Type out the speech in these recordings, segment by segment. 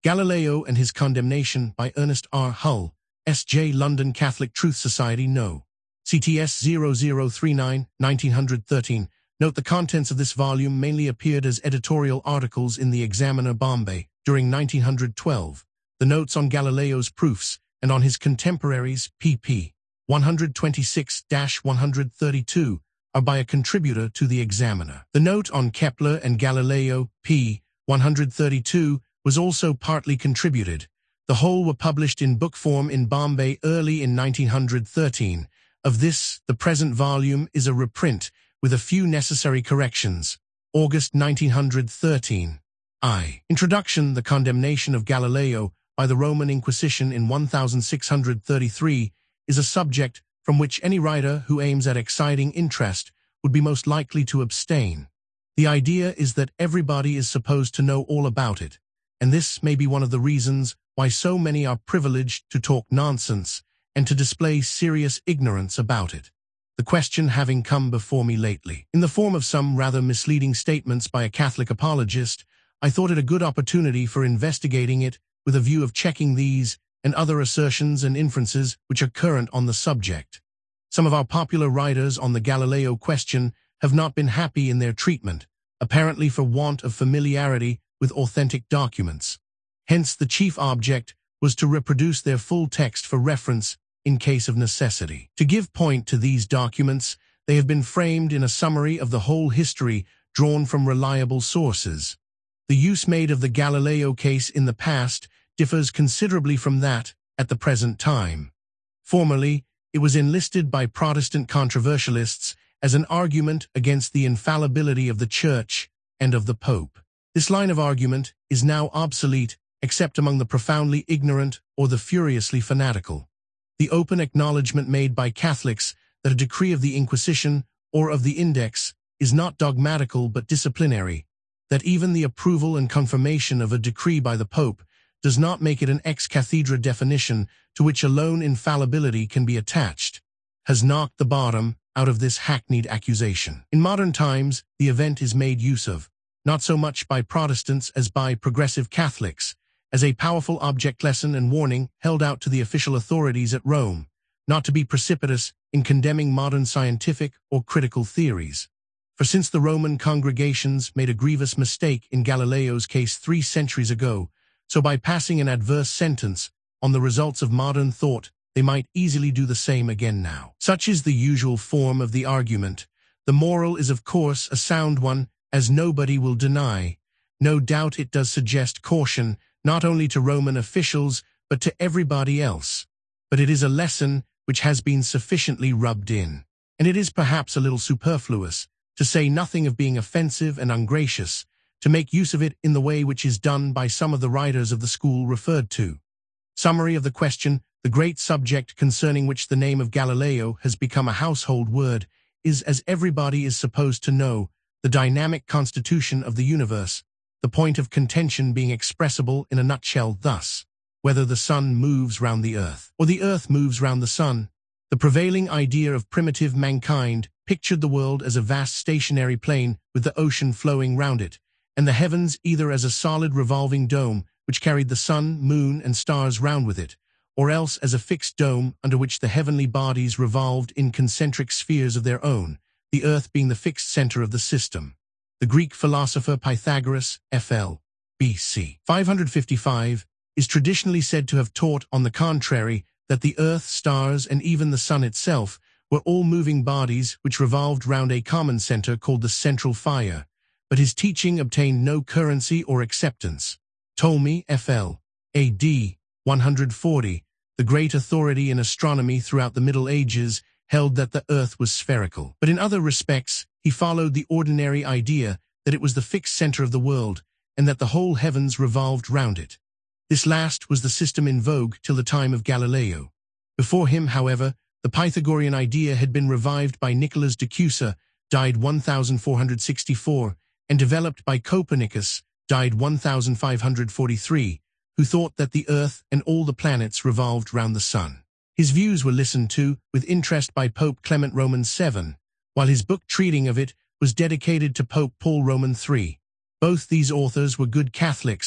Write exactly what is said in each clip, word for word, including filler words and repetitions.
Galileo and His Condemnation by Ernest R. Hull, S J London Catholic Truth Society No. C T S zero zero three nine, nineteen thirteen. Note the contents of this volume mainly appeared as editorial articles in the Examiner Bombay during nineteen twelve. The notes on Galileo's proofs and on his contemporaries, pp. one twenty-six to one thirty-two, are by a contributor to the Examiner. The note on Kepler and Galileo, p. one thirty-two, was also partly contributed. The whole were published in book form in Bombay early in nineteen thirteen. Of this, the present volume is a reprint, with a few necessary corrections. August nineteen thirteen. I. Introduction. The condemnation of Galileo by the Roman Inquisition in sixteen thirty-three is a subject from which any writer who aims at exciting interest would be most likely to abstain. The idea is that everybody is supposed to know all about it, and this may be one of the reasons why so many are privileged to talk nonsense and to display serious ignorance about it. The question having come before me lately, in the form of some rather misleading statements by a Catholic apologist, I thought it a good opportunity for investigating it with a view of checking these and other assertions and inferences which are current on the subject. Some of our popular writers on the Galileo question have not been happy in their treatment, apparently for want of familiarity with authentic documents. Hence, the chief object was to reproduce their full text for reference in case of necessity. To give point to these documents, they have been framed in a summary of the whole history drawn from reliable sources. The use made of the Galileo case in the past differs considerably from that at the present time. Formerly, it was enlisted by Protestant controversialists as an argument against the infallibility of the Church and of the Pope. This line of argument is now obsolete except among the profoundly ignorant or the furiously fanatical. The open acknowledgement made by Catholics that a decree of the Inquisition or of the Index is not dogmatical but disciplinary, that even the approval and confirmation of a decree by the Pope does not make it an ex cathedra definition to which alone infallibility can be attached, has knocked the bottom out of this hackneyed accusation. In modern times, the event is made use of, not so much by Protestants as by progressive Catholics, as a powerful object lesson and warning held out to the official authorities at Rome, not to be precipitous in condemning modern scientific or critical theories. For since the Roman congregations made a grievous mistake in Galileo's case three centuries ago, so by passing an adverse sentence on the results of modern thought, they might easily do the same again now. Such is the usual form of the argument. The moral is of course a sound one, as nobody will deny. No doubt it does suggest caution, not only to Roman officials, but to everybody else. But it is a lesson which has been sufficiently rubbed in. And it is perhaps a little superfluous, to say nothing of being offensive and ungracious, to make use of it in the way which is done by some of the writers of the school referred to. Summary of the question. The great subject concerning which the name of Galileo has become a household word is, as everybody is supposed to know, the dynamic constitution of the universe, the point of contention being expressible in a nutshell thus: whether the sun moves round the earth, or the earth moves round the sun. The prevailing idea of primitive mankind pictured the world as a vast stationary plain with the ocean flowing round it, and the heavens either as a solid revolving dome which carried the sun, moon, and stars round with it, or else as a fixed dome under which the heavenly bodies revolved in concentric spheres of their own, the earth being the fixed center of the system. The Greek philosopher Pythagoras, F L B C five fifty-five, is traditionally said to have taught, on the contrary, that the earth, stars, and even the sun itself were all moving bodies which revolved round a common center called the central fire, but his teaching obtained no currency or acceptance. Ptolemy, F L A D one forty, the great authority in astronomy throughout the Middle Ages, held that the earth was spherical. But in other respects, he followed the ordinary idea that it was the fixed center of the world, and that the whole heavens revolved round it. This last was the system in vogue till the time of Galileo. Before him, however, the Pythagorean idea had been revived by Nicolas de Cusa, died one thousand four hundred sixty-four, and developed by Copernicus, died one thousand five hundred forty-three, who thought that the earth and all the planets revolved round the sun. His views were listened to with interest by Pope Clement Roman the seventh, while his book treating of it was dedicated to Pope Paul Roman the third. Both these authors were good Catholics,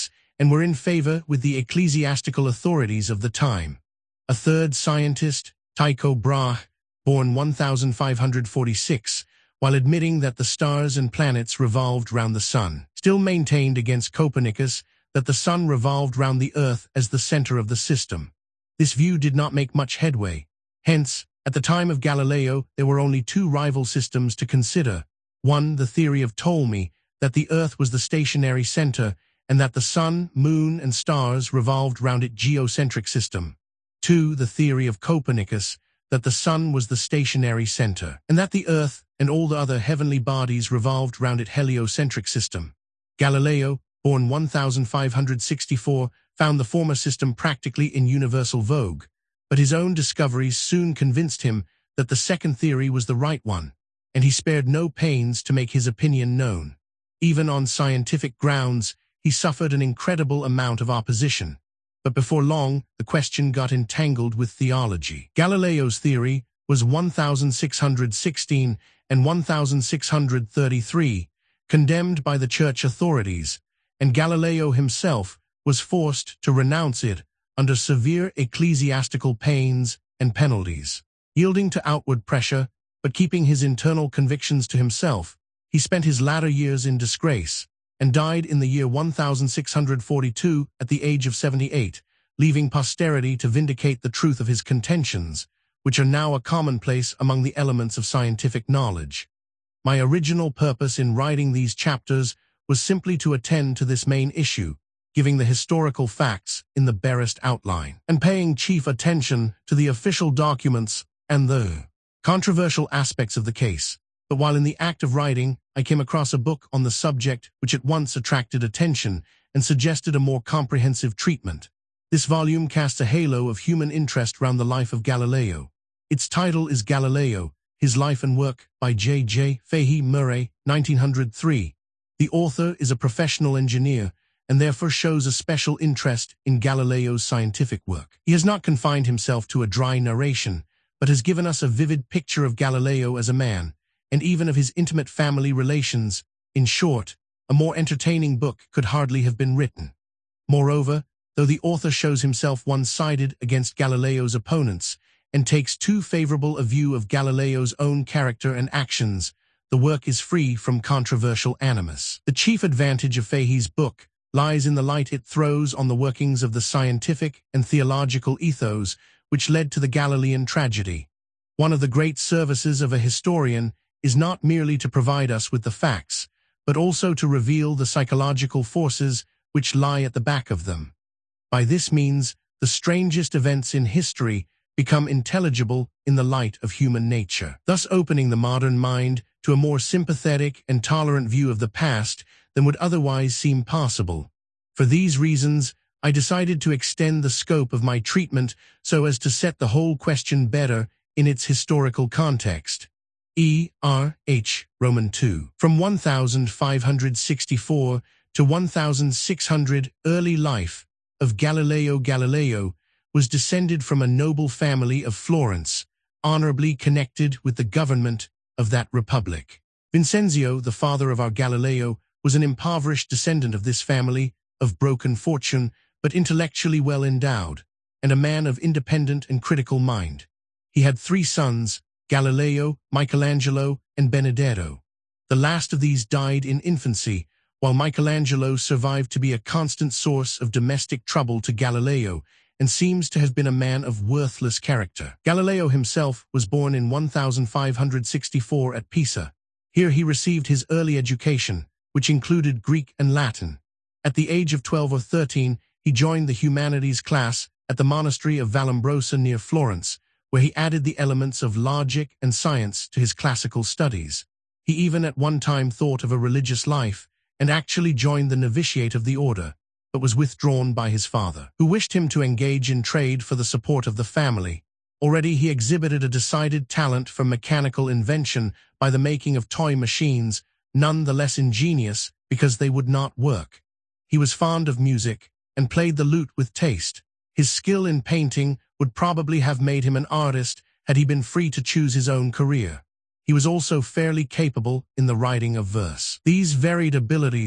and were in favor with the ecclesiastical authorities of the time. A third scientist, Tycho Brahe, born one thousand five hundred forty-six, while admitting that the stars and planets revolved round the sun, still maintained against Copernicus that the sun revolved round the earth as the center of the system. This view did not make much headway. Hence, at the time of Galileo, there were only two rival systems to consider. One, the theory of Ptolemy, that the earth was the stationary center, and that the sun, moon, and stars revolved round its geocentric system. Two, the theory of Copernicus, that the sun was the stationary center, and that the earth and all the other heavenly bodies revolved round its heliocentric system. Galileo, born one thousand five hundred sixty-four, found the former system practically in universal vogue, but his own discoveries soon convinced him that the second theory was the right one, and he spared no pains to make his opinion known. Even on scientific grounds, he suffered an incredible amount of opposition. But before long, the question got entangled with theology. Galileo's theory was one thousand six hundred sixteen and one thousand six hundred thirty-three, condemned by the church authorities, and Galileo himself was forced to renounce it under severe ecclesiastical pains and penalties. Yielding to outward pressure, but keeping his internal convictions to himself, he spent his latter years in disgrace, and died in the year one thousand six hundred forty-two at the age of seventy-eight, leaving posterity to vindicate the truth of his contentions, which are now a commonplace among the elements of scientific knowledge. My original purpose in writing these chapters was simply to attend to this main issue, giving the historical facts in the barest outline, and paying chief attention to the official documents and the controversial aspects of the case. But while in the act of writing, I came across a book on the subject which at once attracted attention and suggested a more comprehensive treatment. This volume casts a halo of human interest round the life of Galileo. Its title is Galileo, His Life and Work, by J J Fahey Murray, nineteen oh three. The author is a professional engineer and therefore shows a special interest in Galileo's scientific work. He has not confined himself to a dry narration, but has given us a vivid picture of Galileo as a man, and even of his intimate family relations. In short, a more entertaining book could hardly have been written. Moreover, though the author shows himself one-sided against Galileo's opponents and takes too favorable a view of Galileo's own character and actions, the work is free from controversial animus. The chief advantage of Fahey's book lies in the light it throws on the workings of the scientific and theological ethos which led to the Galilean tragedy. One of the great services of a historian is not merely to provide us with the facts, but also to reveal the psychological forces which lie at the back of them. By this means, the strangest events in history become intelligible in the light of human nature, thus opening the modern mind to a more sympathetic and tolerant view of the past than would otherwise seem possible. For these reasons, I decided to extend the scope of my treatment so as to set the whole question better in its historical context. E R H Roman two. From one thousand five hundred sixty-four to one thousand six hundred, early life of Galileo Galileo was descended from a noble family of Florence, honorably connected with the government of that republic. Vincenzio, the father of our Galileo, was an impoverished descendant of this family, of broken fortune, but intellectually well endowed, and a man of independent and critical mind. He had three sons, Galileo, Michelangelo, and Benedetto. The last of these died in infancy, while Michelangelo survived to be a constant source of domestic trouble to Galileo, and seems to have been a man of worthless character. Galileo himself was born in one thousand five hundred sixty-four at Pisa. Here he received his early education, which included Greek and Latin. At the age of twelve or thirteen, he joined the humanities class at the monastery of Vallombrosa near Florence, where he added the elements of logic and science to his classical studies. He even at one time thought of a religious life, and actually joined the novitiate of the order, but was withdrawn by his father, who wished him to engage in trade for the support of the family. Already he exhibited a decided talent for mechanical invention by the making of toy machines, none the less ingenious because they would not work. He was fond of music, and played the lute with taste. His skill in painting would probably have made him an artist had he been free to choose his own career. He was also fairly capable in the writing of verse. These varied abilities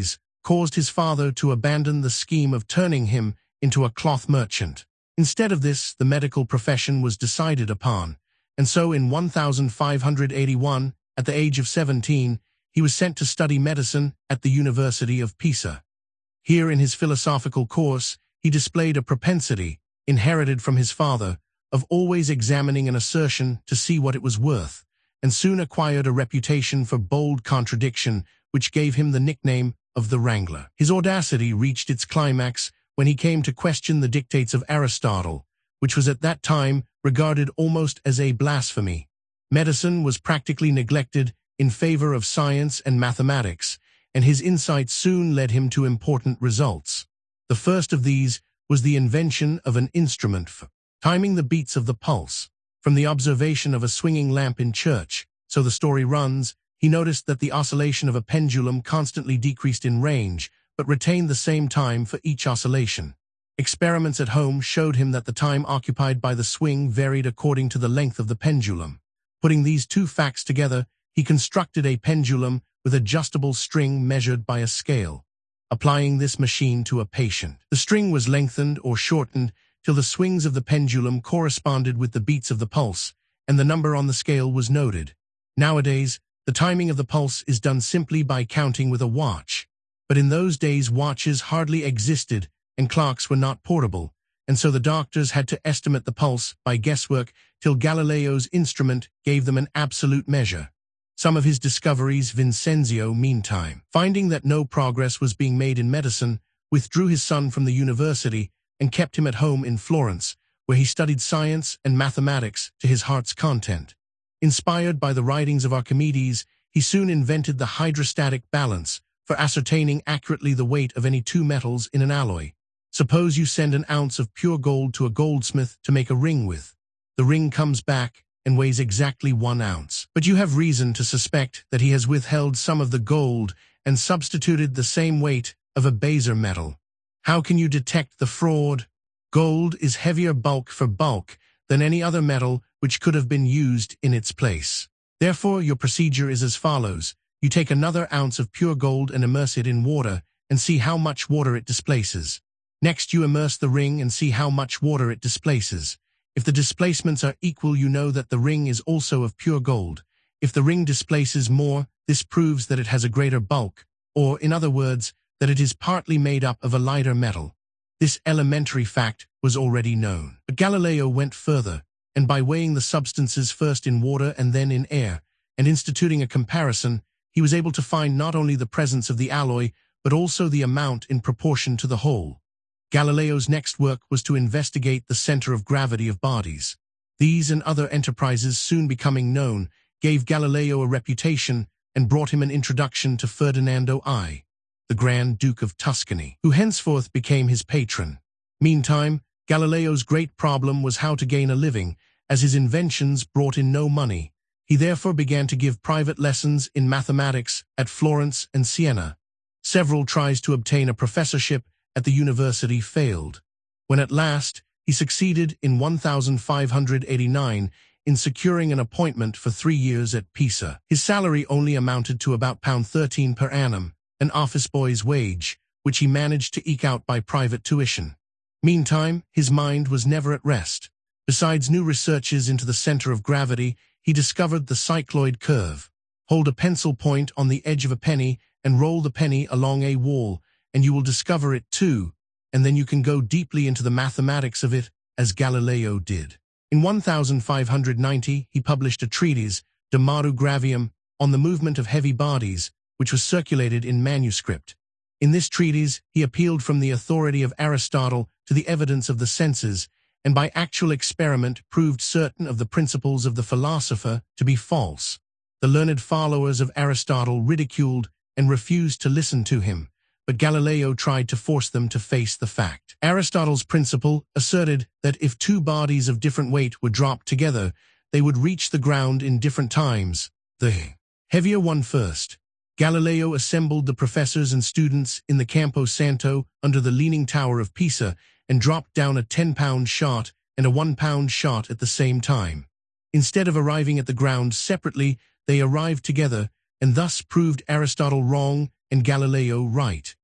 caused his father to abandon the scheme of turning him into a cloth merchant. Instead of this, the medical profession was decided upon, and so in one thousand five hundred eighty-one, at the age of seventeen, he was sent to study medicine at the University of Pisa. Here in his philosophical course, he displayed a propensity, inherited from his father, of always examining an assertion to see what it was worth, and soon acquired a reputation for bold contradiction, which gave him the nickname of the Wrangler. His audacity reached its climax when he came to question the dictates of Aristotle, which was at that time regarded almost as a blasphemy. Medicine was practically neglected in favor of science and mathematics, and his insights soon led him to important results. The first of these was the invention of an instrument for timing the beats of the pulse. From the observation of a swinging lamp in church, so the story runs, he noticed that the oscillation of a pendulum constantly decreased in range, but retained the same time for each oscillation. Experiments at home showed him that the time occupied by the swing varied according to the length of the pendulum. Putting these two facts together, he constructed a pendulum with adjustable string measured by a scale. Applying this machine to a patient, the string was lengthened or shortened till the swings of the pendulum corresponded with the beats of the pulse, and the number on the scale was noted. Nowadays, the timing of the pulse is done simply by counting with a watch. But in those days watches hardly existed and clocks were not portable, and so the doctors had to estimate the pulse by guesswork till Galileo's instrument gave them an absolute measure. Some of his discoveries Vincenzo, meantime, finding that no progress was being made in medicine, withdrew his son from the university and kept him at home in Florence, where he studied science and mathematics to his heart's content. Inspired by the writings of Archimedes, he soon invented the hydrostatic balance for ascertaining accurately the weight of any two metals in an alloy. Suppose you send an ounce of pure gold to a goldsmith to make a ring with. The ring comes back and weighs exactly one ounce. But you have reason to suspect that he has withheld some of the gold and substituted the same weight of a baser metal. How can you detect the fraud? Gold is heavier bulk for bulk than any other metal which could have been used in its place. Therefore, your procedure is as follows. You take another ounce of pure gold and immerse it in water and see how much water it displaces. Next, you immerse the ring and see how much water it displaces. If the displacements are equal, you know that the ring is also of pure gold. If the ring displaces more, this proves that it has a greater bulk, or, in other words, that it is partly made up of a lighter metal. This elementary fact was already known. But Galileo went further, and by weighing the substances first in water and then in air, and instituting a comparison, he was able to find not only the presence of the alloy, but also the amount in proportion to the whole. Galileo's next work was to investigate the center of gravity of bodies. These and other enterprises, soon becoming known, gave Galileo a reputation and brought him an introduction to Ferdinando I, the Grand Duke of Tuscany, who henceforth became his patron. Meantime, Galileo's great problem was how to gain a living, as his inventions brought in no money. He therefore began to give private lessons in mathematics at Florence and Siena. Several tries to obtain a professorship at the university failed. When at last he succeeded in one thousand five hundred eighty-nine in securing an appointment for three years at Pisa, his salary only amounted to about thirteen pounds per annum, an office boy's wage, which he managed to eke out by private tuition. Meantime, his mind was never at rest. Besides new researches into the center of gravity, he discovered the cycloid curve. Hold a pencil point on the edge of a penny and roll the penny along a wall, and you will discover it too, and then you can go deeply into the mathematics of it, as Galileo did. In one thousand five hundred ninety, he published a treatise, De Motu Gravium, on the movement of heavy bodies, which was circulated in manuscript. In this treatise, he appealed from the authority of Aristotle to the evidence of the senses, and by actual experiment proved certain of the principles of the philosopher to be false. The learned followers of Aristotle ridiculed and refused to listen to him, but Galileo tried to force them to face the fact. Aristotle's principle asserted that if two bodies of different weight were dropped together, they would reach the ground in different times, the heavier one first. Galileo assembled the professors and students in the Campo Santo under the Leaning Tower of Pisa and dropped down a ten-pound shot and a one-pound shot at the same time. Instead of arriving at the ground separately, they arrived together, and thus proved Aristotle wrong and Galileo right.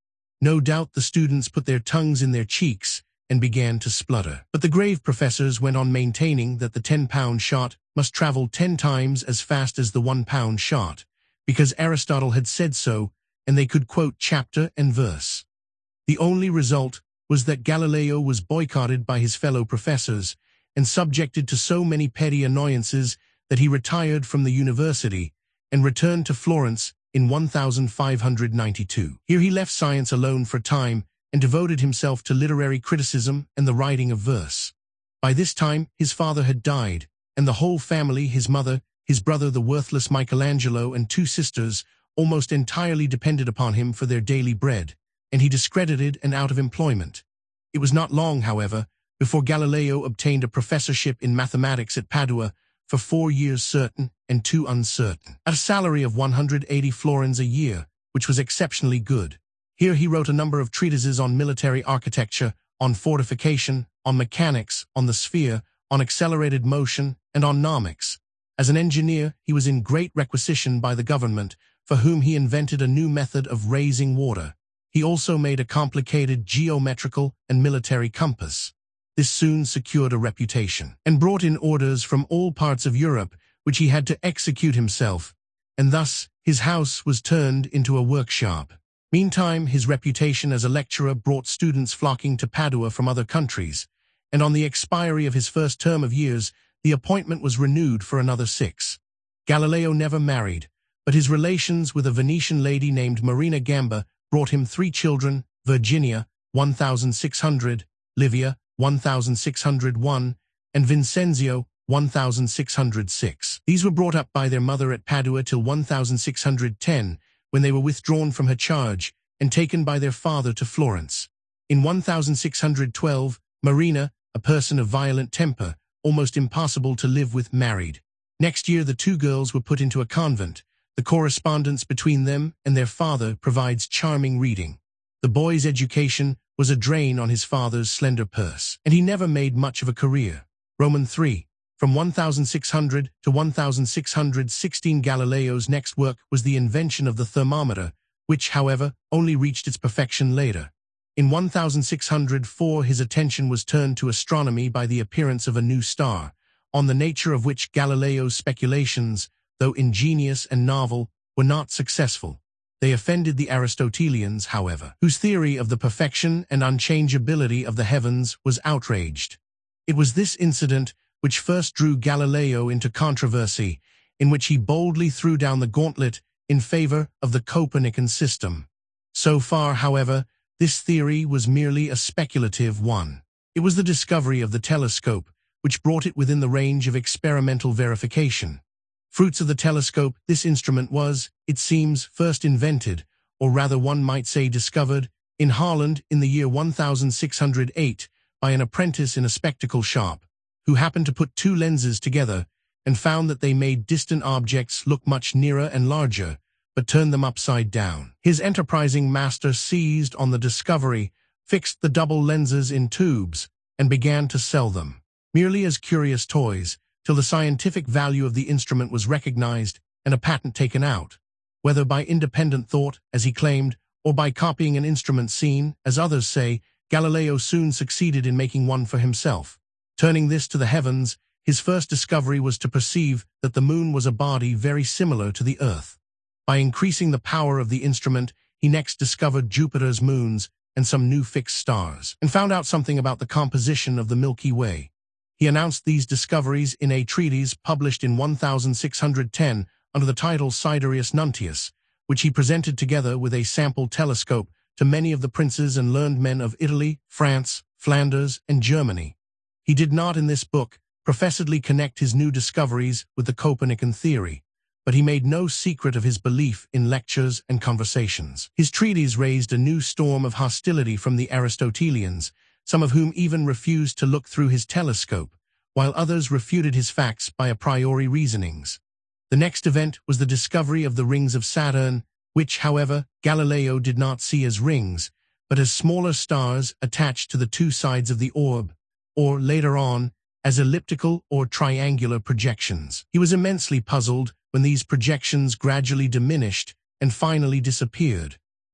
No doubt the students put their tongues in their cheeks and began to splutter. But the grave professors went on maintaining that the ten-pound shot must travel ten times as fast as the one-pound shot, because Aristotle had said so, and they could quote chapter and verse. The only result was that Galileo was boycotted by his fellow professors and subjected to so many petty annoyances that he retired from the university and returned to Florence in one thousand five hundred ninety-two. Here he left science alone for a time and devoted himself to literary criticism and the writing of verse. By this time, his father had died, and the whole family, his mother, his brother the worthless Michelangelo, and two sisters, almost entirely depended upon him for their daily bread, and he discredited and out of employment. It was not long, however, before Galileo obtained a professorship in mathematics at Padua for four years certain and two uncertain, at a salary of one hundred eighty florins a year, which was exceptionally good. Here he wrote a number of treatises on military architecture, on fortification, on mechanics, on the sphere, on accelerated motion, and on nomics. As an engineer, he was in great requisition by the government, for whom he invented a new method of raising water. He also made a complicated geometrical and military compass. This soon secured a reputation, and brought in orders from all parts of Europe, which he had to execute himself, and thus his house was turned into a workshop. Meantime, his reputation as a lecturer brought students flocking to Padua from other countries, and on the expiry of his first term of years, the appointment was renewed for another six. Galileo never married, but his relations with a Venetian lady named Marina Gamba brought him three children: Virginia, one thousand six hundred, Livia, one thousand six hundred one, and Vincenzio, one thousand six hundred six. These were brought up by their mother at Padua till one thousand six hundred ten, when they were withdrawn from her charge and taken by their father to Florence. In one thousand six hundred twelve, Marina, a person of violent temper, almost impossible to live with, married. Next year the two girls were put into a convent. The correspondence between them and their father provides charming reading. The boy's education was a drain on his father's slender purse, and he never made much of a career. Roman three. From one thousand six hundred to one thousand six hundred sixteen, Galileo's next work was the invention of the thermometer, which, however, only reached its perfection later. In one thousand six hundred four, his attention was turned to astronomy by the appearance of a new star, on the nature of which Galileo's speculations, though ingenious and novel, were not successful. They offended the Aristotelians, however, whose theory of the perfection and unchangeability of the heavens was outraged. It was this incident which first drew Galileo into controversy, in which he boldly threw down the gauntlet in favor of the Copernican system. So far, however, this theory was merely a speculative one. It was the discovery of the telescope which brought it within the range of experimental verification. Fruits of the telescope, this instrument was, it seems, first invented, or rather one might say discovered, in Holland in the year one thousand six hundred eight by an apprentice in a spectacle shop, who happened to put two lenses together and found that they made distant objects look much nearer and larger, but turned them upside down. His enterprising master seized on the discovery, fixed the double lenses in tubes, and began to sell them, merely as curious toys, till the scientific value of the instrument was recognized and a patent taken out, whether by independent thought, as he claimed, or by copying an instrument seen, as others say. Galileo soon succeeded in making one for himself. Turning this to the heavens, his first discovery was to perceive that the moon was a body very similar to the earth. By increasing the power of the instrument, he next discovered Jupiter's moons and some new fixed stars, and found out something about the composition of the Milky Way. He announced these discoveries in a treatise published in one thousand six hundred ten under the title Sidereus Nuntius, which he presented together with a sample telescope to many of the princes and learned men of Italy, France, Flanders, and Germany. He did not in this book professedly connect his new discoveries with the Copernican theory, but he made no secret of his belief in lectures and conversations. His treatise raised a new storm of hostility from the Aristotelians, some of whom even refused to look through his telescope, while others refuted his facts by a priori reasonings. The next event was the discovery of the rings of Saturn, which, however, Galileo did not see as rings, but as smaller stars attached to the two sides of the orb, or, later on, as elliptical or triangular projections. He was immensely puzzled when these projections gradually diminished and finally disappeared.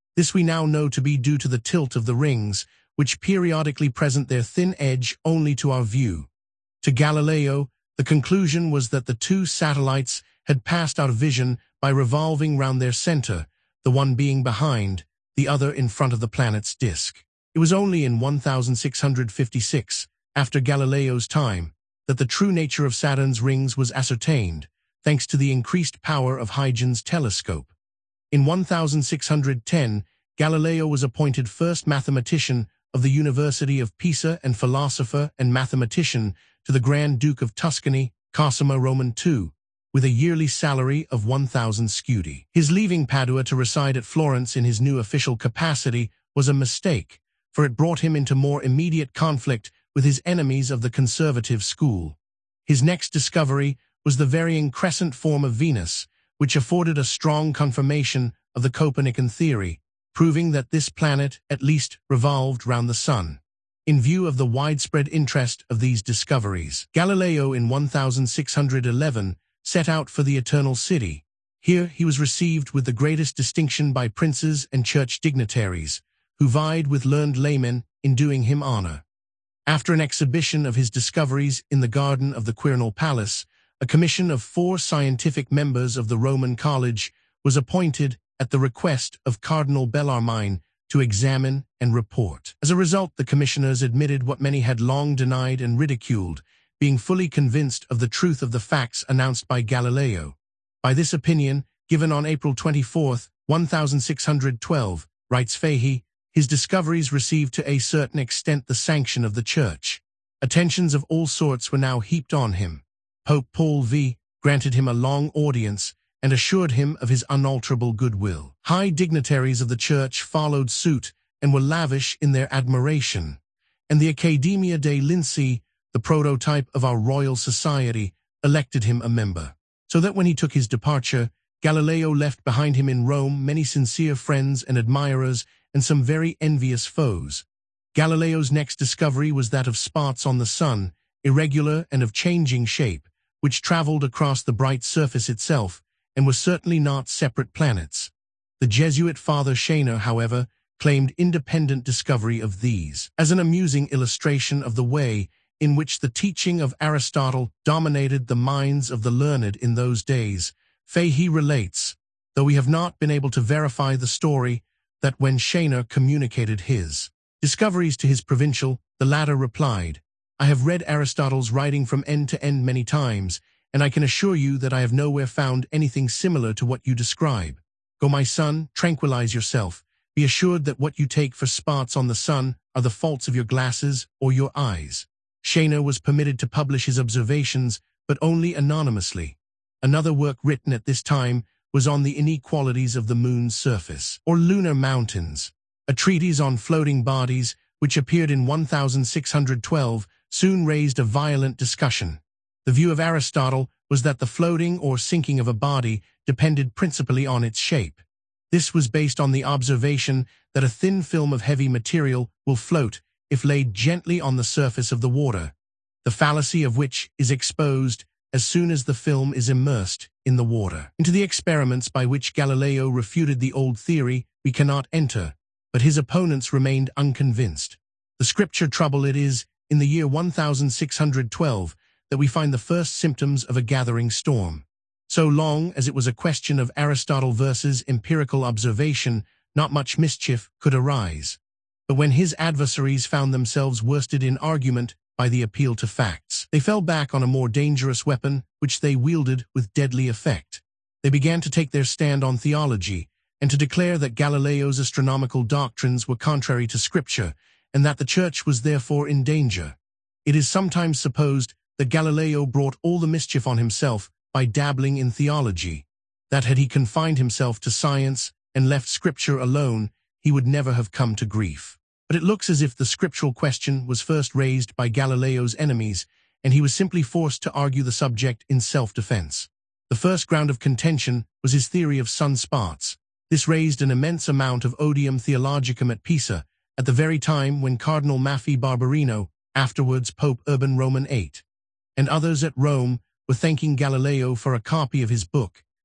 This we now know to be due to the tilt of the rings, which periodically present their thin edge only to our view. To Galileo, the conclusion was that the two satellites had passed out of vision by revolving round their center, the one being behind, the other in front of the planet's disk. It was only in one thousand six hundred fifty-six, after Galileo's time, that the true nature of Saturn's rings was ascertained, thanks to the increased power of Huygens' telescope. In one thousand six hundred ten, Galileo was appointed first mathematician of the University of Pisa and philosopher and mathematician to the Grand Duke of Tuscany, Cosimo Roman the Second, with a yearly salary of one thousand scudi. His leaving Padua to reside at Florence in his new official capacity was a mistake, for it brought him into more immediate conflict with his enemies of the conservative school. His next discovery was the varying crescent form of Venus, which afforded a strong confirmation of the Copernican theory, proving that this planet at least revolved round the Sun. In view of the widespread interest of these discoveries, Galileo in one thousand six hundred eleven set out for the Eternal City. Here he was received with the greatest distinction by princes and church dignitaries, who vied with learned laymen in doing him honor. After an exhibition of his discoveries in the garden of the Quirinal Palace, a commission of four scientific members of the Roman College was appointed at the request of Cardinal Bellarmine to examine and report. As a result, the commissioners admitted what many had long denied and ridiculed, being fully convinced of the truth of the facts announced by Galileo. By this opinion, given on April twenty-fourth, one thousand six hundred twelve, writes Fahey, his discoveries received to a certain extent the sanction of the Church. Attentions of all sorts were now heaped on him. Pope Paul the Second granted him a long audience and assured him of his unalterable goodwill. High dignitaries of the Church followed suit and were lavish in their admiration, and the Accademia dei Lincei, the prototype of our Royal Society, elected him a member. So that when he took his departure, Galileo left behind him in Rome many sincere friends and admirers and some very envious foes. Galileo's next discovery was that of spots on the Sun, irregular and of changing shape, which traveled across the bright surface itself, and were certainly not separate planets. The Jesuit Father Scheiner, however, claimed independent discovery of these. As an amusing illustration of the way in which the teaching of Aristotle dominated the minds of the learned in those days, Fahey relates, though we have not been able to verify the story, that when Scheiner communicated his discoveries to his provincial, the latter replied, "I have read Aristotle's writing from end to end many times, and I can assure you that I have nowhere found anything similar to what you describe. Go, my son, tranquilize yourself. Be assured that what you take for spots on the Sun are the faults of your glasses or your eyes." Scheiner was permitted to publish his observations, but only anonymously. Another work written at this time was on the inequalities of the Moon's surface, or lunar mountains. A treatise on floating bodies, which appeared in one thousand six hundred twelve, soon raised a violent discussion. The view of Aristotle was that the floating or sinking of a body depended principally on its shape. This was based on the observation that a thin film of heavy material will float if laid gently on the surface of the water, the fallacy of which is exposed as soon as the film is immersed in the water. Into the experiments by which Galileo refuted the old theory we cannot enter, but his opponents remained unconvinced. The scripture trouble it is, in the year one thousand six hundred twelve, that we find the first symptoms of a gathering storm. So long as it was a question of Aristotle versus empirical observation, not much mischief could arise. But when his adversaries found themselves worsted in argument by the appeal to facts, they fell back on a more dangerous weapon which they wielded with deadly effect. They began to take their stand on theology, and to declare that Galileo's astronomical doctrines were contrary to Scripture, and that the Church was therefore in danger. It is sometimes supposed that Galileo brought all the mischief on himself by dabbling in theology, that had he confined himself to science and left Scripture alone, he would never have come to grief. But it looks as if the scriptural question was first raised by Galileo's enemies, and he was simply forced to argue the subject in self-defense. The first ground of contention was his theory of sunspots. This raised an immense amount of odium theologicum at Pisa, at the very time when Cardinal Maffei Barberino, afterwards Pope Urban Roman the Eighth, and others at Rome were thanking Galileo for a copy of his book,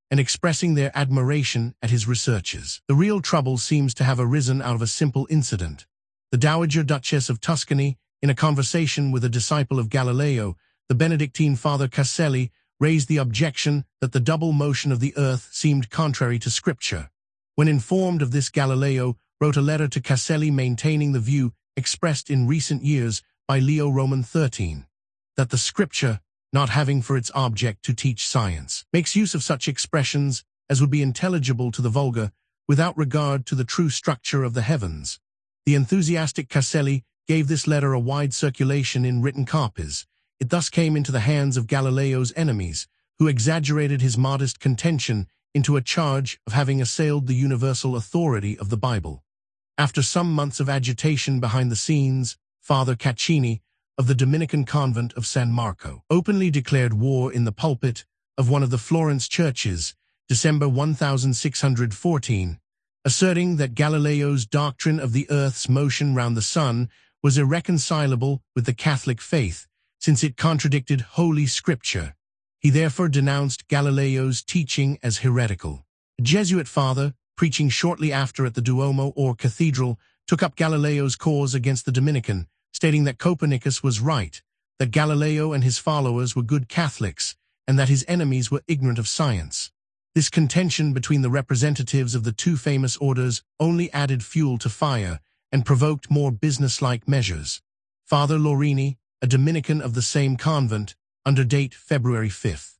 and expressing their admiration at his researches. The real trouble seems to have arisen out of a simple incident. The Dowager Duchess of Tuscany, in a conversation with a disciple of Galileo, the Benedictine Father Caselli, raised the objection that the double motion of the earth seemed contrary to Scripture. When informed of this, Galileo wrote a letter to Caselli maintaining the view expressed in recent years by Leo Roman the thirteenth, that the Scripture, not having for its object to teach science, makes use of such expressions as would be intelligible to the vulgar without regard to the true structure of the heavens. The enthusiastic Caselli gave this letter a wide circulation in written copies. It thus came into the hands of Galileo's enemies, who exaggerated his modest contention into a charge of having assailed the universal authority of the Bible. After some months of agitation behind the scenes, Father Caccini, of the Dominican convent of San Marco, openly declared war in the pulpit of one of the Florence churches, December sixteen fourteen, asserting that Galileo's doctrine of the earth's motion round the sun was irreconcilable with the Catholic faith, since it contradicted Holy Scripture. He therefore denounced Galileo's teaching as heretical. A Jesuit father, preaching shortly after at the Duomo or cathedral, took up Galileo's cause against the Dominican, stating that Copernicus was right, that Galileo and his followers were good Catholics, and that his enemies were ignorant of science. This contention between the representatives of the two famous orders only added fuel to fire and provoked more businesslike measures. Father Lorini, a Dominican of the same convent, under date February fifth,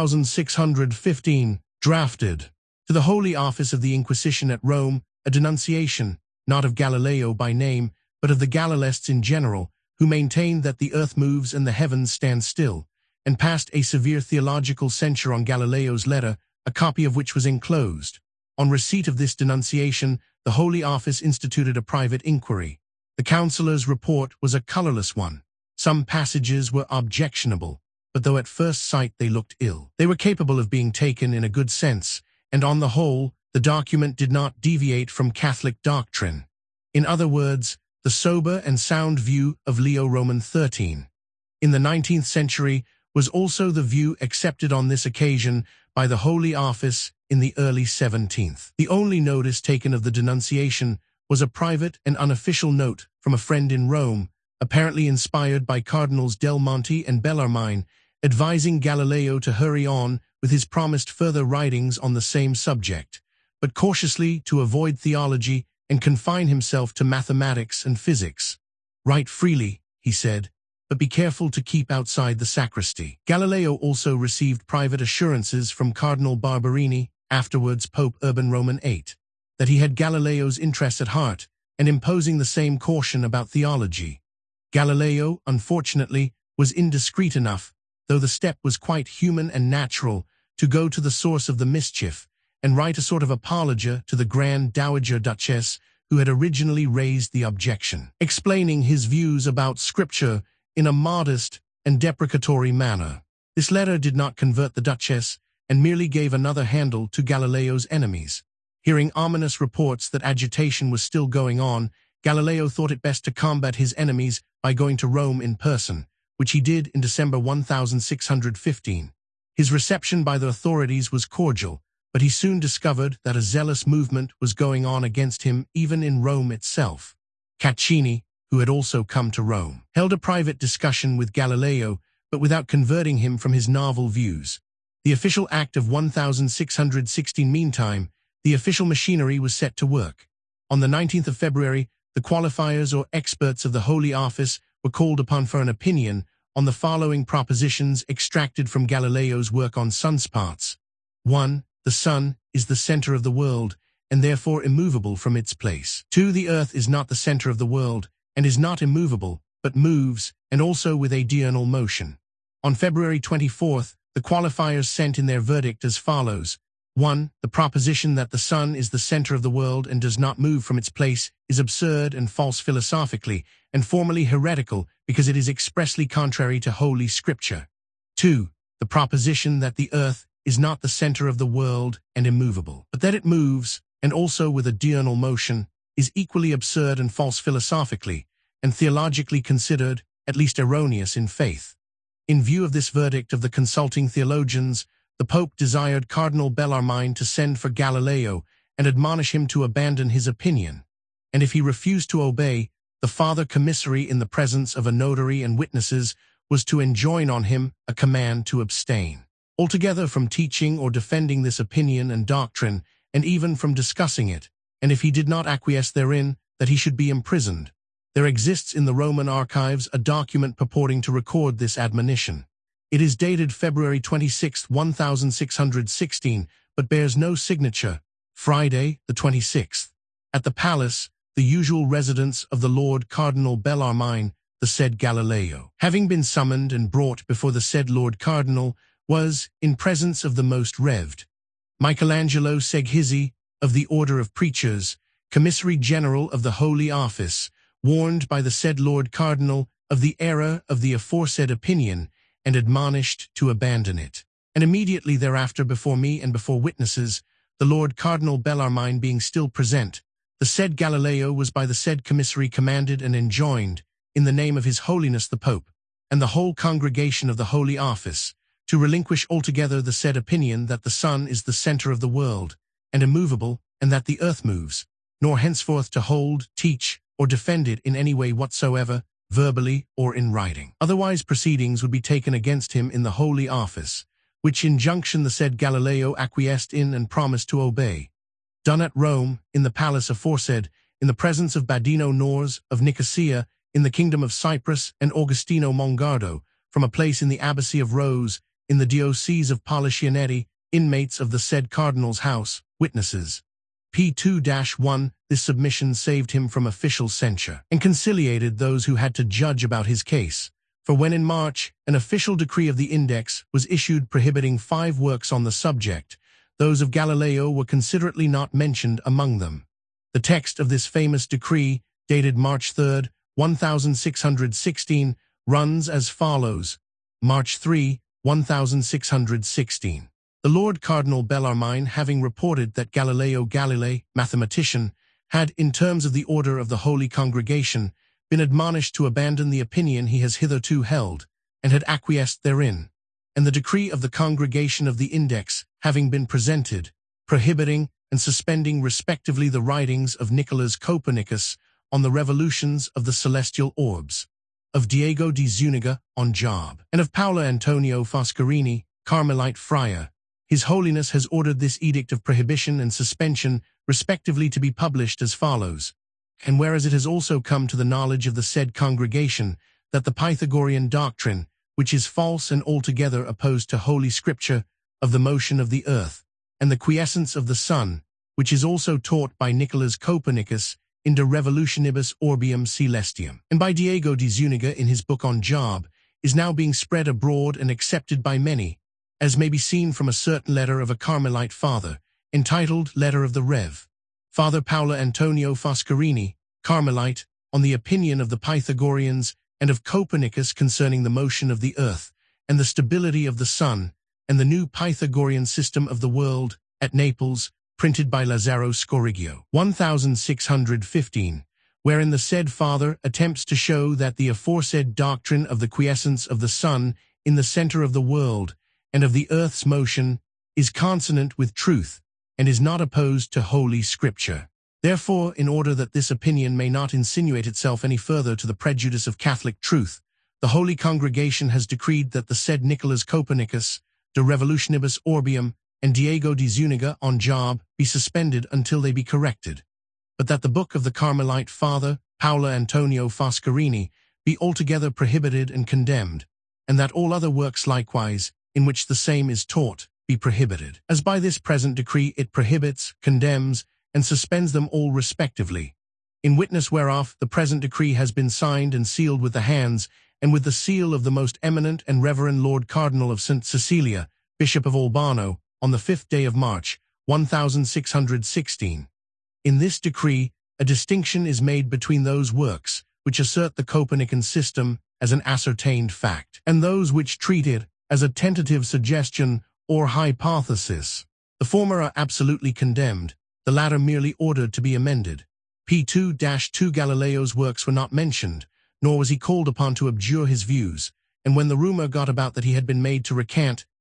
sixteen fifteen, drafted to the Holy Office of the Inquisition at Rome a denunciation, not of Galileo by name, but of the Galilists in general, who maintained that the earth moves and the heavens stand still, and passed a severe theological censure on Galileo's letter, a copy of which was enclosed. On receipt of this denunciation, the Holy Office instituted a private inquiry. The councillor's report was a colorless one. Some passages were objectionable, but though at first sight they looked ill, they were capable of being taken in a good sense, and on the whole, the document did not deviate from Catholic doctrine. In other words, the sober and sound view of Leo Roman the thirteenth. In the nineteenth century was also the view accepted on this occasion by the Holy Office in the early seventeenth. The only notice taken of the denunciation was a private and unofficial note from a friend in Rome, apparently inspired by Cardinals Del Monte and Bellarmine, advising Galileo to hurry on with his promised further writings on the same subject, but cautiously to avoid theology and confine himself to mathematics and physics. Write freely, he said, but be careful to keep outside the sacristy. Galileo also received private assurances from Cardinal Barberini, afterwards Pope Urban Roman the eighth, that he had Galileo's interests at heart, and imposing the same caution about theology. Galileo, unfortunately, was indiscreet enough, though the step was quite human and natural, to go to the source of the mischief, and write a sort of apologia to the Grand Dowager Duchess who had originally raised the objection, explaining his views about Scripture in a modest and deprecatory manner. This letter did not convert the Duchess, and merely gave another handle to Galileo's enemies. Hearing ominous reports that agitation was still going on, Galileo thought it best to combat his enemies by going to Rome in person, which he did in December sixteen fifteen. His reception by the authorities was cordial, but he soon discovered that a zealous movement was going on against him even in Rome itself. Caccini, who had also come to Rome, held a private discussion with Galileo, but without converting him from his novel views. The official act of sixteen sixteen meantime, the official machinery was set to work. On the nineteenth of February, the qualifiers or experts of the Holy Office were called upon for an opinion on the following propositions extracted from Galileo's work on sunspots. one. The sun is the center of the world, and therefore immovable from its place. two. The earth is not the center of the world, and is not immovable, but moves, and also with a diurnal motion. On February twenty-fourth, the qualifiers sent in their verdict as follows. one. The proposition that the sun is the center of the world and does not move from its place is absurd and false philosophically, and formally heretical because it is expressly contrary to Holy Scripture. two. The proposition that the earth is not the center of the world and immovable, but that it moves, and also with a diurnal motion, is equally absurd and false philosophically, and theologically considered, at least erroneous in faith. In view of this verdict of the consulting theologians, the Pope desired Cardinal Bellarmine to send for Galileo and admonish him to abandon his opinion, and if he refused to obey, the Father Commissary in the presence of a notary and witnesses was to enjoin on him a command to abstain altogether from teaching or defending this opinion and doctrine, and even from discussing it, and if he did not acquiesce therein, that he should be imprisoned. There exists in the Roman archives a document purporting to record this admonition. It is dated February twenty-sixth, sixteen sixteen, but bears no signature. Friday, the twenty-sixth. At the palace, the usual residence of the Lord Cardinal Bellarmine, the said Galileo, having been summoned and brought before the said Lord Cardinal, was, in presence of the most Reverend Michelangelo Seghizzi, of the Order of Preachers, Commissary General of the Holy Office, warned by the said Lord Cardinal of the error of the aforesaid opinion, and admonished to abandon it. And immediately thereafter before me and before witnesses, the Lord Cardinal Bellarmine being still present, the said Galileo was by the said Commissary commanded and enjoined, in the name of His Holiness the Pope, and the whole congregation of the Holy Office, to relinquish altogether the said opinion that the sun is the center of the world, and immovable, and that the earth moves, nor henceforth to hold, teach, or defend it in any way whatsoever, verbally or in writing. Otherwise proceedings would be taken against him in the Holy Office, which injunction the said Galileo acquiesced in and promised to obey. Done at Rome, in the palace aforesaid, in the presence of Badino Nors, of Nicosia, in the kingdom of Cyprus, and Augustino Mongardo, from a place in the Abbacy of Rose, in the Diocese of Polichianetti, inmates of the said Cardinal's house, witnesses. P two dash one, this submission saved him from official censure, and conciliated those who had to judge about his case. For when in March, an official decree of the Index was issued prohibiting five works on the subject, those of Galileo were considerately not mentioned among them. The text of this famous decree, dated March third, sixteen sixteen, runs as follows. March third, sixteen sixteen. The Lord Cardinal Bellarmine, having reported that Galileo Galilei, mathematician, had, in terms of the order of the Holy Congregation, been admonished to abandon the opinion he has hitherto held, and had acquiesced therein, and the decree of the Congregation of the Index having been presented, prohibiting and suspending respectively the writings of Nicolaus Copernicus on the revolutions of the celestial orbs, of Diego di Zuniga on Job, and of Paolo Antonio Foscarini, Carmelite friar. His Holiness has ordered this edict of prohibition and suspension respectively to be published as follows. And whereas it has also come to the knowledge of the said congregation that the Pythagorean doctrine, which is false and altogether opposed to Holy Scripture, of the motion of the earth, and the quiescence of the sun, which is also taught by Nicolaus Copernicus in De Revolutionibus Orbium Celestium, and by Diego di Zuniga in his book on Job, is now being spread abroad and accepted by many, as may be seen from a certain letter of a Carmelite father, entitled Letter of the Rev. Father Paolo Antonio Foscarini, Carmelite, on the opinion of the Pythagoreans and of Copernicus concerning the motion of the earth, and the stability of the sun, and the new Pythagorean system of the world, at Naples, printed by Lazzaro Scorigio, sixteen fifteen, wherein the said father attempts to show that the aforesaid doctrine of the quiescence of the sun in the center of the world, and of the earth's motion, is consonant with truth, and is not opposed to Holy Scripture. Therefore, in order that this opinion may not insinuate itself any further to the prejudice of Catholic truth, the Holy Congregation has decreed that the said Nicolaus Copernicus, De Revolutionibus Orbium, and Diego di Zuniga on Job be suspended until they be corrected, but that the book of the Carmelite father, Paolo Antonio Foscarini, be altogether prohibited and condemned, and that all other works likewise, in which the same is taught, be prohibited, as by this present decree it prohibits, condemns, and suspends them all respectively. In witness whereof the present decree has been signed and sealed with the hands, and with the seal of the most eminent and reverend Lord Cardinal of Saint Cecilia, Bishop of Albano, on the fifth day of March, sixteen sixteen. In this decree, a distinction is made between those works which assert the Copernican system as an ascertained fact, and those which treat it as a tentative suggestion or hypothesis. The former are absolutely condemned, the latter merely ordered to be amended. P two dash two Galileo's works were not mentioned, nor was he called upon to abjure his views, and when the rumor got about that he had been made to recant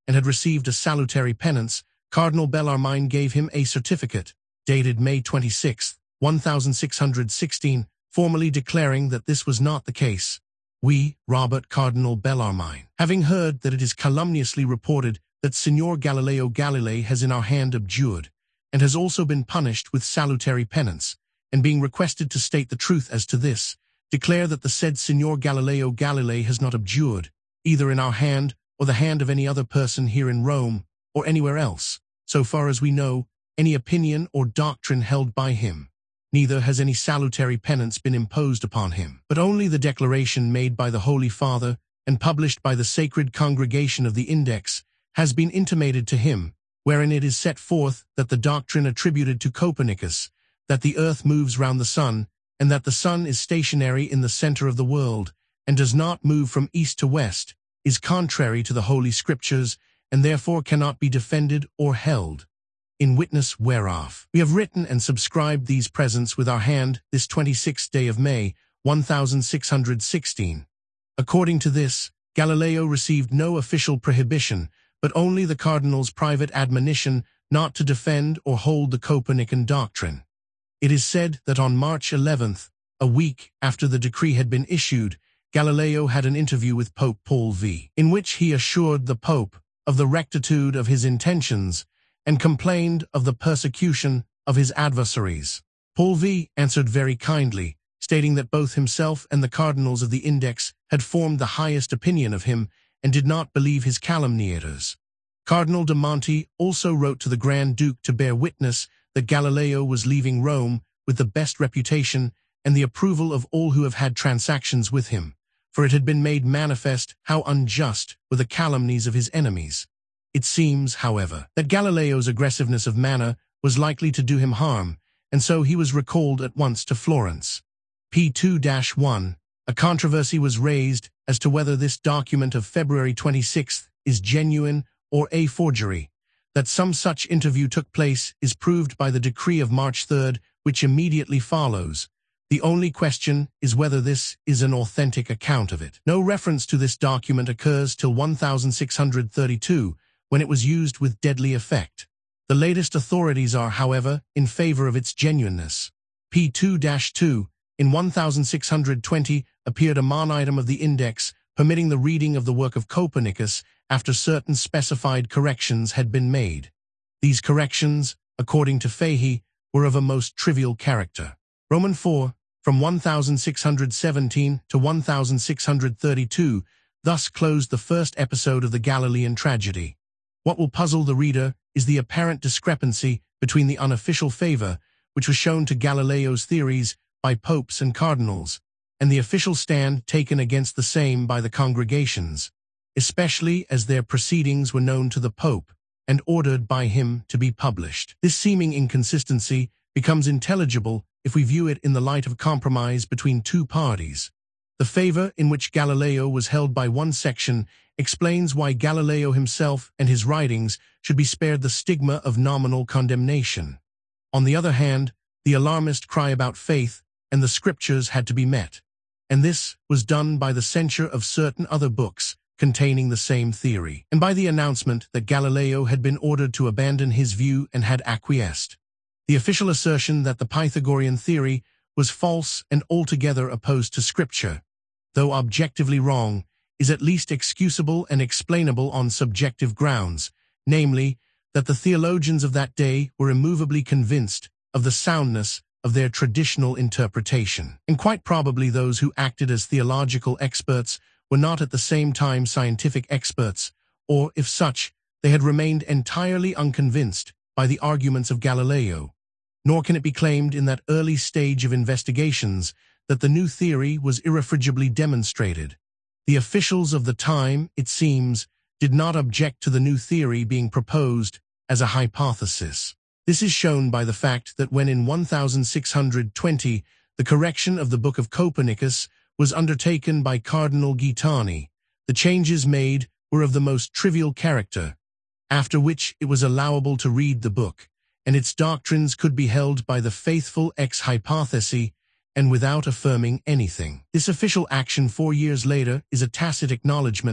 and had received a salutary penance, Cardinal Bellarmine gave him a certificate, dated May twenty-sixth, one thousand six hundred sixteen, formally declaring that this was not the case. We, Robert Cardinal Bellarmine, having heard that it is calumniously reported that Signor Galileo Galilei has in our hand abjured, and has also been punished with salutary penance, and being requested to state the truth as to this, declare that the said Signor Galileo Galilei has not abjured, either in our hand or the hand of any other person here in Rome, or anywhere else, so far as we know, any opinion or doctrine held by him. Neither has any salutary penance been imposed upon him, but only the declaration made by the Holy Father and published by the Sacred Congregation of the Index has been intimated to him, wherein it is set forth that the doctrine attributed to Copernicus, that the earth moves round the sun, and that the sun is stationary in the center of the world, and does not move from east to west, is contrary to the Holy Scriptures, and therefore cannot be defended or held. In witness whereof, we have written and subscribed these presents with our hand this twenty-sixth day of May, one thousand six hundred sixteen. According to this, Galileo received no official prohibition, but only the cardinal's private admonition not to defend or hold the Copernican doctrine. It is said that on March eleventh, a week after the decree had been issued, Galileo had an interview with Pope Paul the First, in which he assured the Pope of the rectitude of his intentions, and complained of the persecution of his adversaries. Paul the First answered very kindly, stating that both himself and the cardinals of the Index had formed the highest opinion of him and did not believe his calumniators. Cardinal de Monti also wrote to the Grand Duke to bear witness that Galileo was leaving Rome with the best reputation and the approval of all who have had transactions with him, for it had been made manifest how unjust were the calumnies of his enemies. It seems, however, that Galileo's aggressiveness of manner was likely to do him harm, and so he was recalled at once to Florence. P two dash one. A controversy was raised as to whether this document of February twenty-sixth is genuine or a forgery. That some such interview took place is proved by the decree of March third, which immediately follows. The only question is whether this is an authentic account of it. No reference to this document occurs till one thousand six hundred thirty-two, when it was used with deadly effect. The latest authorities are, however, in favor of its genuineness. P two dash two. In one thousand six hundred twenty appeared a monitum of the Index permitting the reading of the work of Copernicus after certain specified corrections had been made. These corrections, according to Fahey, were of a most trivial character. Roman four, from one thousand six hundred seventeen to one thousand six hundred thirty-two, thus closed the first episode of the Galilean tragedy. What will puzzle the reader is the apparent discrepancy between the unofficial favor, which was shown to Galileo's theories by popes and cardinals, and the official stand taken against the same by the congregations, especially as their proceedings were known to the Pope and ordered by him to be published. This seeming inconsistency becomes intelligible if we view it in the light of compromise between two parties. The favor in which Galileo was held by one section explains why Galileo himself and his writings should be spared the stigma of nominal condemnation. On the other hand, the alarmist cry about faith and the scriptures had to be met, and this was done by the censure of certain other books containing the same theory, and by the announcement that Galileo had been ordered to abandon his view and had acquiesced. The official assertion that the Pythagorean theory was false and altogether opposed to scripture, though objectively wrong, is at least excusable and explainable on subjective grounds, namely, that the theologians of that day were immovably convinced of the soundness of their traditional interpretation. And quite probably those who acted as theological experts were not at the same time scientific experts, or, if such, they had remained entirely unconvinced by the arguments of Galileo. Nor can it be claimed in that early stage of investigations that the new theory was irrefragably demonstrated. The officials of the time, it seems, did not object to the new theory being proposed as a hypothesis. This is shown by the fact that when in one thousand six hundred twenty the correction of the Book of Copernicus was undertaken by Cardinal Gaetani, the changes made were of the most trivial character, after which it was allowable to read the book, and its doctrines could be held by the faithful ex hypothesi and without affirming anything. This official action four years later is a tacit acknowledgement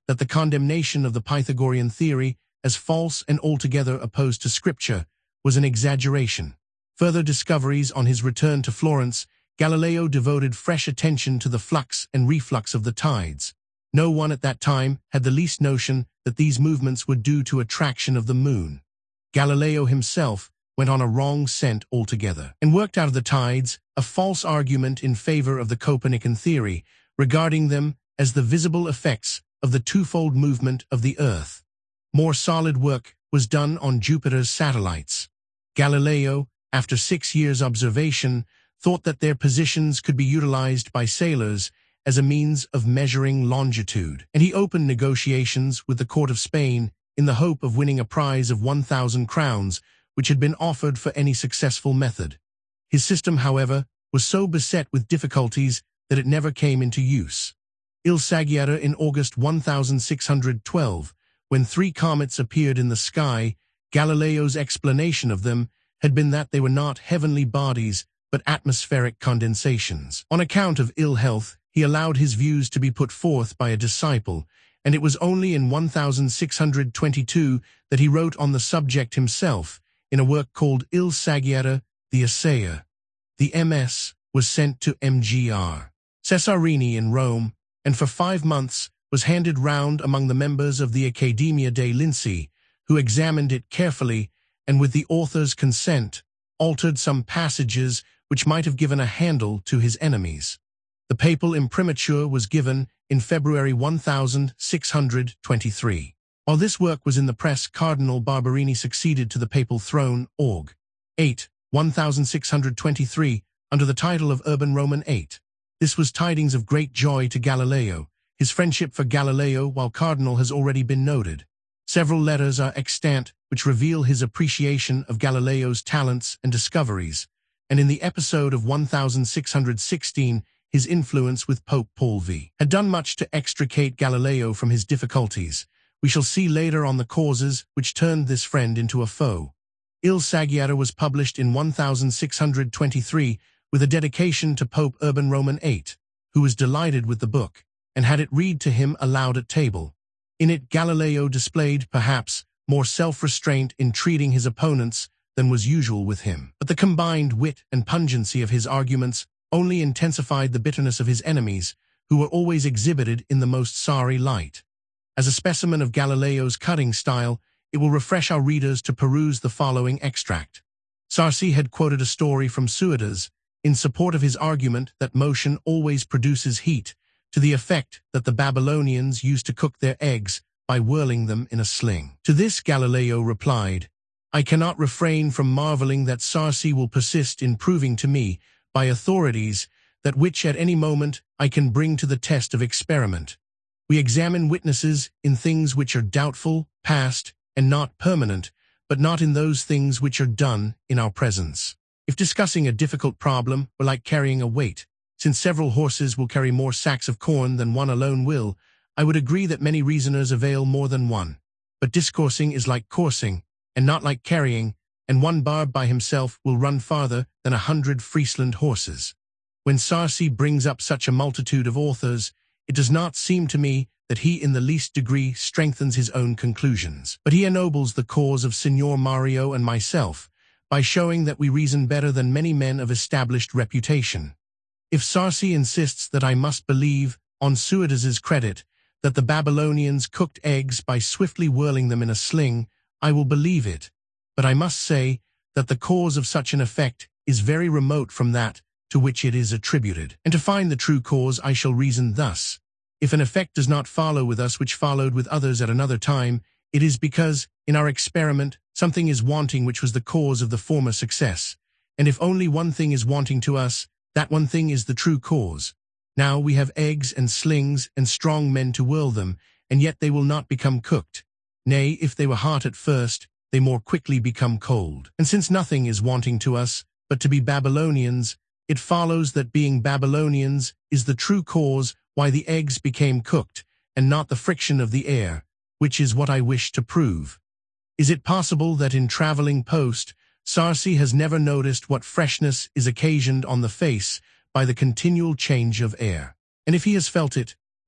that the condemnation of the Pythagorean theory as false and altogether opposed to Scripture was an exaggeration. Further discoveries on his return to Florence, Galileo devoted fresh attention to the flux and reflux of the tides. No one at that time had the least notion that these movements were due to attraction of the moon. Galileo himself went on a wrong scent altogether, and worked out of the tides a false argument in favor of the Copernican theory, regarding them as the visible effects of the twofold movement of the Earth. More solid work was done on Jupiter's satellites. Galileo, after six years' observation, thought that their positions could be utilized by sailors as a means of measuring longitude, and he opened negotiations with the court of Spain in the hope of winning a prize of one thousand crowns, which had been offered for any successful method. His system, however, was so beset with difficulties that it never came into use. Il Saggiatore in August one thousand six hundred twelve, when three comets appeared in the sky, Galileo's explanation of them had been that they were not heavenly bodies but atmospheric condensations. On account of ill health, he allowed his views to be put forth by a disciple, and it was only in one thousand six hundred twenty-two that he wrote on the subject himself in a work called Il Saggiatore, the Assayer. The M S was sent to M G R Cesarini in Rome, and for five months was handed round among the members of the Accademia dei Lincei, who examined it carefully and with the author's consent altered some passages which might have given a handle to his enemies. The papal imprimatur was given in February one thousand six hundred twenty-three. While this work was in the press, Cardinal Barberini succeeded to the papal throne, August eighth, one thousand six hundred twenty-three, under the title of Urban Roman the eighth. This was tidings of great joy to Galileo. His friendship for Galileo, while cardinal, has already been noted. Several letters are extant which reveal his appreciation of Galileo's talents and discoveries, and in the episode of one thousand six hundred sixteen, his influence with Pope Paul the Second had done much to extricate Galileo from his difficulties. We shall see later on the causes which turned this friend into a foe. Il Saggiatore was published in one thousand six hundred twenty-three with a dedication to Pope Urban Roman the eighth, who was delighted with the book, and had it read to him aloud at table. In it Galileo displayed, perhaps, more self-restraint in treating his opponents than was usual with him. But the combined wit and pungency of his arguments only intensified the bitterness of his enemies, who were always exhibited in the most sorry light. As a specimen of Galileo's cutting style, it will refresh our readers to peruse the following extract. Sarcey had quoted a story from Suidas in support of his argument that motion always produces heat, to the effect that the Babylonians used to cook their eggs by whirling them in a sling. To this Galileo replied, "I cannot refrain from marveling that Sarcey will persist in proving to me, by authorities, that which at any moment I can bring to the test of experiment. We examine witnesses in things which are doubtful, past, and not permanent, but not in those things which are done in our presence. If discussing a difficult problem were like carrying a weight, since several horses will carry more sacks of corn than one alone will, I would agree that many reasoners avail more than one. But discoursing is like coursing, and not like carrying, and one barb by himself will run farther than a hundred Friesland horses. When Sarcey brings up such a multitude of authors, it does not seem to me that he in the least degree strengthens his own conclusions, but he ennobles the cause of Signor Mario and myself by showing that we reason better than many men of established reputation. If Sarcey insists that I must believe, on Suidas's credit, that the Babylonians cooked eggs by swiftly whirling them in a sling, I will believe it, but I must say that the cause of such an effect is very remote from that to which it is attributed. And to find the true cause I shall reason thus. If an effect does not follow with us which followed with others at another time, it is because, in our experiment, something is wanting which was the cause of the former success. And if only one thing is wanting to us, that one thing is the true cause. Now we have eggs and slings and strong men to whirl them, and yet they will not become cooked. Nay, if they were hot at first, they more quickly become cold. And since nothing is wanting to us, but to be Babylonians, it follows that being Babylonians is the true cause why the eggs became cooked, and not the friction of the air, which is what I wish to prove. Is it possible that in traveling post, Sarcey has never noticed what freshness is occasioned on the face by the continual change of air? And if he has felt it,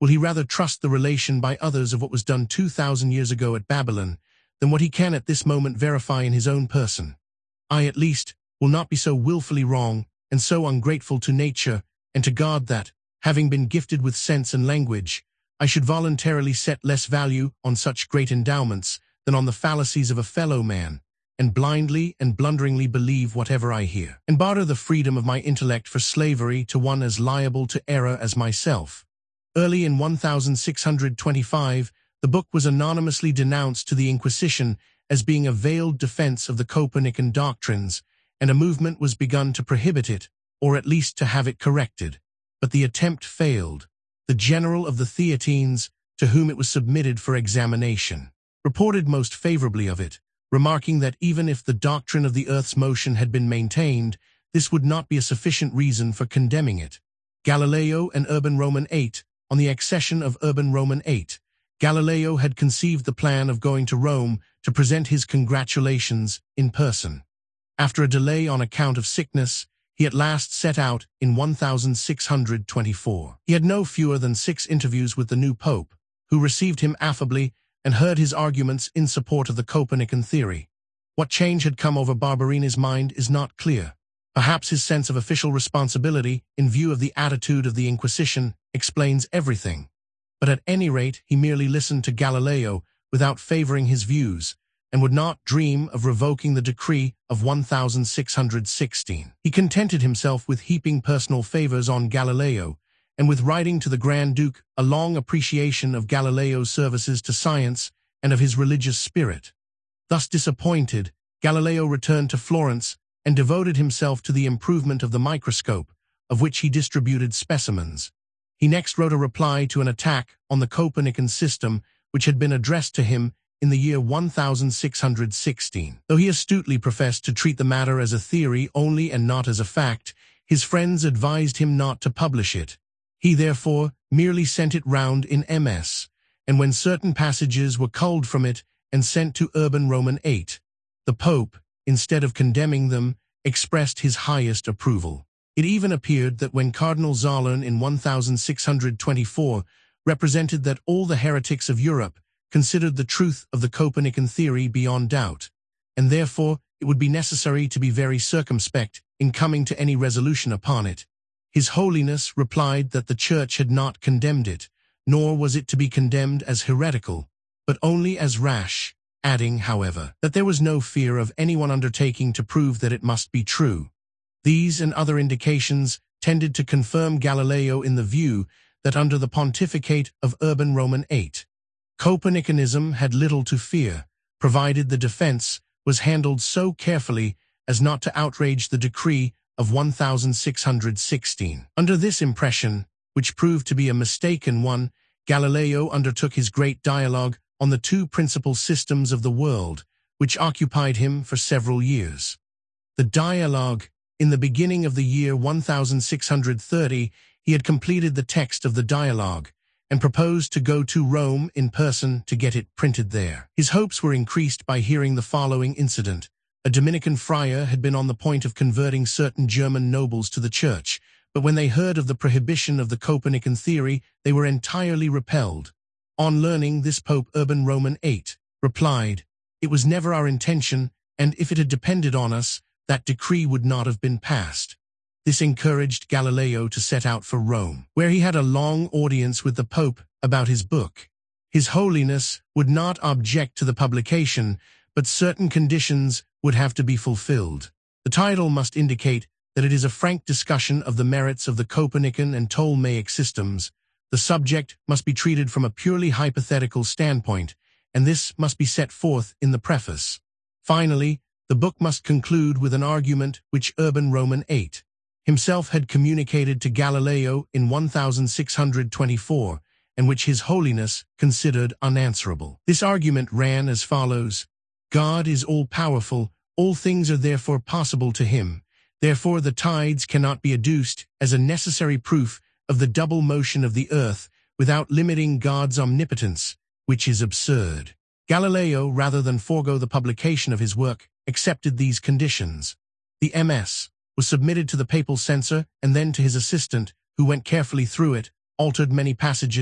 Will he rather trust the relation by others of what was done two thousand years ago at Babylon than what he can at this moment verify in his own person? I, at least, will not be so willfully wrong and so ungrateful to nature and to God that, having been gifted with sense and language, I should voluntarily set less value on such great endowments than on the fallacies of a fellow man, and blindly and blunderingly believe whatever I hear, and barter the freedom of my intellect for slavery to one as liable to error as myself. Early in one thousand six hundred twenty-five, the book was anonymously denounced to the Inquisition as being a veiled defense of the Copernican doctrines, and a movement was begun to prohibit it, or at least to have it corrected. But the attempt failed. The general of the Theatines, to whom it was submitted for examination, reported most favorably of it, remarking that even if the doctrine of the Earth's motion had been maintained, this would not be a sufficient reason for condemning it. Galileo and Urban Roman the eighth. On the accession of Urban Roman the eighth, Galileo had conceived the plan of going to Rome to present his congratulations in person. After a delay on account of sickness, he at last set out in one thousand six hundred twenty-four. He had no fewer than six interviews with the new pope, who received him affably and heard his arguments in support of the Copernican theory. What change had come over Barberini's mind is not clear. Perhaps his sense of official responsibility, in view of the attitude of the Inquisition, explains everything. But at any rate, he merely listened to Galileo without favoring his views, and would not dream of revoking the decree of one thousand six hundred sixteen. He contented himself with heaping personal favors on Galileo, and with writing to the Grand Duke a long appreciation of Galileo's services to science and of his religious spirit. Thus disappointed, Galileo returned to Florence and devoted himself to the improvement of the microscope, of which he distributed specimens. He next wrote a reply to an attack on the Copernican system which had been addressed to him in the year one thousand six hundred sixteen. Though he astutely professed to treat the matter as a theory only and not as a fact, his friends advised him not to publish it. He therefore merely sent it round in M S, and when certain passages were culled from it and sent to Urban Roman the eighth, the Pope, instead of condemning them, expressed his highest approval. It even appeared that when Cardinal Zollern in one thousand six hundred twenty-four represented that all the heretics of Europe considered the truth of the Copernican theory beyond doubt, and therefore it would be necessary to be very circumspect in coming to any resolution upon it, His Holiness replied that the Church had not condemned it, nor was it to be condemned as heretical, but only as rash, adding, however, that there was no fear of anyone undertaking to prove that it must be true. These and other indications tended to confirm Galileo in the view that under the pontificate of Urban Roman the eighth, Copernicanism had little to fear, provided the defense was handled so carefully as not to outrage the decree of one thousand six hundred sixteen. Under this impression, which proved to be a mistaken one, Galileo undertook his great dialogue on the two principal systems of the world, which occupied him for several years. The dialogue, in the beginning of the year one thousand six hundred thirty, he had completed the text of the dialogue, and proposed to go to Rome in person to get it printed there. His hopes were increased by hearing the following incident. A Dominican friar had been on the point of converting certain German nobles to the Church, but when they heard of the prohibition of the Copernican theory, they were entirely repelled. On learning this, Pope Urban Roman the eighth replied, "It was never our intention, and if it had depended on us, that decree would not have been passed." This encouraged Galileo to set out for Rome, where he had a long audience with the Pope about his book. His Holiness would not object to the publication, but certain conditions would have to be fulfilled. The title must indicate that it is a frank discussion of the merits of the Copernican and Ptolemaic systems. The subject must be treated from a purely hypothetical standpoint, and this must be set forth in the preface. Finally, the book must conclude with an argument which Urban Roman the eighth himself had communicated to Galileo in one thousand six hundred twenty-four, and which His Holiness considered unanswerable. This argument ran as follows: God is all-powerful, all things are therefore possible to him, therefore the tides cannot be adduced as a necessary proof of the double motion of the earth without limiting God's omnipotence, which is absurd. Galileo, rather than forego the publication of his work, accepted these conditions. The M S was submitted to the papal censor and then to his assistant, who went carefully through it, altered many passages,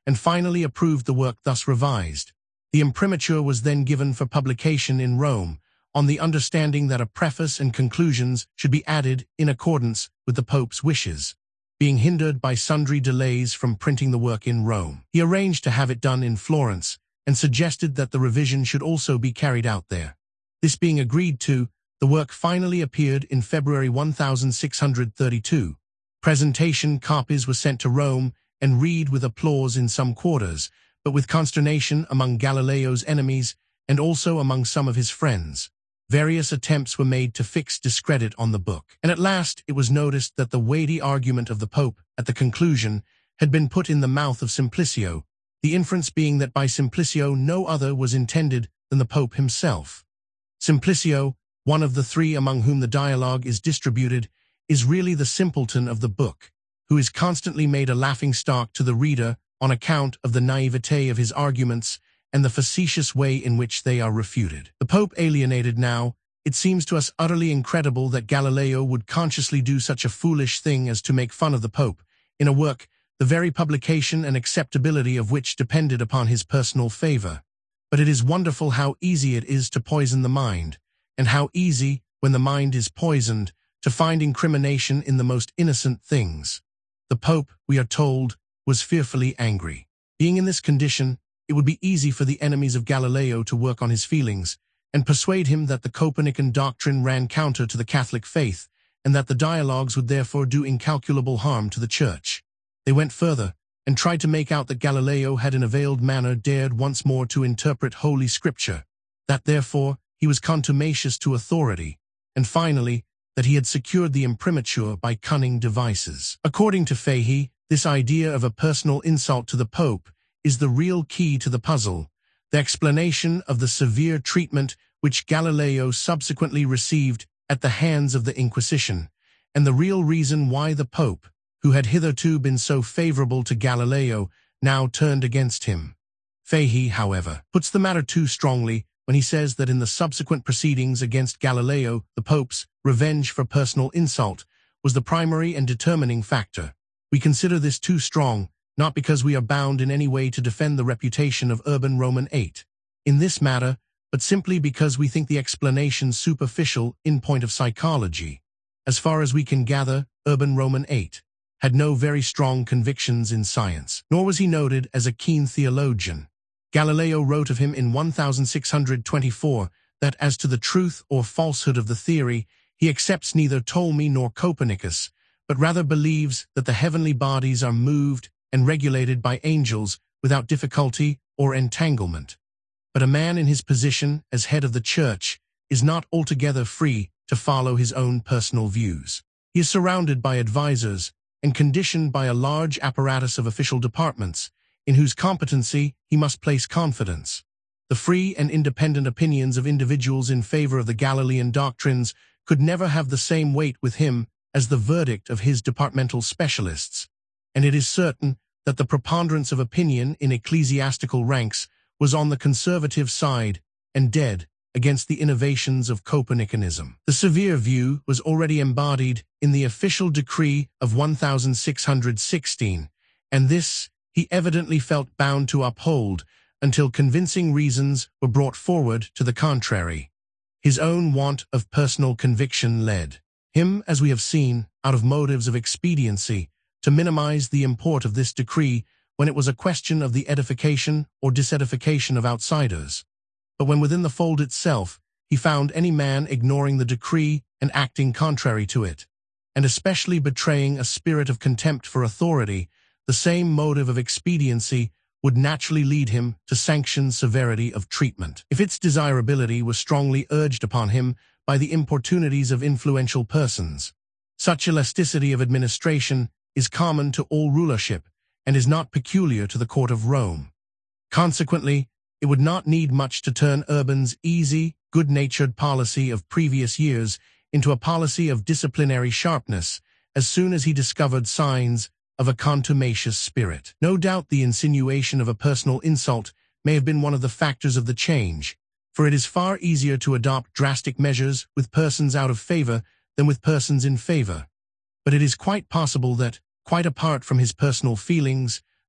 and finally approved the work thus revised. The imprimatur was then given for publication in Rome, on the understanding that a preface and conclusions should be added in accordance with the Pope's wishes. Being hindered by sundry delays from printing the work in Rome, he arranged to have it done in Florence, and suggested that the revision should also be carried out there. This being agreed to, the work finally appeared in February one thousand six hundred thirty-two. Presentation copies were sent to Rome and read with applause in some quarters, but with consternation among Galileo's enemies and also among some of his friends. Various attempts were made to fix discredit on the book, and at last it was noticed that the weighty argument of the Pope at the conclusion had been put in the mouth of Simplicio, the inference being that by Simplicio no other was intended than the Pope himself. Simplicio, one of the three among whom the dialogue is distributed, is really the simpleton of the book, who is constantly made a laughingstock to the reader on account of the naivete of his arguments and the facetious way in which they are refuted. The Pope alienated now, it seems to us utterly incredible that Galileo would consciously do such a foolish thing as to make fun of the Pope, in a work, the very publication and acceptability of which depended upon his personal favor. But it is wonderful how easy it is to poison the mind, and how easy, when the mind is poisoned, to find incrimination in the most innocent things. The Pope, we are told, was fearfully angry. Being in this condition, it would be easy for the enemies of Galileo to work on his feelings, and persuade him that the Copernican doctrine ran counter to the Catholic faith, and that the dialogues would therefore do incalculable harm to the Church. They went further, and tried to make out that Galileo had in a veiled manner dared once more to interpret Holy Scripture, that therefore he was contumacious to authority, and finally, that he had secured the imprimatur by cunning devices. According to Fahey, this idea of a personal insult to the Pope is the real key to the puzzle, the explanation of the severe treatment which Galileo subsequently received at the hands of the Inquisition, and the real reason why the Pope, who had hitherto been so favorable to Galileo, now turned against him. Fahey, however, puts the matter too strongly when he says that in the subsequent proceedings against Galileo, the Pope's revenge for personal insult was the primary and determining factor. We consider this too strong, not because we are bound in any way to defend the reputation of Urban Roman eight in this matter, but simply because we think the explanation superficial in point of psychology. As far as we can gather, Urban Roman eight had no very strong convictions in science, nor was he noted as a keen theologian. Galileo wrote of him in one thousand six hundred twenty-four that as to the truth or falsehood of the theory, he accepts neither Ptolemy nor Copernicus, but rather believes that the heavenly bodies are moved and regulated by angels without difficulty or entanglement. But a man in his position as head of the Church is not altogether free to follow his own personal views. He is surrounded by advisors and conditioned by a large apparatus of official departments, in whose competency he must place confidence. The free and independent opinions of individuals in favor of the Galilean doctrines could never have the same weight with him as the verdict of his departmental specialists, and it is certain that the preponderance of opinion in ecclesiastical ranks was on the conservative side and dead against the innovations of Copernicanism. The severe view was already embodied in the official decree of one thousand six hundred sixteen, and this he evidently felt bound to uphold until convincing reasons were brought forward to the contrary. His own want of personal conviction led him, as we have seen, out of motives of expediency, to minimize the import of this decree when it was a question of the edification or disedification of outsiders. But when within the fold itself, he found any man ignoring the decree and acting contrary to it, and especially betraying a spirit of contempt for authority, the same motive of expediency would naturally lead him to sanction severity of treatment, if its desirability was strongly urged upon him by the importunities of influential persons. Such elasticity of administration is common to all rulership, and is not peculiar to the court of Rome. Consequently, it would not need much to turn Urban's easy, good-natured policy of previous years into a policy of disciplinary sharpness as soon as he discovered signs of a contumacious spirit. No doubt the insinuation of a personal insult may have been one of the factors of the change, for it is far easier to adopt drastic measures with persons out of favor than with persons in favor. But it is quite possible that, quite apart from his personal feelings,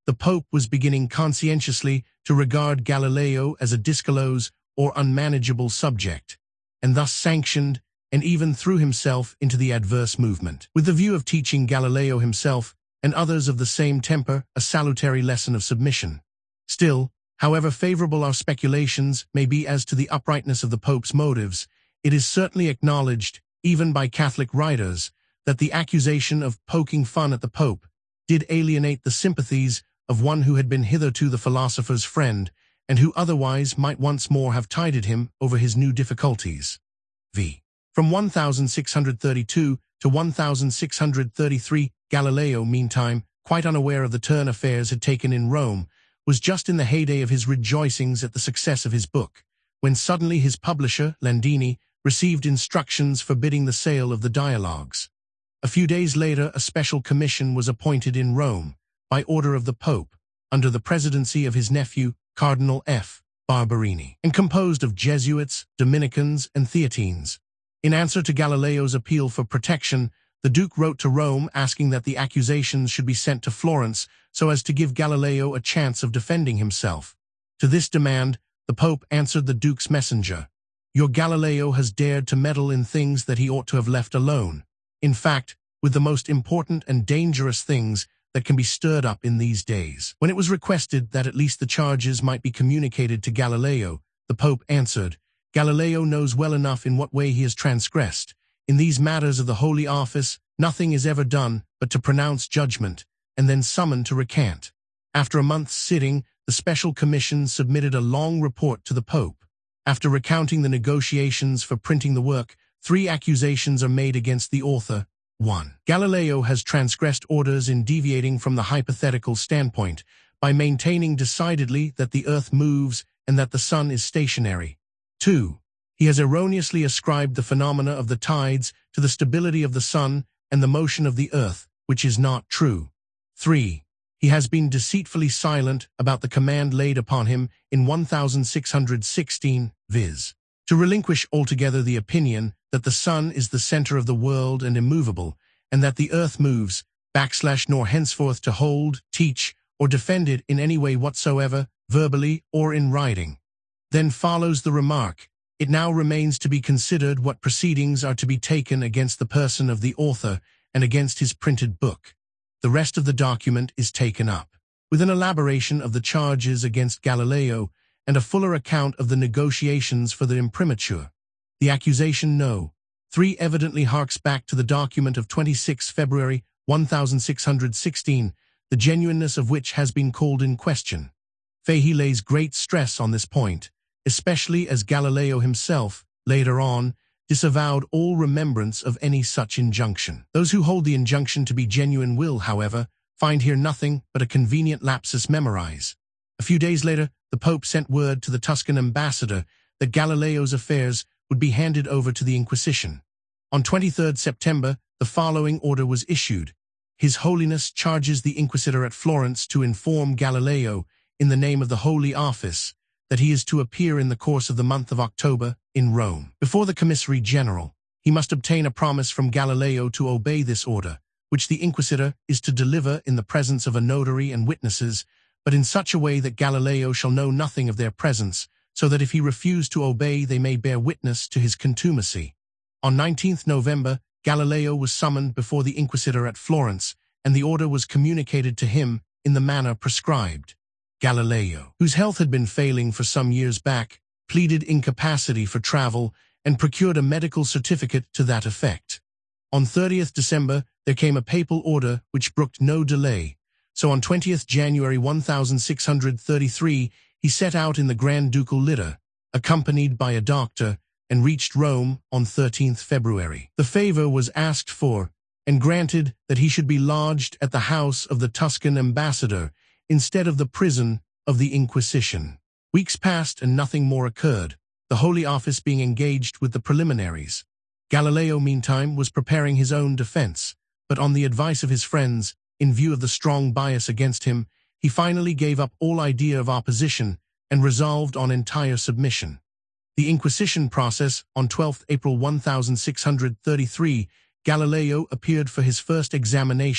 the Pope was beginning conscientiously to regard Galileo as a discolos or unmanageable subject, and thus sanctioned and even threw himself into the adverse movement, with the view of teaching Galileo himself and others of the same temper a salutary lesson of submission. Still, however favorable our speculations may be as to the uprightness of the Pope's motives, it is certainly acknowledged, even by Catholic writers, that the accusation of poking fun at the Pope did alienate the sympathies of one who had been hitherto the philosopher's friend, and who otherwise might once more have tided him over his new difficulties. V. From one thousand six hundred thirty-two to one thousand six hundred thirty-three, Galileo, meantime, quite unaware of the turn affairs had taken in Rome, was just in the heyday of his rejoicings at the success of his book, when suddenly his publisher, Landini, received instructions forbidding the sale of the dialogues. A few days later, a special commission was appointed in Rome, by order of the Pope, under the presidency of his nephew, Cardinal F. Barberini, and composed of Jesuits, Dominicans, and Theatines. In answer to Galileo's appeal for protection, the Duke wrote to Rome asking that the accusations should be sent to Florence so as to give Galileo a chance of defending himself. To this demand, the Pope answered the Duke's messenger, "Your Galileo has dared to meddle in things that he ought to have left alone. In fact, with the most important and dangerous things that can be stirred up in these days." When it was requested that at least the charges might be communicated to Galileo, the Pope answered, "Galileo knows well enough in what way he has transgressed. In these matters of the Holy Office, nothing is ever done but to pronounce judgment, and then summon to recant." After a month's sitting, the special commission submitted a long report to the Pope. After recounting the negotiations for printing the work, three accusations are made against the author. one. Galileo has transgressed orders in deviating from the hypothetical standpoint by maintaining decidedly that the earth moves and that the sun is stationary. two. He has erroneously ascribed the phenomena of the tides to the stability of the sun and the motion of the earth, which is not true. three. He has been deceitfully silent about the command laid upon him in one thousand six hundred sixteen, viz. to relinquish altogether the opinion that the sun is the center of the world and immovable, and that the earth moves, backslash nor henceforth to hold, teach, or defend it in any way whatsoever, verbally or in writing. Then follows the remark, "It now remains to be considered what proceedings are to be taken against the person of the author and against his printed book." The rest of the document is taken up, with an elaboration of the charges against Galileo and a fuller account of the negotiations for the imprimatur. The accusation no. three evidently harks back to the document of the twenty-sixth of February one thousand six hundred sixteen, the genuineness of which has been called in question. Fahey lays great stress on this point, especially as Galileo himself, later on, disavowed all remembrance of any such injunction. Those who hold the injunction to be genuine will, however, find here nothing but a convenient lapsus memoriae. A few days later, the Pope sent word to the Tuscan ambassador that Galileo's affairs would be handed over to the Inquisition. On the twenty-third of September, the following order was issued. His Holiness charges the Inquisitor at Florence to inform Galileo, in the name of the Holy Office, that he is to appear in the course of the month of October in Rome. Before the Commissary General, he must obtain a promise from Galileo to obey this order, which the Inquisitor is to deliver in the presence of a notary and witnesses, but in such a way that Galileo shall know nothing of their presence, so that if he refuse to obey they may bear witness to his contumacy. On the nineteenth of November, Galileo was summoned before the Inquisitor at Florence, and the order was communicated to him in the manner prescribed. Galileo, whose health had been failing for some years back, pleaded incapacity for travel and procured a medical certificate to that effect. On the thirtieth of December, there came a papal order which brooked no delay, so on the twentieth of January one thousand six hundred thirty-three he set out in the Grand Ducal litter, accompanied by a doctor, and reached Rome on the thirteenth of February. The favor was asked for, and granted that he should be lodged at the house of the Tuscan ambassador, instead of the prison of the Inquisition. Weeks passed and nothing more occurred, the Holy Office being engaged with the preliminaries. Galileo, meantime, was preparing his own defense, but on the advice of his friends, in view of the strong bias against him, he finally gave up all idea of opposition and resolved on entire submission. The Inquisition process, on the twelfth of April one thousand six hundred thirty-three, Galileo appeared for his first examination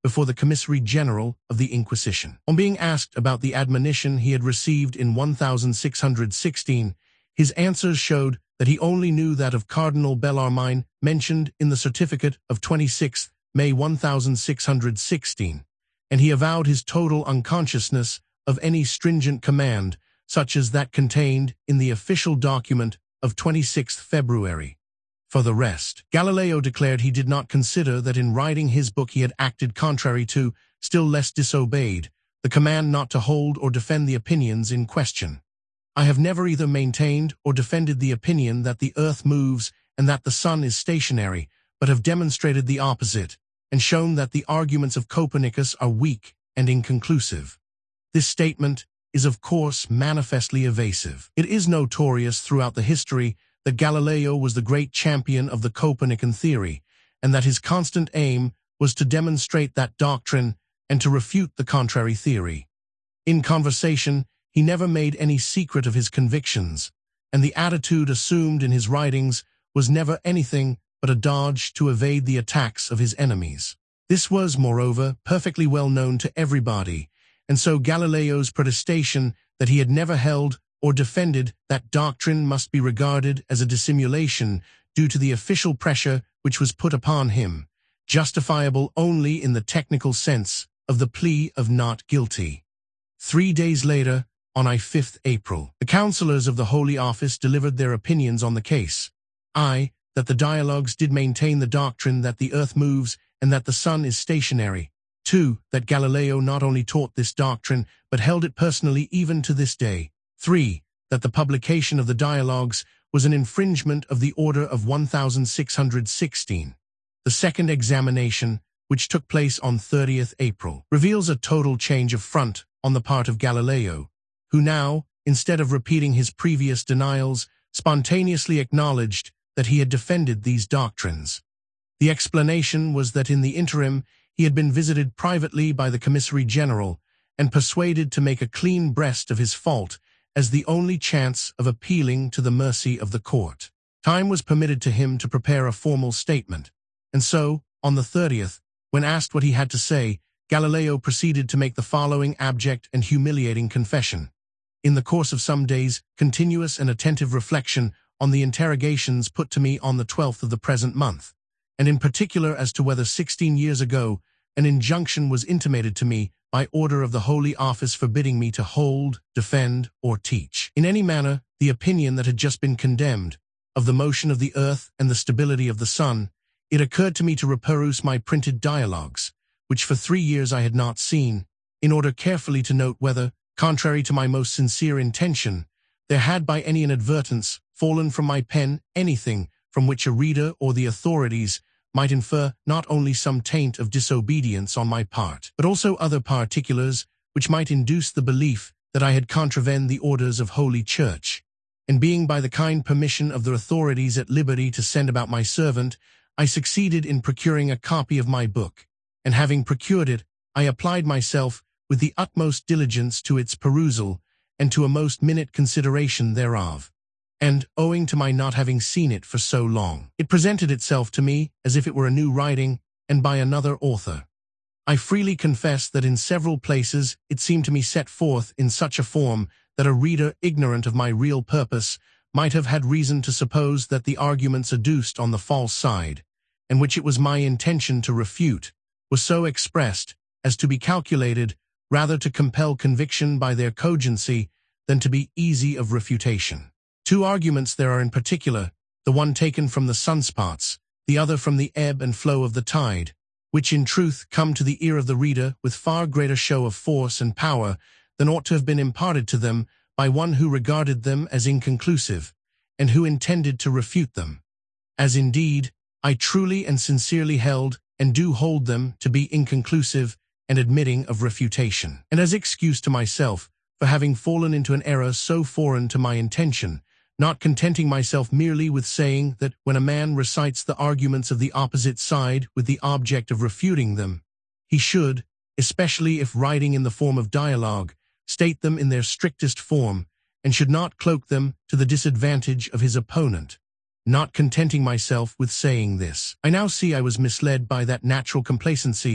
before the Commissary General of the Inquisition. On being asked about the admonition he had received in one thousand six hundred sixteen, his answers showed that he only knew that of Cardinal Bellarmine mentioned in the certificate of twenty-sixth May one thousand six hundred sixteen, and he avowed his total unconsciousness of any stringent command, such as that contained in the official document of twenty-sixth February. For the rest, Galileo declared he did not consider that in writing his book he had acted contrary to, still less disobeyed, the command not to hold or defend the opinions in question. I have never either maintained or defended the opinion that the earth moves and that the sun is stationary, but have demonstrated the opposite, and shown that the arguments of Copernicus are weak and inconclusive. This statement is of course manifestly evasive. It is notorious throughout the history that Galileo was the great champion of the Copernican theory, and that his constant aim was to demonstrate that doctrine and to refute the contrary theory. In conversation, he never made any secret of his convictions, and the attitude assumed in his writings was never anything but a dodge to evade the attacks of his enemies. This was, moreover, perfectly well known to everybody, and so Galileo's protestation that he had never held or defended that doctrine must be regarded as a dissimulation due to the official pressure which was put upon him, justifiable only in the technical sense of the plea of not guilty. Three days later, on the fifth of April, the councillors of the Holy Office delivered their opinions on the case. I, that the dialogues did maintain the doctrine that the earth moves and that the sun is stationary. Two, that Galileo not only taught this doctrine, but held it personally even to this day. Three, that the publication of the dialogues was an infringement of the order of one thousand six hundred sixteen. The second examination, which took place on thirtieth of April, reveals a total change of front on the part of Galileo, who now, instead of repeating his previous denials, spontaneously acknowledged that he had defended these doctrines. The explanation was that in the interim he had been visited privately by the Commissary General and persuaded to make a clean breast of his fault as the only chance of appealing to the mercy of the court. Time was permitted to him to prepare a formal statement, and so, on the thirtieth, when asked what he had to say, Galileo proceeded to make the following abject and humiliating confession. In the course of some days, continuous and attentive reflection on the interrogations put to me on the twelfth of the present month, and in particular as to whether sixteen years ago an injunction was intimated to me by order of the Holy Office forbidding me to hold, defend, or teach, in any manner, the opinion that had just been condemned, of the motion of the earth and the stability of the sun, it occurred to me to reperuse my printed dialogues, which for three years I had not seen, in order carefully to note whether, contrary to my most sincere intention, there had by any inadvertence fallen from my pen anything from which a reader or the authorities might infer not only some taint of disobedience on my part, but also other particulars which might induce the belief that I had contravened the orders of Holy Church. And being by the kind permission of the authorities at liberty to send about my servant, I succeeded in procuring a copy of my book, and having procured it, I applied myself with the utmost diligence to its perusal and to a most minute consideration thereof. And, owing to my not having seen it for so long, it presented itself to me as if it were a new writing and by another author. I freely confess that in several places it seemed to me set forth in such a form that a reader ignorant of my real purpose might have had reason to suppose that the arguments adduced on the false side, and which it was my intention to refute, were so expressed as to be calculated rather to compel conviction by their cogency than to be easy of refutation. Two arguments there are in particular, the one taken from the sunspots, the other from the ebb and flow of the tide, which in truth come to the ear of the reader with far greater show of force and power than ought to have been imparted to them by one who regarded them as inconclusive, and who intended to refute them. As indeed, I truly and sincerely held, and do hold them to be inconclusive and admitting of refutation. And as excuse to myself for having fallen into an error so foreign to my intention, not contenting myself merely with saying that when a man recites the arguments of the opposite side with the object of refuting them, he should, especially if writing in the form of dialogue, state them in their strictest form, and should not cloak them to the disadvantage of his opponent. Not contenting myself with saying this, I now see I was misled by that natural complacency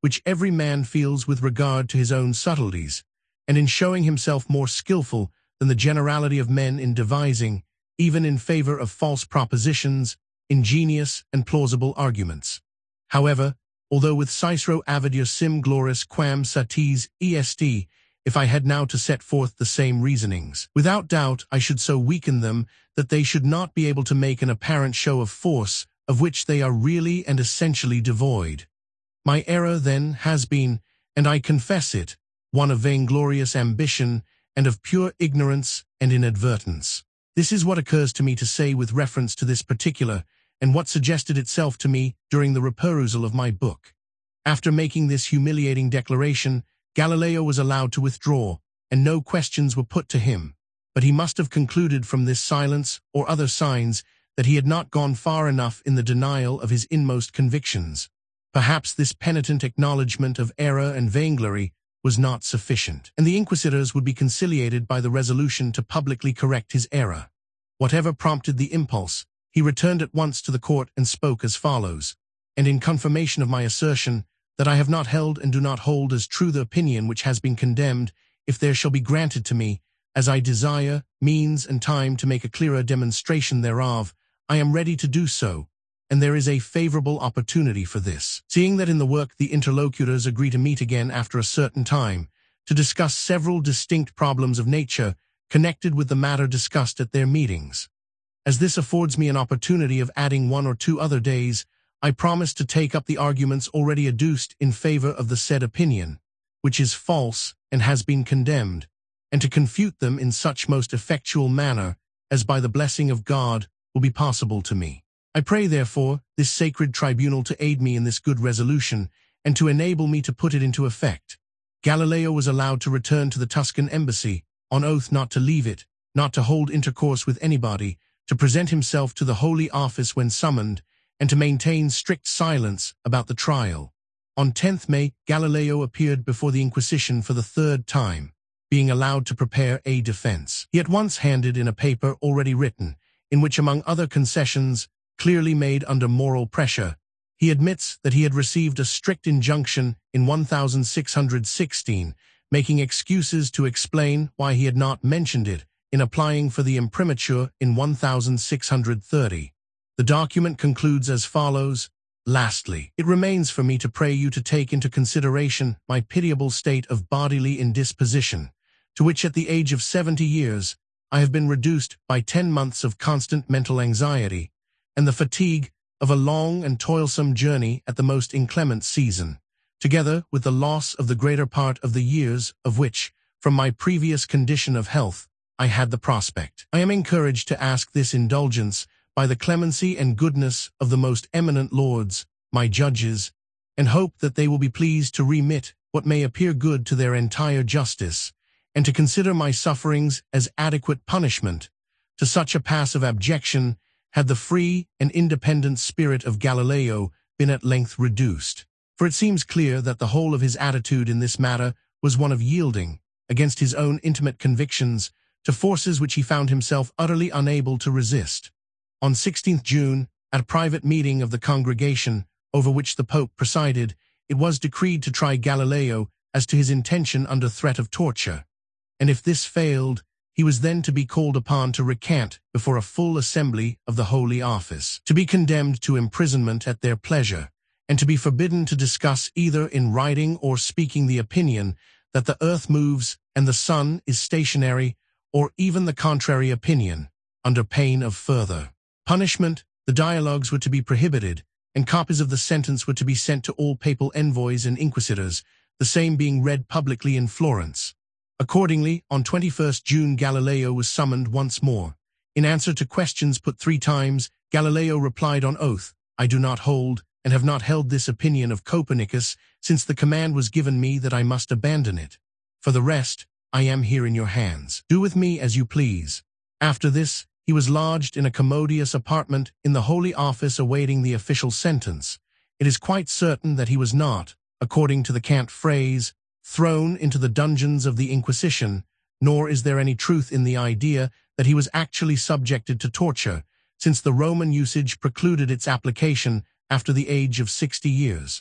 which every man feels with regard to his own subtleties, and in showing himself more skillful than the generality of men in devising, even in favor of false propositions, ingenious and plausible arguments. However, although with Cicero avidur sim gloris quam satis est, if I had now to set forth the same reasonings, without doubt I should so weaken them that they should not be able to make an apparent show of force of which they are really and essentially devoid. My error, then, has been, and I confess it, one of vainglorious ambition and of pure ignorance and inadvertence. This is what occurs to me to say with reference to this particular, and what suggested itself to me during the reperusal of my book. After making this humiliating declaration, Galileo was allowed to withdraw, and no questions were put to him, but he must have concluded from this silence or other signs that he had not gone far enough in the denial of his inmost convictions. Perhaps this penitent acknowledgment of error and vainglory was not sufficient, and the inquisitors would be conciliated by the resolution to publicly correct his error. Whatever prompted the impulse, he returned at once to the court and spoke as follows, and in confirmation of my assertion that I have not held and do not hold as true the opinion which has been condemned, if there shall be granted to me, as I desire, means and time to make a clearer demonstration thereof, I am ready to do so, and there is a favorable opportunity for this, seeing that in the work the interlocutors agree to meet again after a certain time, to discuss several distinct problems of nature connected with the matter discussed at their meetings. As this affords me an opportunity of adding one or two other days, I promise to take up the arguments already adduced in favor of the said opinion, which is false and has been condemned, and to confute them in such most effectual manner as by the blessing of God will be possible to me. I pray, therefore, this sacred tribunal to aid me in this good resolution, and to enable me to put it into effect. Galileo was allowed to return to the Tuscan embassy, on oath not to leave it, not to hold intercourse with anybody, to present himself to the Holy Office when summoned, and to maintain strict silence about the trial. On tenth May, Galileo appeared before the Inquisition for the third time, being allowed to prepare a defense. He at once handed in a paper already written, in which, among other concessions, clearly made under moral pressure, he admits that he had received a strict injunction in one thousand six hundred sixteen, making excuses to explain why he had not mentioned it in applying for the imprimatur in one thousand six hundred thirty. The document concludes as follows: Lastly, it remains for me to pray you to take into consideration my pitiable state of bodily indisposition, to which at the age of seventy years I have been reduced by ten months of constant mental anxiety, and the fatigue of a long and toilsome journey at the most inclement season, together with the loss of the greater part of the years of which, from my previous condition of health, I had the prospect. I am encouraged to ask this indulgence by the clemency and goodness of the most eminent lords, my judges, and hope that they will be pleased to remit what may appear good to their entire justice, and to consider my sufferings as adequate punishment. To such a pass of abjection had the free and independent spirit of Galileo been at length reduced. For it seems clear that the whole of his attitude in this matter was one of yielding, against his own intimate convictions, to forces which he found himself utterly unable to resist. On sixteenth June, at a private meeting of the congregation, over which the Pope presided, it was decreed to try Galileo as to his intention under threat of torture, and if this failed, he was then to be called upon to recant before a full assembly of the Holy Office, to be condemned to imprisonment at their pleasure, and to be forbidden to discuss either in writing or speaking the opinion that the earth moves and the sun is stationary, or even the contrary opinion, under pain of further punishment. The dialogues were to be prohibited, and copies of the sentence were to be sent to all papal envoys and inquisitors, the same being read publicly in Florence. Accordingly, on twenty-first June Galileo was summoned once more. In answer to questions put three times, Galileo replied on oath, "I do not hold, and have not held this opinion of Copernicus, since the command was given me that I must abandon it. For the rest, I am here in your hands. Do with me as you please." After this, he was lodged in a commodious apartment in the Holy Office awaiting the official sentence. It is quite certain that he was not, according to the cant phrase, thrown into the dungeons of the Inquisition, nor is there any truth in the idea that he was actually subjected to torture, since the Roman usage precluded its application after the age of sixty years.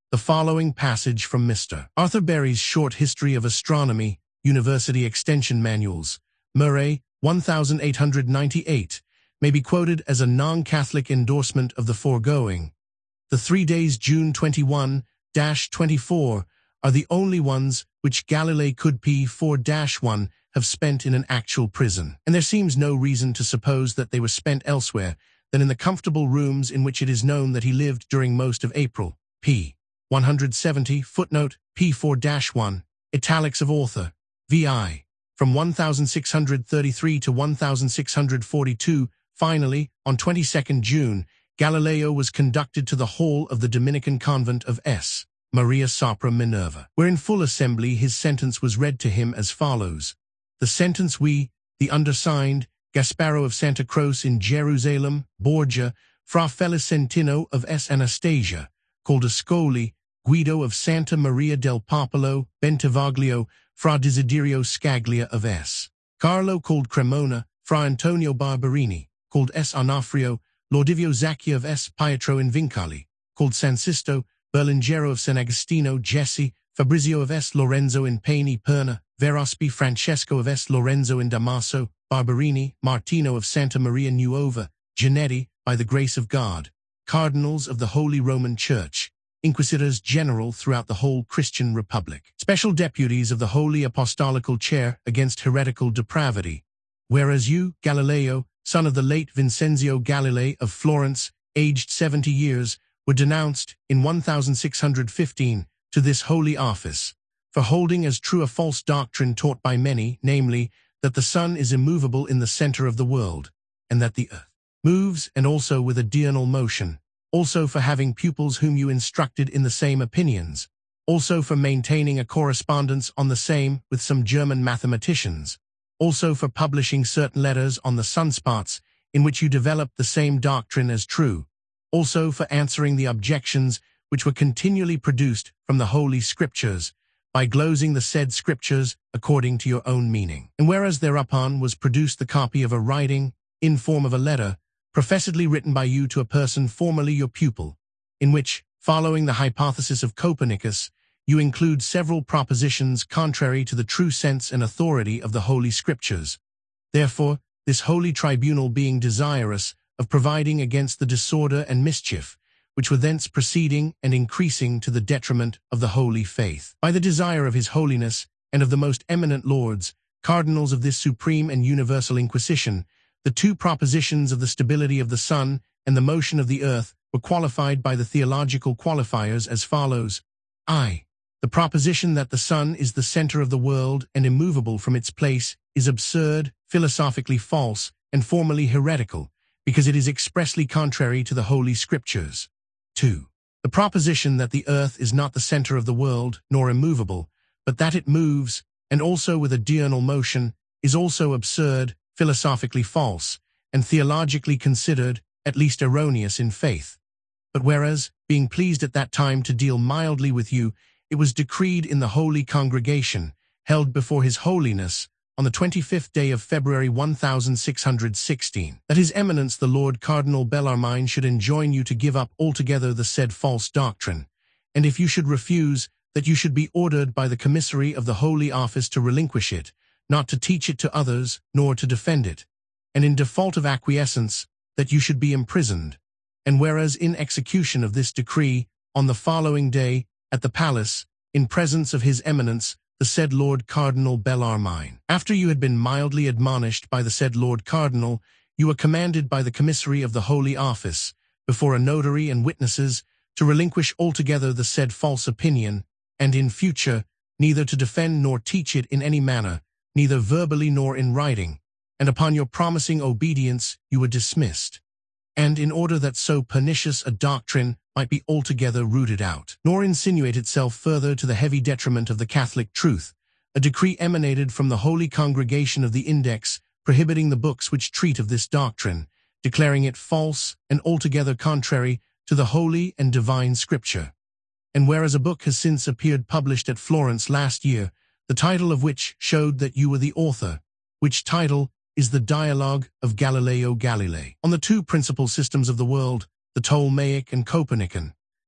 the following passage from Mister Arthur Berry's Short History of Astronomy, University Extension Manuals, Murray, eighteen ninety-eight, may be quoted as a non-Catholic endorsement of the foregoing. The three days June twenty-first to twenty-fourth are the only ones which Galilei could P four dash one have spent in an actual prison, and there seems no reason to suppose that they were spent elsewhere than in the comfortable rooms in which it is known that he lived during most of April. p. one seventy, footnote, P four dash one, italics of author, V I from sixteen thirty-three to sixteen forty-two. Finally, on the twenty-second of June, Galileo was conducted to the hall of the Dominican convent of S. Maria Sopra Minerva, where in full assembly his sentence was read to him as follows. The sentence we, the undersigned, Gasparo of Santa Croce in Jerusalem, Borgia, Fra Felicentino of S. Anastasia, called Ascoli, Guido of Santa Maria del Popolo, Bentivoglio, Fra Desiderio Scaglia of S. Carlo called Cremona, Fra Antonio Barberini, called S. Onofrio, Laudivio Zacchia of S. Pietro in Vincali, called San Sisto, Berlingero of San Agostino, Jesse, Fabrizio of S. Lorenzo in Pani Perna, Verospi Francesco of S. Lorenzo in Damaso, Barberini, Martino of Santa Maria Nuova, Giannetti, by the grace of God, cardinals of the Holy Roman Church, inquisitors general throughout the whole Christian Republic, special deputies of the Holy Apostolical Chair against heretical depravity, whereas you, Galileo, son of the late Vincenzio Galilei of Florence, aged seventy years, were denounced in sixteen fifteen to this holy office, for holding as true a false doctrine taught by many, namely, that the sun is immovable in the center of the world, and that the earth moves and also with a diurnal motion, also for having pupils whom you instructed in the same opinions, also for maintaining a correspondence on the same with some German mathematicians, also for publishing certain letters on the sunspots in which you developed the same doctrine as true, also for answering the objections which were continually produced from the Holy Scriptures, by glosing the said Scriptures according to your own meaning. And whereas thereupon was produced the copy of a writing, in form of a letter, professedly written by you to a person formerly your pupil, in which, following the hypothesis of Copernicus, you include several propositions contrary to the true sense and authority of the Holy Scriptures. Therefore, this holy tribunal being desirous of providing against the disorder and mischief, which were thence proceeding and increasing to the detriment of the holy faith, by the desire of his holiness and of the most eminent lords, cardinals of this supreme and universal inquisition, the two propositions of the stability of the sun and the motion of the earth were qualified by the theological qualifiers as follows. I. The proposition that the sun is the center of the world and immovable from its place is absurd, philosophically false, and formally heretical, because it is expressly contrary to the Holy Scriptures. two. The proposition that the earth is not the center of the world, nor immovable, but that it moves, and also with a diurnal motion, is also absurd, philosophically false, and theologically considered, at least erroneous in faith. But whereas, being pleased at that time to deal mildly with you, it was decreed in the Holy Congregation, held before His Holiness, on the twenty-fifth day of February sixteen sixteen, that His Eminence the Lord Cardinal Bellarmine should enjoin you to give up altogether the said false doctrine, and if you should refuse, that you should be ordered by the commissary of the Holy Office to relinquish it, not to teach it to others, nor to defend it, and in default of acquiescence, that you should be imprisoned. And whereas in execution of this decree, on the following day, at the palace, in presence of His Eminence, the said Lord Cardinal Bellarmine, after you had been mildly admonished by the said Lord Cardinal, you were commanded by the commissary of the Holy Office, before a notary and witnesses, to relinquish altogether the said false opinion, and in future, neither to defend nor teach it in any manner, neither verbally nor in writing, and upon your promising obedience you were dismissed. And in order that so pernicious a doctrine might be altogether rooted out, nor insinuate itself further to the heavy detriment of the Catholic truth, a decree emanated from the Holy Congregation of the Index prohibiting the books which treat of this doctrine, declaring it false and altogether contrary to the Holy and Divine Scripture. And whereas a book has since appeared published at Florence last year, the title of which showed that you were the author, which title is the Dialogue of Galileo Galilei, on the two principal systems of the world, the Ptolemaic and Copernican,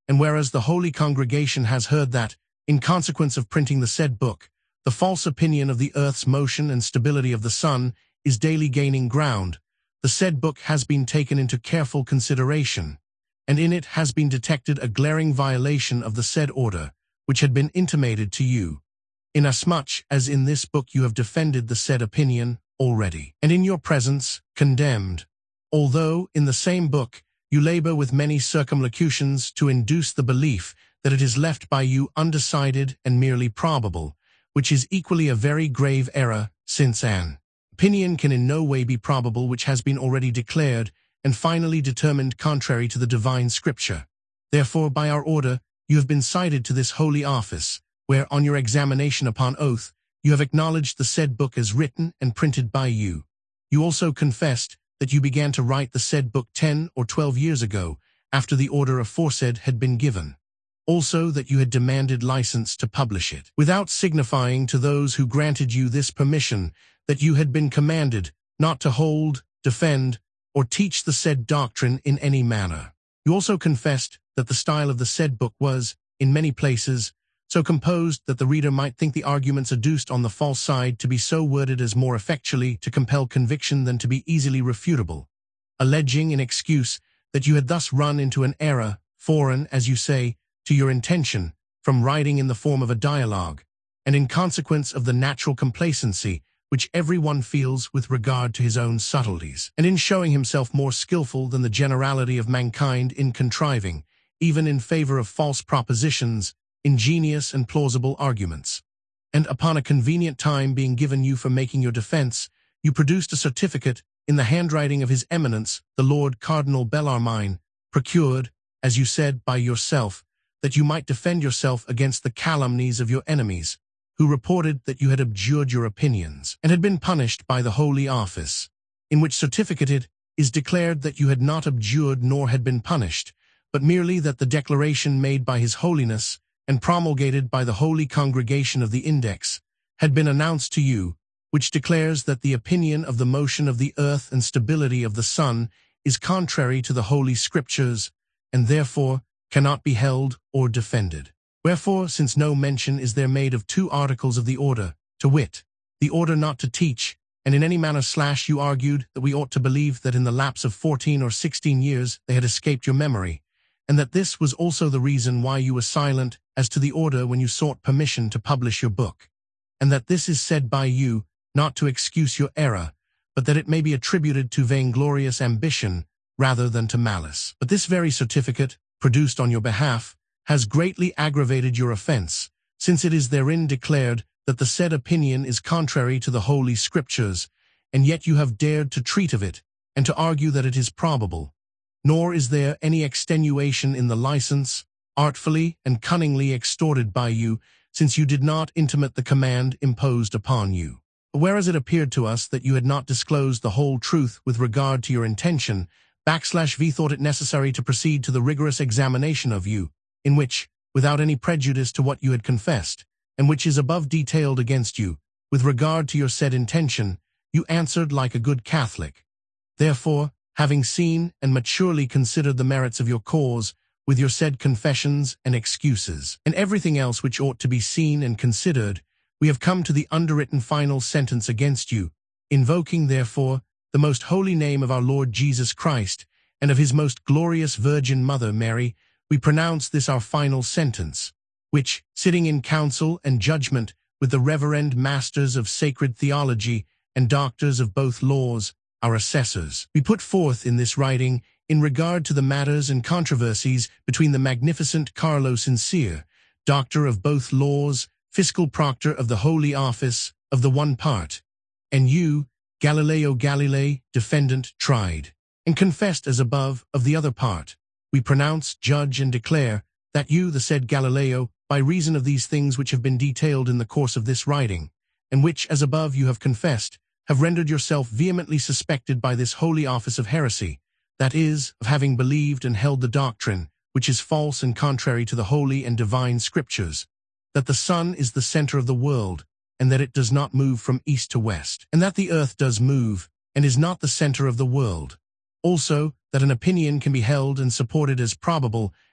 And whereas the Holy Congregation has heard that, in consequence of printing the said book, the false opinion of the earth's motion and stability of the sun is daily gaining ground, the said book has been taken into careful consideration, and in it has been detected a glaring violation of the said order, which had been intimated to you, inasmuch as in this book you have defended the said opinion already, and in your presence condemned, although in the same book you labor with many circumlocutions to induce the belief that it is left by you undecided and merely probable, which is equally a very grave error, since an opinion can in no way be probable which has been already declared and finally determined contrary to the divine Scripture. Therefore, by our order, you have been cited to this holy office, where on your examination upon oath, you have acknowledged the said book as written and printed by you. You also confessed that you began to write the said book ten or twelve years ago, after the order aforesaid had been given. Also that you had demanded license to publish it, without signifying to those who granted you this permission that you had been commanded not to hold, defend, or teach the said doctrine in any manner. You also confessed that the style of the said book was, in many places, so composed that the reader might think the arguments adduced on the false side to be so worded as more effectually to compel conviction than to be easily refutable, alleging in excuse that you had thus run into an error, foreign, as you say, to your intention, from writing in the form of a dialogue, and in consequence of the natural complacency which every one feels with regard to his own subtleties, and in showing himself more skillful than the generality of mankind in contriving, even in favor of false propositions, ingenious and plausible arguments. And upon a convenient time being given you for making your defense, you produced a certificate in the handwriting of His Eminence, the Lord Cardinal Bellarmine, procured, as you said, by yourself, that you might defend yourself against the calumnies of your enemies, who reported that you had abjured your opinions, and had been punished by the Holy Office, in which certificate it is declared that you had not abjured nor had been punished, but merely that the declaration made by His Holiness and promulgated by the Holy Congregation of the Index had been announced to you, which declares that the opinion of the motion of the earth and stability of the sun is contrary to the Holy Scriptures, and therefore cannot be held or defended. Wherefore, since no mention is there made of two articles of the order, to wit, the order not to teach, and in any manner slash you argued that we ought to believe that in the lapse of fourteen or sixteen years they had escaped your memory, and that this was also the reason why you were silent as to the order when you sought permission to publish your book, and that this is said by you, not to excuse your error, but that it may be attributed to vainglorious ambition rather than to malice. But this very certificate, produced on your behalf, has greatly aggravated your offense, since it is therein declared that the said opinion is contrary to the Holy Scriptures, and yet you have dared to treat of it, and to argue that it is probable. Nor is there any extenuation in the license, artfully and cunningly extorted by you, since you did not intimate the command imposed upon you. Whereas it appeared to us that you had not disclosed the whole truth with regard to your intention, backslash v thought it necessary to proceed to the rigorous examination of you, in which, without any prejudice to what you had confessed, and which is above detailed against you, with regard to your said intention, you answered like a good Catholic. Therefore, having seen and maturely considered the merits of your cause, with your said confessions and excuses, and everything else which ought to be seen and considered, we have come to the underwritten final sentence against you, invoking, therefore, the most holy name of our Lord Jesus Christ, and of His most glorious Virgin Mother Mary, we pronounce this our final sentence, which, sitting in council and judgment with the reverend masters of sacred theology and doctors of both laws, our assessors, we put forth in this writing in regard to the matters and controversies between the magnificent Carlo Sincere, doctor of both laws, fiscal proctor of the Holy Office of the one part, and you, Galileo Galilei, defendant tried, and confessed as above of the other part. We pronounce, judge, and declare that you, the said Galileo, by reason of these things which have been detailed in the course of this writing, and which, as above, you have confessed, have rendered yourself vehemently suspected by this holy office of heresy, that is, of having believed and held the doctrine, which is false and contrary to the holy and divine Scriptures, that the sun is the center of the world, and that it does not move from east to west, and that the earth does move, and is not the center of the world. Also, that an opinion can be held and supported as probable,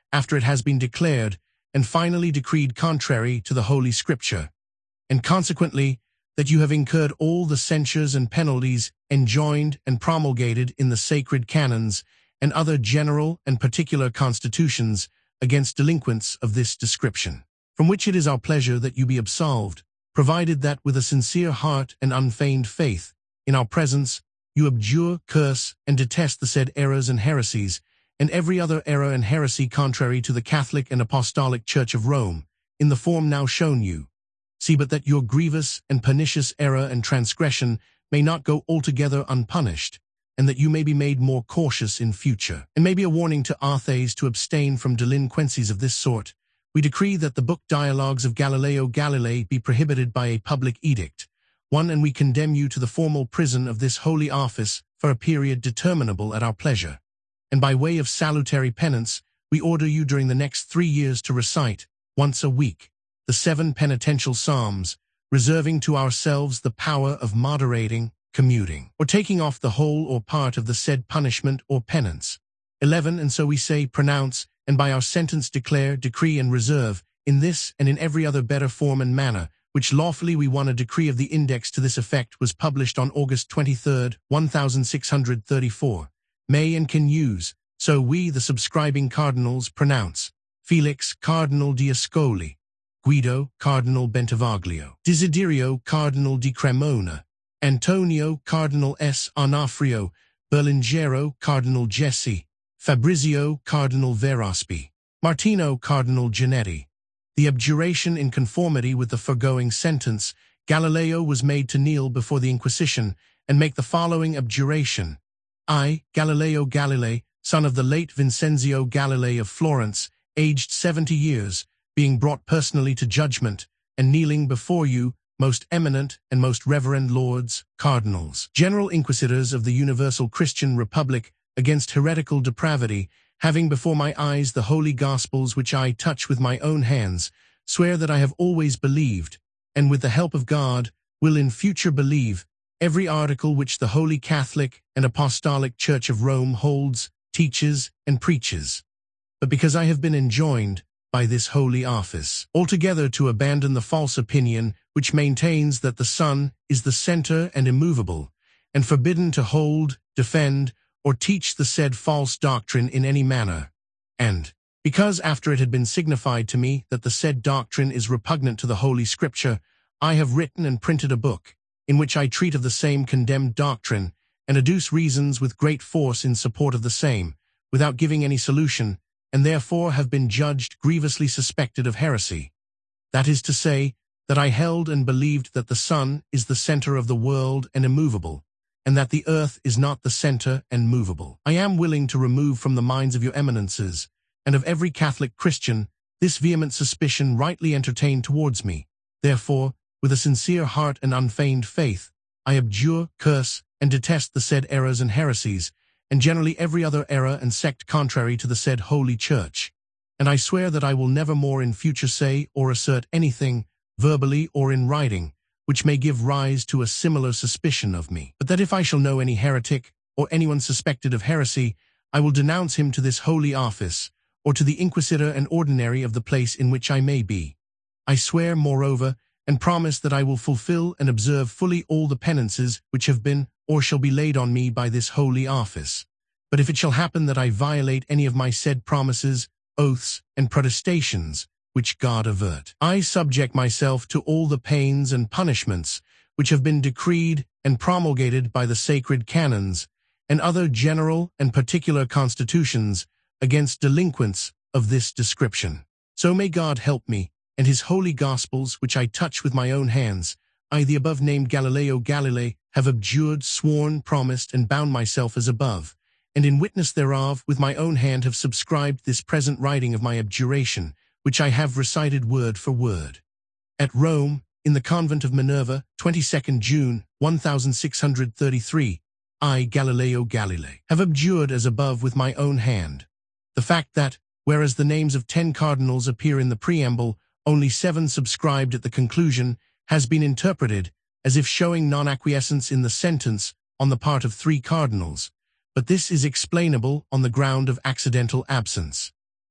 after it has been declared and finally decreed contrary to the Holy Scripture, and consequently that you have incurred all the censures and penalties enjoined and promulgated in the sacred canons and other general and particular constitutions against delinquents of this description, from which it is our pleasure that you be absolved, provided that with a sincere heart and unfeigned faith, in our presence, you abjure, curse, and detest the said errors and heresies, and every other error and heresy contrary to the Catholic and Apostolic Church of Rome, in the form now shown you. See but that your grievous and pernicious error and transgression may not go altogether unpunished, and that you may be made more cautious in future, and may be a warning to Arthes to abstain from delinquencies of this sort. We decree that the book Dialogues of Galileo Galilei be prohibited by a public edict. One, and we condemn you to the formal prison of this holy office for a period determinable at our pleasure. And by way of salutary penance, we order you during the next three years to recite, once a week, the seven penitential psalms, reserving to ourselves the power of moderating, commuting, or taking off the whole or part of the said punishment or penance. eleven. And so we say, pronounce, and by our sentence declare, decree, and reserve, in this and in every other better form and manner, which lawfully we won a decree of the index to this effect was published on August twenty-third, sixteen thirty-four, may and can use, so we, the subscribing cardinals, pronounce, Felix, Cardinal Diascoli, Guido, Cardinal Bentivoglio, Desiderio, Cardinal di Cremona, Antonio, Cardinal S. Onofrio, Berlingero, Cardinal Jesse, Fabrizio, Cardinal Verospi, Martino, Cardinal Giannetti. The abjuration in conformity with the foregoing sentence, Galileo was made to kneel before the Inquisition and make the following abjuration. I, Galileo Galilei, son of the late Vincenzio Galilei of Florence, aged seventy years, being brought personally to judgment, and kneeling before you, most eminent and most reverend lords, cardinals, general inquisitors of the Universal Christian Republic, against heretical depravity, having before my eyes the holy Gospels which I touch with my own hands, swear that I have always believed, and with the help of God, will in future believe, every article which the Holy Catholic and Apostolic Church of Rome holds, teaches, and preaches. But because I have been enjoined, by this holy office, altogether to abandon the false opinion which maintains that the Son is the center and immovable, and forbidden to hold, defend, or teach the said false doctrine in any manner, and, because after it had been signified to me that the said doctrine is repugnant to the Holy Scripture, I have written and printed a book, in which I treat of the same condemned doctrine, and adduce reasons with great force in support of the same, without giving any solution, and therefore have been judged grievously suspected of heresy. That is to say, that I held and believed that the Son is the center of the world and immovable, and that the earth is not the center and movable. I am willing to remove from the minds of your eminences, and of every Catholic Christian, this vehement suspicion rightly entertained towards me. Therefore, with a sincere heart and unfeigned faith, I abjure, curse, and detest the said errors and heresies, and generally every other error and sect contrary to the said Holy Church. And I swear that I will never more in future say or assert anything, verbally or in writing, which may give rise to a similar suspicion of me. But that if I shall know any heretic, or anyone suspected of heresy, I will denounce him to this holy office, or to the inquisitor and ordinary of the place in which I may be. I swear, moreover, and promise that I will fulfill and observe fully all the penances which have been or shall be laid on me by this holy office. But if it shall happen that I violate any of my said promises, oaths, and protestations, which God avert, I subject myself to all the pains and punishments which have been decreed and promulgated by the sacred canons and other general and particular constitutions against delinquents of this description. So may God help me, and his holy Gospels, which I touch with my own hands, I, the above-named Galileo Galilei, have abjured, sworn, promised, and bound myself as above, and in witness thereof with my own hand have subscribed this present writing of my abjuration, which I have recited word for word. At Rome, in the convent of Minerva, twenty-second June, sixteen thirty-three, I, Galileo Galilei, have abjured as above with my own hand. The fact that, whereas the names of ten cardinals appear in the preamble, only seven subscribed at the conclusion, has been interpreted as if showing non-acquiescence in the sentence on the part of three cardinals, but this is explainable on the ground of accidental absence.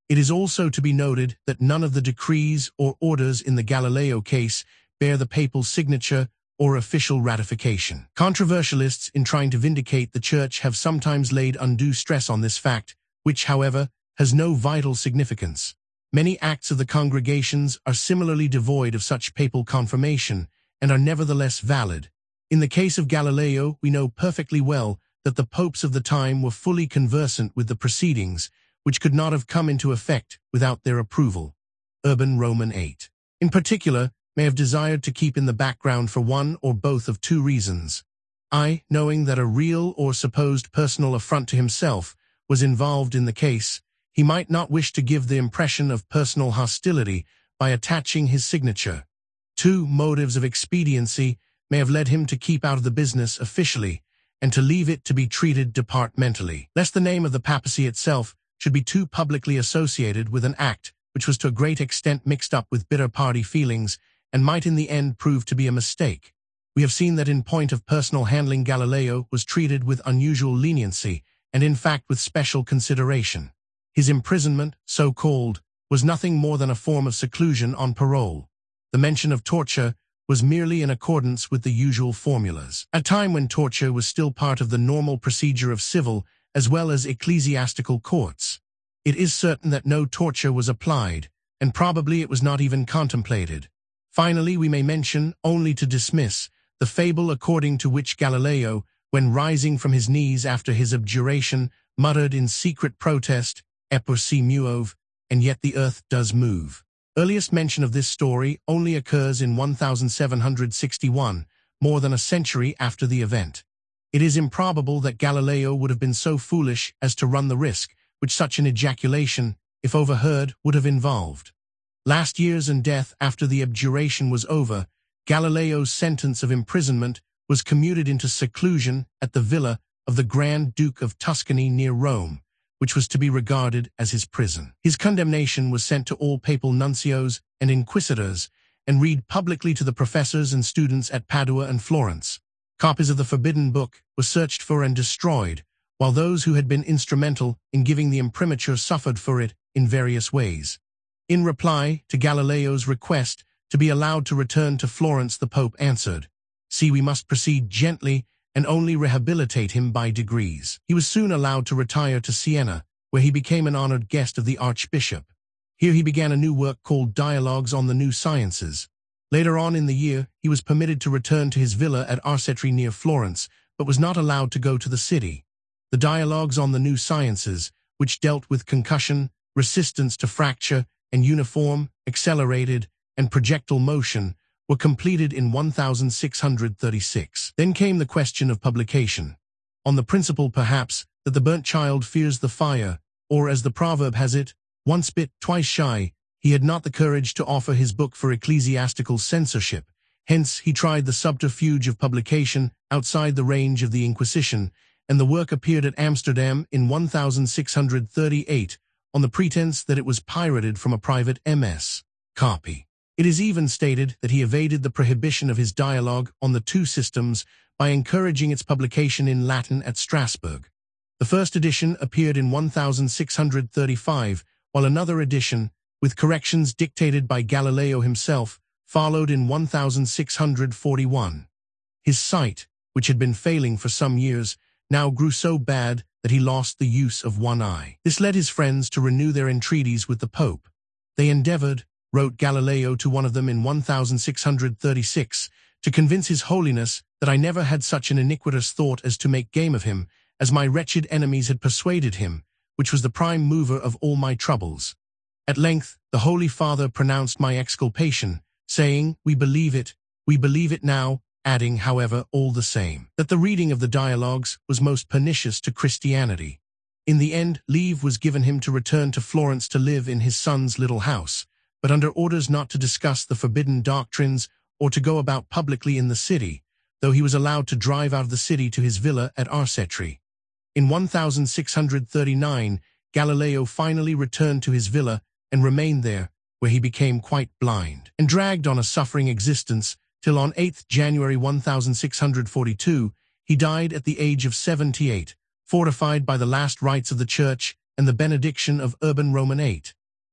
It is also to be noted that none of the decrees or orders in the Galileo case bear the papal signature or official ratification. Controversialists in trying to vindicate the Church have sometimes laid undue stress on this fact, which, however, has no vital significance. Many acts of the congregations are similarly devoid of such papal confirmation and are nevertheless valid. In the case of Galileo, we know perfectly well that the popes of the time were fully conversant with the proceedings, which could not have come into effect without their approval. Urban Roman the eighth, in particular, may have desired to keep in the background for one or both of two reasons. I, knowing that a real or supposed personal affront to himself was involved in the case, he might not wish to give the impression of personal hostility by attaching his signature. Two motives of expediency may have led him to keep out of the business officially and to leave it to be treated departmentally, lest the name of the papacy itself should be too publicly associated with an act which was to a great extent mixed up with bitter party feelings and might in the end prove to be a mistake. We have seen that in point of personal handling Galileo was treated with unusual leniency and in fact with special consideration. His imprisonment, so called, was nothing more than a form of seclusion on parole. The mention of torture was merely in accordance with the usual formulas. At a time when torture was still part of the normal procedure of civil as well as ecclesiastical courts. It is certain that no torture was applied, and probably it was not even contemplated. Finally, we may mention, only to dismiss, the fable according to which Galileo, when rising from his knees after his abjuration, muttered in secret protest, "Epur si muove," and yet the earth does move. Earliest mention of this story only occurs in one thousand seven hundred sixty-one, more than a century after the event. It is improbable that Galileo would have been so foolish as to run the risk which such an ejaculation, if overheard, would have involved. Last years and death after the abjuration was over, Galileo's sentence of imprisonment was commuted into seclusion at the villa of the Grand Duke of Tuscany near Rome, which was to be regarded as his prison. His condemnation was sent to all papal nuncios and inquisitors and read publicly to the professors and students at Padua and Florence. Copies of the forbidden book were searched for and destroyed, while those who had been instrumental in giving the imprimatur suffered for it in various ways. In reply to Galileo's request to be allowed to return to Florence, the Pope answered, "See, we must proceed gently and only rehabilitate him by degrees." He was soon allowed to retire to Siena, where he became an honored guest of the Archbishop. Here he began a new work called Dialogues on the New Sciences. Later on in the year, he was permitted to return to his villa at Arcetri near Florence, but was not allowed to go to the city. The Dialogues on the New Sciences, which dealt with concussion, resistance to fracture, and uniform, accelerated, and projectile motion, were completed in one thousand six hundred thirty-six. Then came the question of publication. On the principle, perhaps, that the burnt child fears the fire, or as the proverb has it, once bit, twice shy, he had not the courage to offer his book for ecclesiastical censorship. Hence, he tried the subterfuge of publication outside the range of the Inquisition, and the work appeared at Amsterdam in one thousand six hundred thirty-eight on the pretense that it was pirated from a private M S copy. It is even stated that he evaded the prohibition of his dialogue on the two systems by encouraging its publication in Latin at Strasbourg. The first edition appeared in one thousand six hundred thirty-five, while another edition, with corrections dictated by Galileo himself, followed in one thousand six hundred forty-one. His sight, which had been failing for some years, now grew so bad that he lost the use of one eye. This led his friends to renew their entreaties with the Pope. They endeavored, wrote Galileo to one of them in one thousand six hundred thirty-six, to convince His Holiness that I never had such an iniquitous thought as to make game of him, as my wretched enemies had persuaded him, which was the prime mover of all my troubles. At length, the Holy Father pronounced my exculpation, saying, "We believe it, we believe it now," adding, however, all the same, that the reading of the dialogues was most pernicious to Christianity. In the end, leave was given him to return to Florence to live in his son's little house, but under orders not to discuss the forbidden doctrines or to go about publicly in the city, though he was allowed to drive out of the city to his villa at Arcetri. In one thousand six hundred thirty-nine, Galileo finally returned to his villa and remained there, where he became quite blind, and dragged on a suffering existence, till on eighth of January one thousand six hundred forty-two, he died at the age of seventy-eight, fortified by the last rites of the Church and the benediction of Urban Roman the eighth.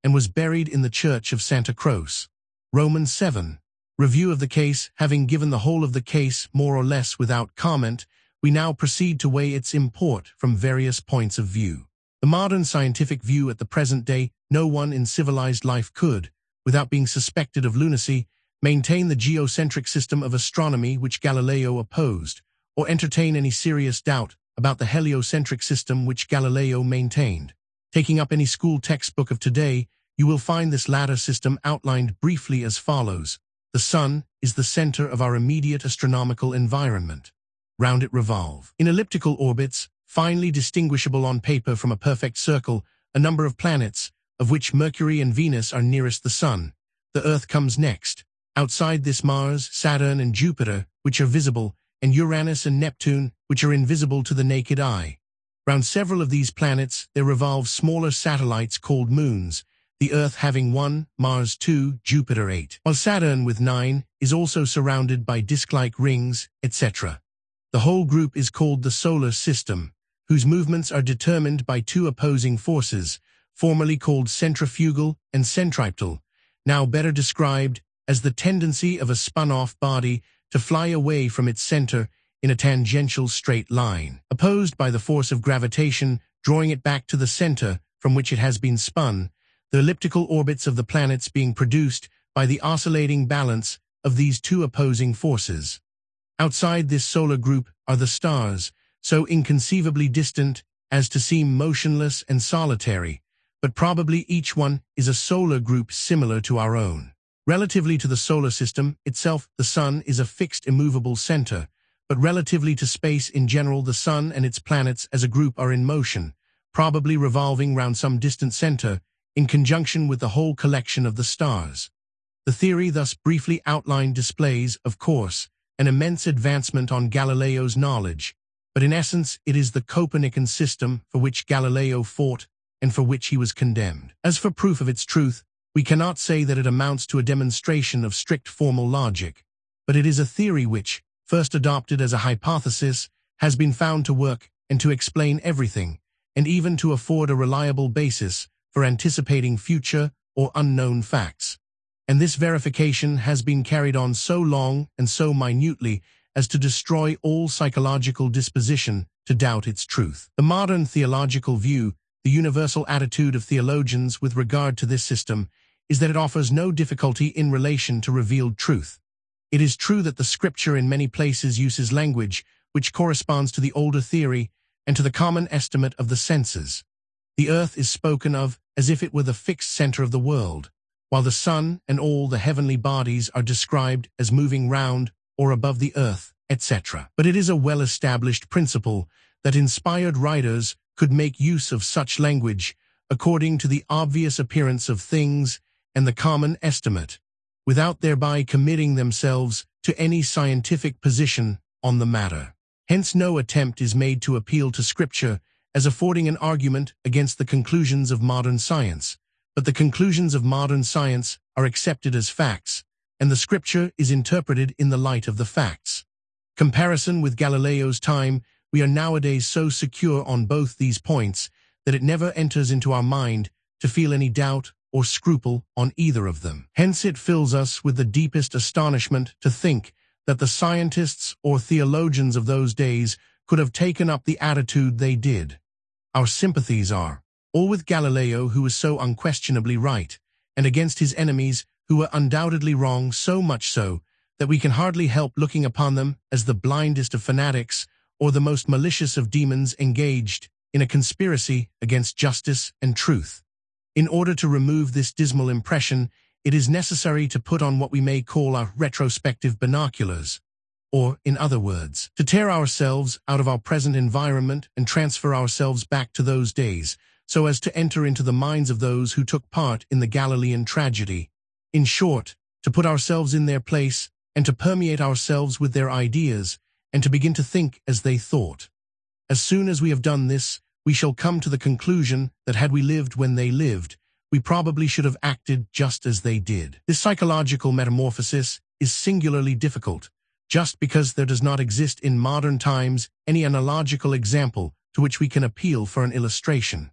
and was buried in the church of Santa Croce. Romans seven. Review of the case. Having given the whole of the case more or less without comment, we now proceed to weigh its import from various points of view. The modern scientific view at the present day, no one in civilized life could, without being suspected of lunacy, maintain the geocentric system of astronomy which Galileo opposed, or entertain any serious doubt about the heliocentric system which Galileo maintained. Taking up any school textbook of today, you will find this latter system outlined briefly as follows. The Sun is the center of our immediate astronomical environment. Round it revolve, in elliptical orbits, finely distinguishable on paper from a perfect circle, a number of planets, of which Mercury and Venus are nearest the Sun. The Earth comes next. Outside this Mars, Saturn and Jupiter, which are visible, and Uranus and Neptune, which are invisible to the naked eye. Round several of these planets there revolve smaller satellites called moons, the Earth having one, Mars two, Jupiter eight, while Saturn with nine is also surrounded by disk-like rings, et cetera. The whole group is called the solar system, whose movements are determined by two opposing forces, formerly called centrifugal and centripetal, now better described as the tendency of a spun-off body to fly away from its center in a tangential straight line, opposed by the force of gravitation drawing it back to the center from which it has been spun, the elliptical orbits of the planets being produced by the oscillating balance of these two opposing forces. Outside this solar group are the stars, so inconceivably distant as to seem motionless and solitary, but probably each one is a solar group similar to our own. Relatively to the solar system itself, the Sun is a fixed immovable center, but relatively to space in general, the Sun and its planets as a group are in motion, probably revolving round some distant center, in conjunction with the whole collection of the stars. The theory thus briefly outlined displays, of course, an immense advancement on Galileo's knowledge, but in essence it is the Copernican system for which Galileo fought and for which he was condemned. As for proof of its truth, we cannot say that it amounts to a demonstration of strict formal logic, but it is a theory which, first adopted as a hypothesis, has been found to work and to explain everything, and even to afford a reliable basis for anticipating future or unknown facts. And this verification has been carried on so long and so minutely as to destroy all psychological disposition to doubt its truth. The modern theological view, the universal attitude of theologians with regard to this system, is that it offers no difficulty in relation to revealed truth. It is true that the Scripture in many places uses language which corresponds to the older theory and to the common estimate of the senses. The earth is spoken of as if it were the fixed center of the world, while the sun and all the heavenly bodies are described as moving round or above the earth, et cetera. But it is a well-established principle that inspired writers could make use of such language according to the obvious appearance of things and the common estimate, without thereby committing themselves to any scientific position on the matter. Hence no attempt is made to appeal to Scripture as affording an argument against the conclusions of modern science, but the conclusions of modern science are accepted as facts, and the Scripture is interpreted in the light of the facts. Comparison with Galileo's time, we are nowadays so secure on both these points that it never enters into our mind to feel any doubt or scruple on either of them. Hence it fills us with the deepest astonishment to think that the scientists or theologians of those days could have taken up the attitude they did. Our sympathies are all with Galileo, who was so unquestionably right, and against his enemies who were undoubtedly wrong, so much so that we can hardly help looking upon them as the blindest of fanatics or the most malicious of demons engaged in a conspiracy against justice and truth. In order to remove this dismal impression, it is necessary to put on what we may call our retrospective binoculars, or, in other words, to tear ourselves out of our present environment and transfer ourselves back to those days, so as to enter into the minds of those who took part in the Galilean tragedy. In short, to put ourselves in their place and to permeate ourselves with their ideas and to begin to think as they thought. As soon as we have done this, we shall come to the conclusion that had we lived when they lived, we probably should have acted just as they did. This psychological metamorphosis is singularly difficult, just because there does not exist in modern times any analogical example to which we can appeal for an illustration.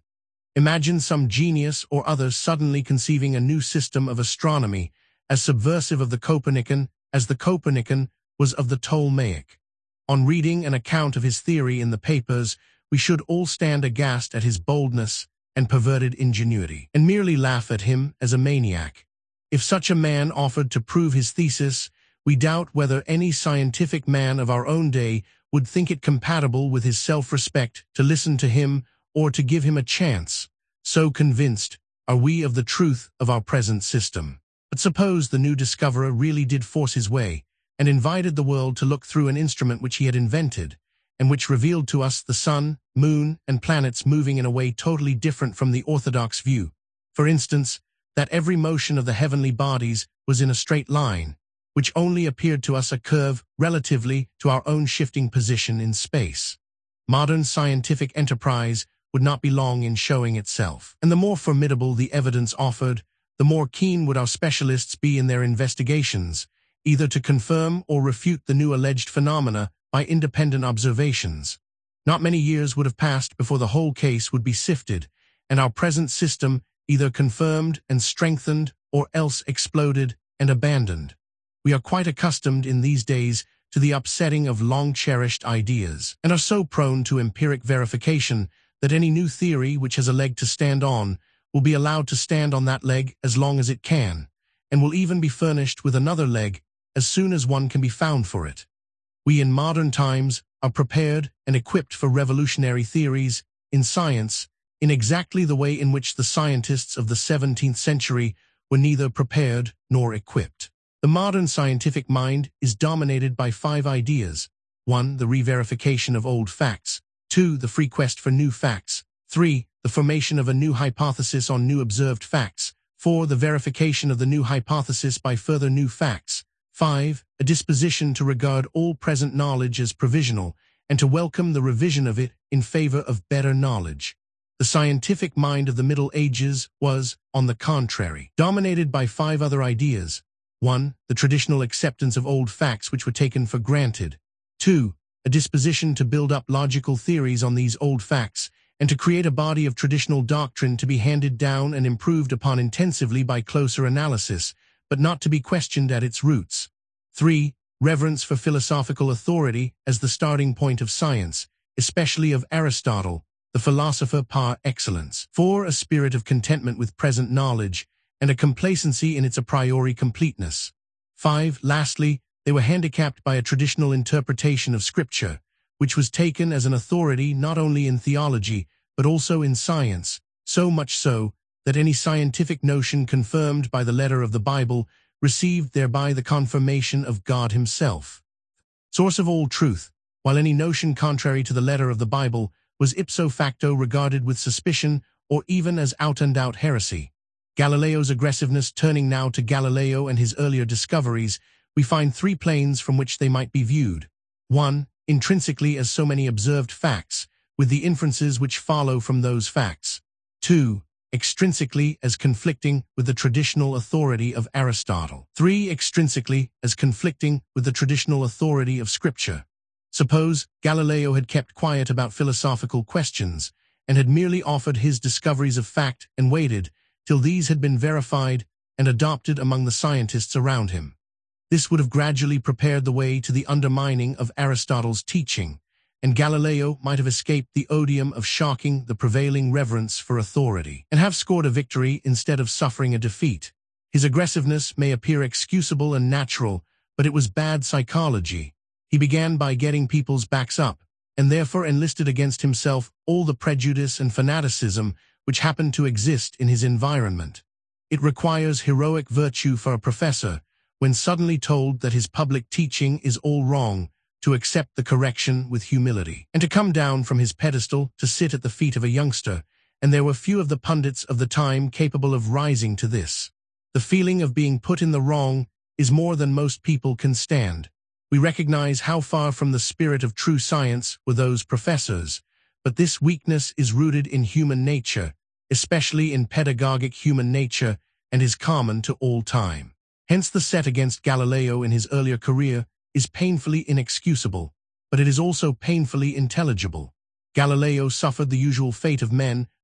Imagine some genius or other suddenly conceiving a new system of astronomy as subversive of the Copernican as the Copernican was of the Ptolemaic. On reading an account of his theory in the papers, we should all stand aghast at his boldness and perverted ingenuity, and merely laugh at him as a maniac. If such a man offered to prove his thesis, we doubt whether any scientific man of our own day would think it compatible with his self-respect to listen to him or to give him a chance. So convinced are we of the truth of our present system. But suppose the new discoverer really did force his way and invited the world to look through an instrument which he had invented, and which revealed to us the sun, moon, and planets moving in a way totally different from the orthodox view. For instance, that every motion of the heavenly bodies was in a straight line, which only appeared to us a curve relatively to our own shifting position in space. Modern scientific enterprise would not be long in showing itself. And the more formidable the evidence offered, the more keen would our specialists be in their investigations, either to confirm or refute the new alleged phenomena by independent observations. Not many years would have passed before the whole case would be sifted, and our present system either confirmed and strengthened or else exploded and abandoned. We are quite accustomed in these days to the upsetting of long-cherished ideas, and are so prone to empiric verification that any new theory which has a leg to stand on will be allowed to stand on that leg as long as it can, and will even be furnished with another leg as soon as one can be found for it. We in modern times are prepared and equipped for revolutionary theories in science in exactly the way in which the scientists of the seventeenth century were neither prepared nor equipped. The modern scientific mind is dominated by five ideas. one. The re-verification of old facts. two. The free quest for new facts. three. The formation of a new hypothesis on new observed facts. four. The verification of the new hypothesis by further new facts. five. A disposition to regard all present knowledge as provisional and to welcome the revision of it in favor of better knowledge. The scientific mind of the Middle Ages was, on the contrary, dominated by five other ideas. one. The traditional acceptance of old facts which were taken for granted. two. A disposition to build up logical theories on these old facts and to create a body of traditional doctrine to be handed down and improved upon intensively by closer analysis, but not to be questioned at its roots. three. Reverence for philosophical authority as the starting point of science, especially of Aristotle, the philosopher par excellence. four. A spirit of contentment with present knowledge and a complacency in its a priori completeness. five. Lastly, they were handicapped by a traditional interpretation of Scripture, which was taken as an authority not only in theology, but also in science, so much so that any scientific notion confirmed by the letter of the Bible received thereby the confirmation of God himself. Source of all truth, while any notion contrary to the letter of the Bible was ipso facto regarded with suspicion or even as out-and-out heresy. Galileo's aggressiveness. Turning now to Galileo and his earlier discoveries, we find three planes from which they might be viewed. one. Intrinsically as so many observed facts, with the inferences which follow from those facts. two. Extrinsically as conflicting with the traditional authority of Aristotle. three. Extrinsically as conflicting with the traditional authority of Scripture. Suppose Galileo had kept quiet about philosophical questions and had merely offered his discoveries of fact and waited till these had been verified and adopted among the scientists around him. This would have gradually prepared the way to the undermining of Aristotle's teaching, and Galileo might have escaped the odium of shocking the prevailing reverence for authority, and have scored a victory instead of suffering a defeat. His aggressiveness may appear excusable and natural, but it was bad psychology. He began by getting people's backs up, and therefore enlisted against himself all the prejudice and fanaticism which happened to exist in his environment. It requires heroic virtue for a professor, when suddenly told that his public teaching is all wrong, to accept the correction with humility, and to come down from his pedestal to sit at the feet of a youngster, and there were few of the pundits of the time capable of rising to this. The feeling of being put in the wrong is more than most people can stand. We recognize how far from the spirit of true science were those professors, but this weakness is rooted in human nature, especially in pedagogic human nature, and is common to all time. Hence the set against Galileo in his earlier career is painfully inexcusable, but it is also painfully intelligible. Galileo suffered the usual fate of men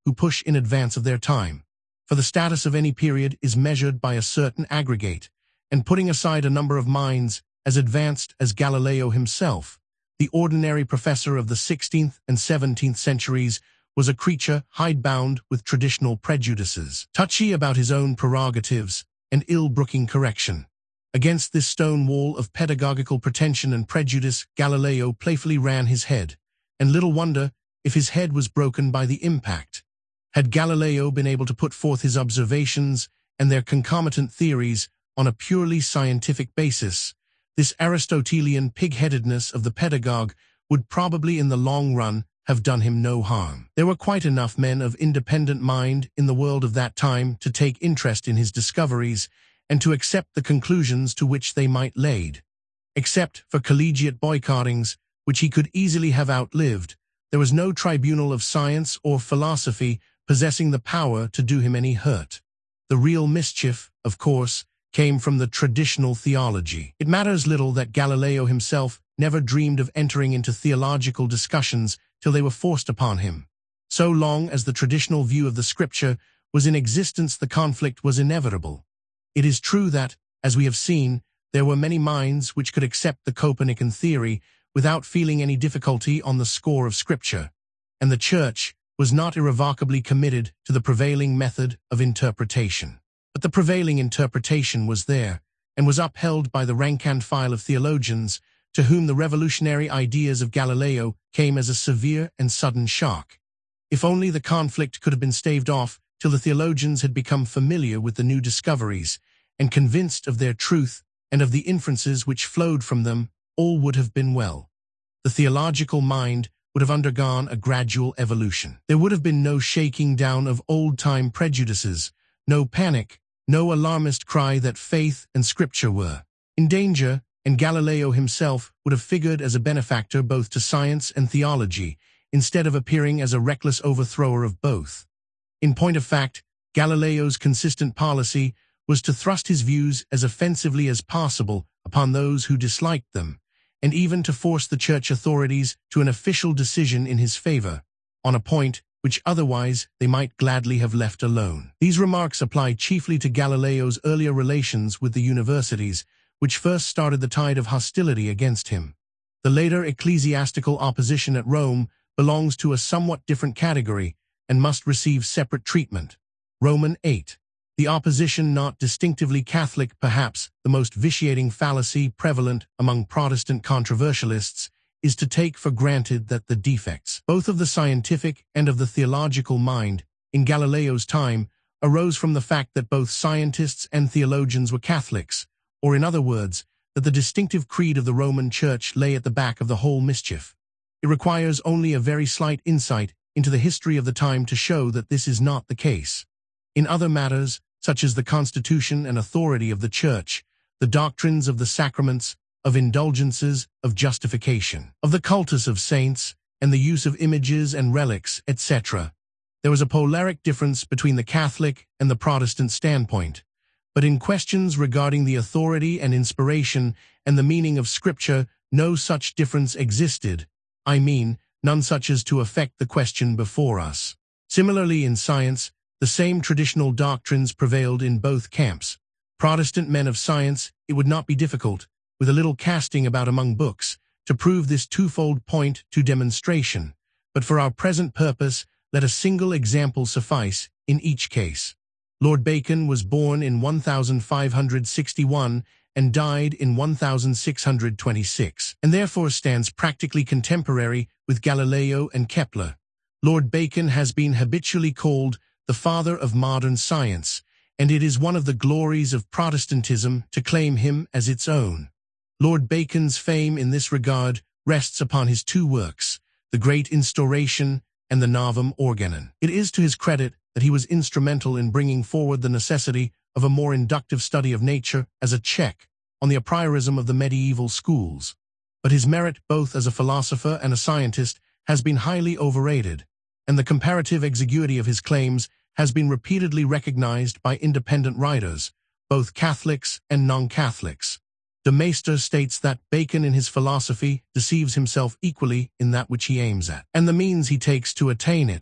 who push in advance of their time. For the status of any period is measured by a certain aggregate, and putting aside a number of minds as advanced as Galileo himself, the ordinary professor of the sixteenth and seventeenth centuries was a creature hidebound with traditional prejudices, touchy about his own prerogatives, and ill-brooking correction. Against this stone wall of pedagogical pretension and prejudice, Galileo playfully ran his head, and little wonder if his head was broken by the impact. Had Galileo been able to put forth his observations and their concomitant theories on a purely scientific basis, this Aristotelian pig-headedness of the pedagogue would probably in the long run have done him no harm. There were quite enough men of independent mind in the world of that time to take interest in his discoveries and to accept the conclusions to which they might lead. Except for collegiate boycottings, which he could easily have outlived, there was no tribunal of science or philosophy possessing the power to do him any hurt. The real mischief, of course, came from the traditional theology. It matters little that Galileo himself never dreamed of entering into theological discussions till they were forced upon him. So long as the traditional view of the scripture was in existence, the conflict was inevitable. It is true that, as we have seen, there were many minds which could accept the Copernican theory without feeling any difficulty on the score of scripture, and the Church was not irrevocably committed to the prevailing method of interpretation. But the prevailing interpretation was there, and was upheld by the rank and file of theologians, to whom the revolutionary ideas of Galileo came as a severe and sudden shock. If only the conflict could have been staved off till the theologians had become familiar with the new discoveries, and convinced of their truth and of the inferences which flowed from them, all would have been well. The theological mind would have undergone a gradual evolution. There would have been no shaking down of old-time prejudices, no panic, no alarmist cry that faith and scripture were in danger, and Galileo himself would have figured as a benefactor both to science and theology, instead of appearing as a reckless overthrower of both. In point of fact, Galileo's consistent policy was to thrust his views as offensively as possible upon those who disliked them, and even to force the church authorities to an official decision in his favor, on a point which otherwise they might gladly have left alone. These remarks apply chiefly to Galileo's earlier relations with the universities, which first started the tide of hostility against him. The later ecclesiastical opposition at Rome belongs to a somewhat different category and must receive separate treatment. Roman eight. The opposition not distinctively Catholic, perhaps the most vitiating fallacy prevalent among Protestant controversialists, is to take for granted that the defects, both of the scientific and of the theological mind, in Galileo's time, arose from the fact that both scientists and theologians were Catholics, or in other words, that the distinctive creed of the Roman Church lay at the back of the whole mischief. It requires only a very slight insight into the history of the time to show that this is not the case. In other matters, such as the constitution and authority of the Church, the doctrines of the sacraments, of indulgences, of justification, of the cultus of saints, and the use of images and relics, et cetera, there was a polaric difference between the Catholic and the Protestant standpoint. But in questions regarding the authority and inspiration and the meaning of Scripture, no such difference existed. I mean, none such as to affect the question before us. Similarly, in science, the same traditional doctrines prevailed in both camps. Protestant men of science, it would not be difficult, with a little casting about among books, to prove this twofold point to demonstration, but for our present purpose, let a single example suffice in each case. Lord Bacon was born in one thousand five hundred sixty-one and died in one thousand six hundred twenty-six, and therefore stands practically contemporary with Galileo and Kepler. Lord Bacon has been habitually called the father of modern science, and it is one of the glories of Protestantism to claim him as its own. Lord Bacon's fame in this regard rests upon his two works, The Great Instauration and the Novum Organon. It is to his credit that he was instrumental in bringing forward the necessity of a more inductive study of nature as a check on the a priorism of the medieval schools. But his merit both as a philosopher and a scientist has been highly overrated, and the comparative exiguity of his claims has been repeatedly recognized by independent writers, both Catholics and non-Catholics. De Maistre states that Bacon in his philosophy deceives himself equally in that which he aims at, and the means he takes to attain it.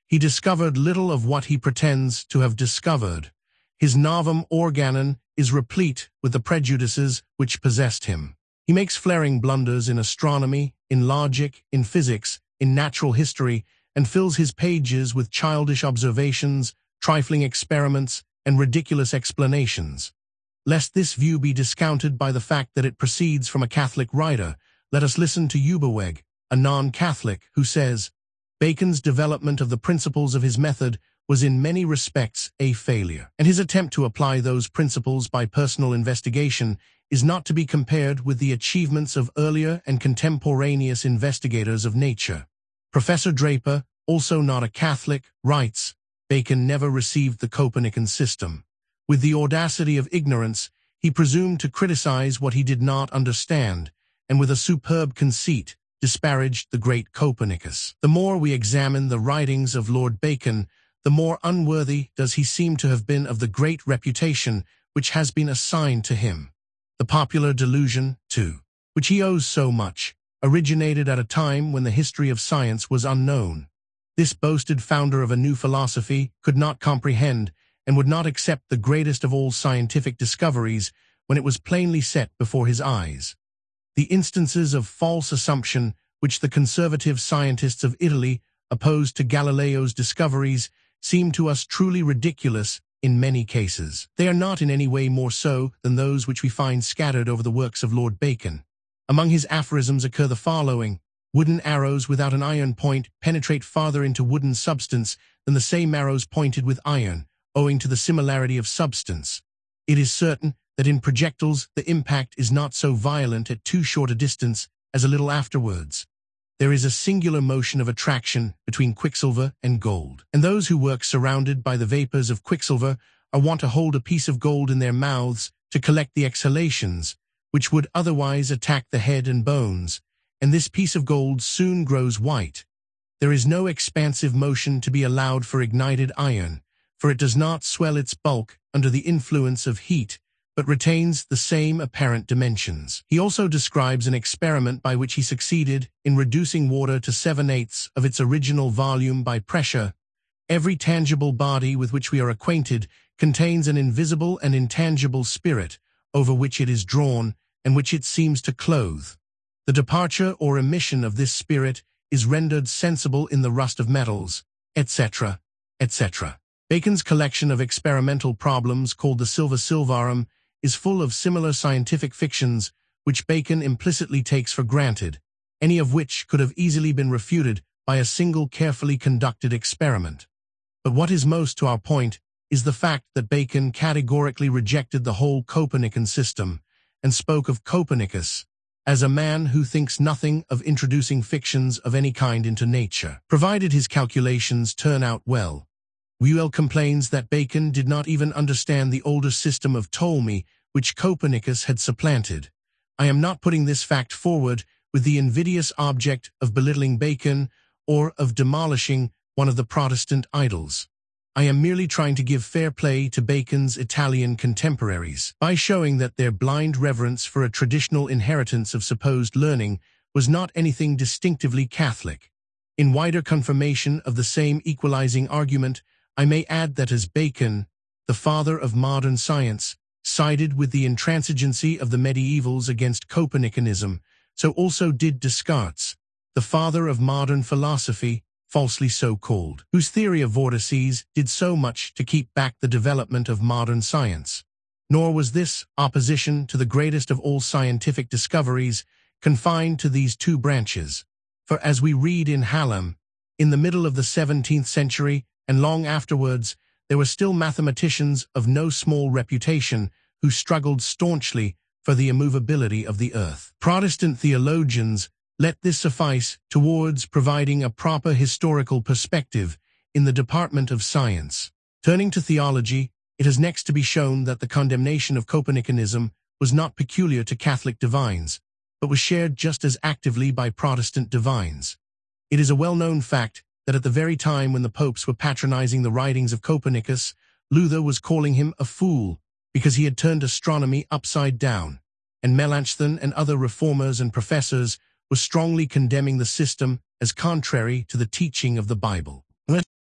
He discovered little of what he pretends to have discovered. His Novum Organon is replete with the prejudices which possessed him. He makes flaring blunders in astronomy, in logic, in physics, in natural history, and fills his pages with childish observations, trifling experiments, and ridiculous explanations. Lest this view be discounted by the fact that it proceeds from a Catholic writer, let us listen to Ubeweg, a non-Catholic, who says, Bacon's development of the principles of his method was in many respects a failure, and his attempt to apply those principles by personal investigation is not to be compared with the achievements of earlier and contemporaneous investigators of nature. Professor Draper, also not a Catholic, writes, Bacon never received the Copernican system. With the audacity of ignorance, he presumed to criticize what he did not understand, and with a superb conceit, disparaged the great Copernicus. The more we examine the writings of Lord Bacon, the more unworthy does he seem to have been of the great reputation which has been assigned to him. The popular delusion, too, which he owes so much, originated at a time when the history of science was unknown. This boasted founder of a new philosophy could not comprehend and would not accept the greatest of all scientific discoveries when it was plainly set before his eyes. The instances of false assumption which the conservative scientists of Italy opposed to Galileo's discoveries seem to us truly ridiculous in many cases. They are not in any way more so than those which we find scattered over the works of Lord Bacon. Among his aphorisms occur the following: wooden arrows without an iron point penetrate farther into wooden substance than the same arrows pointed with iron, owing to the similarity of substance. It is certain that in projectiles the impact is not so violent at too short a distance as a little afterwards. There is a singular motion of attraction between quicksilver and gold, and those who work surrounded by the vapors of quicksilver are wont to hold a piece of gold in their mouths to collect the exhalations, which would otherwise attack the head and bones, and this piece of gold soon grows white. There is no expansive motion to be allowed for ignited iron, for it does not swell its bulk under the influence of heat, but retains the same apparent dimensions. He also describes an experiment by which he succeeded in reducing water to seven-eighths of its original volume by pressure. Every tangible body with which we are acquainted contains an invisible and intangible spirit over which it is drawn and which it seems to clothe. The departure or emission of this spirit is rendered sensible in the rust of metals, et cetera, et cetera. Bacon's collection of experimental problems, called the Silva Silvarum, is full of similar scientific fictions which Bacon implicitly takes for granted, any of which could have easily been refuted by a single carefully conducted experiment. But what is most to our point is the fact that Bacon categorically rejected the whole Copernican system and spoke of Copernicus as a man who thinks nothing of introducing fictions of any kind into nature, provided his calculations turn out well. Whewell complains that Bacon did not even understand the older system of Ptolemy, which Copernicus had supplanted. I am not putting this fact forward with the invidious object of belittling Bacon or of demolishing one of the Protestant idols. I am merely trying to give fair play to Bacon's Italian contemporaries by showing that their blind reverence for a traditional inheritance of supposed learning was not anything distinctively Catholic. In wider confirmation of the same equalizing argument, I may add that as Bacon, the father of modern science, sided with the intransigency of the medievals against Copernicanism, so also did Descartes, the father of modern philosophy, falsely so called, whose theory of vortices did so much to keep back the development of modern science. Nor was this opposition to the greatest of all scientific discoveries confined to these two branches, for as we read in Hallam, in the middle of the seventeenth century, and long afterwards, there were still mathematicians of no small reputation who struggled staunchly for the immovability of the earth. Protestant theologians let this suffice towards providing a proper historical perspective in the department of science. Turning to theology, it has next to be shown that the condemnation of Copernicanism was not peculiar to Catholic divines, but was shared just as actively by Protestant divines. It is a well-known fact that at the very time when the popes were patronizing the writings of Copernicus, Luther was calling him a fool because he had turned astronomy upside down, and Melanchthon and other reformers and professors were strongly condemning the system as contrary to the teaching of the Bible.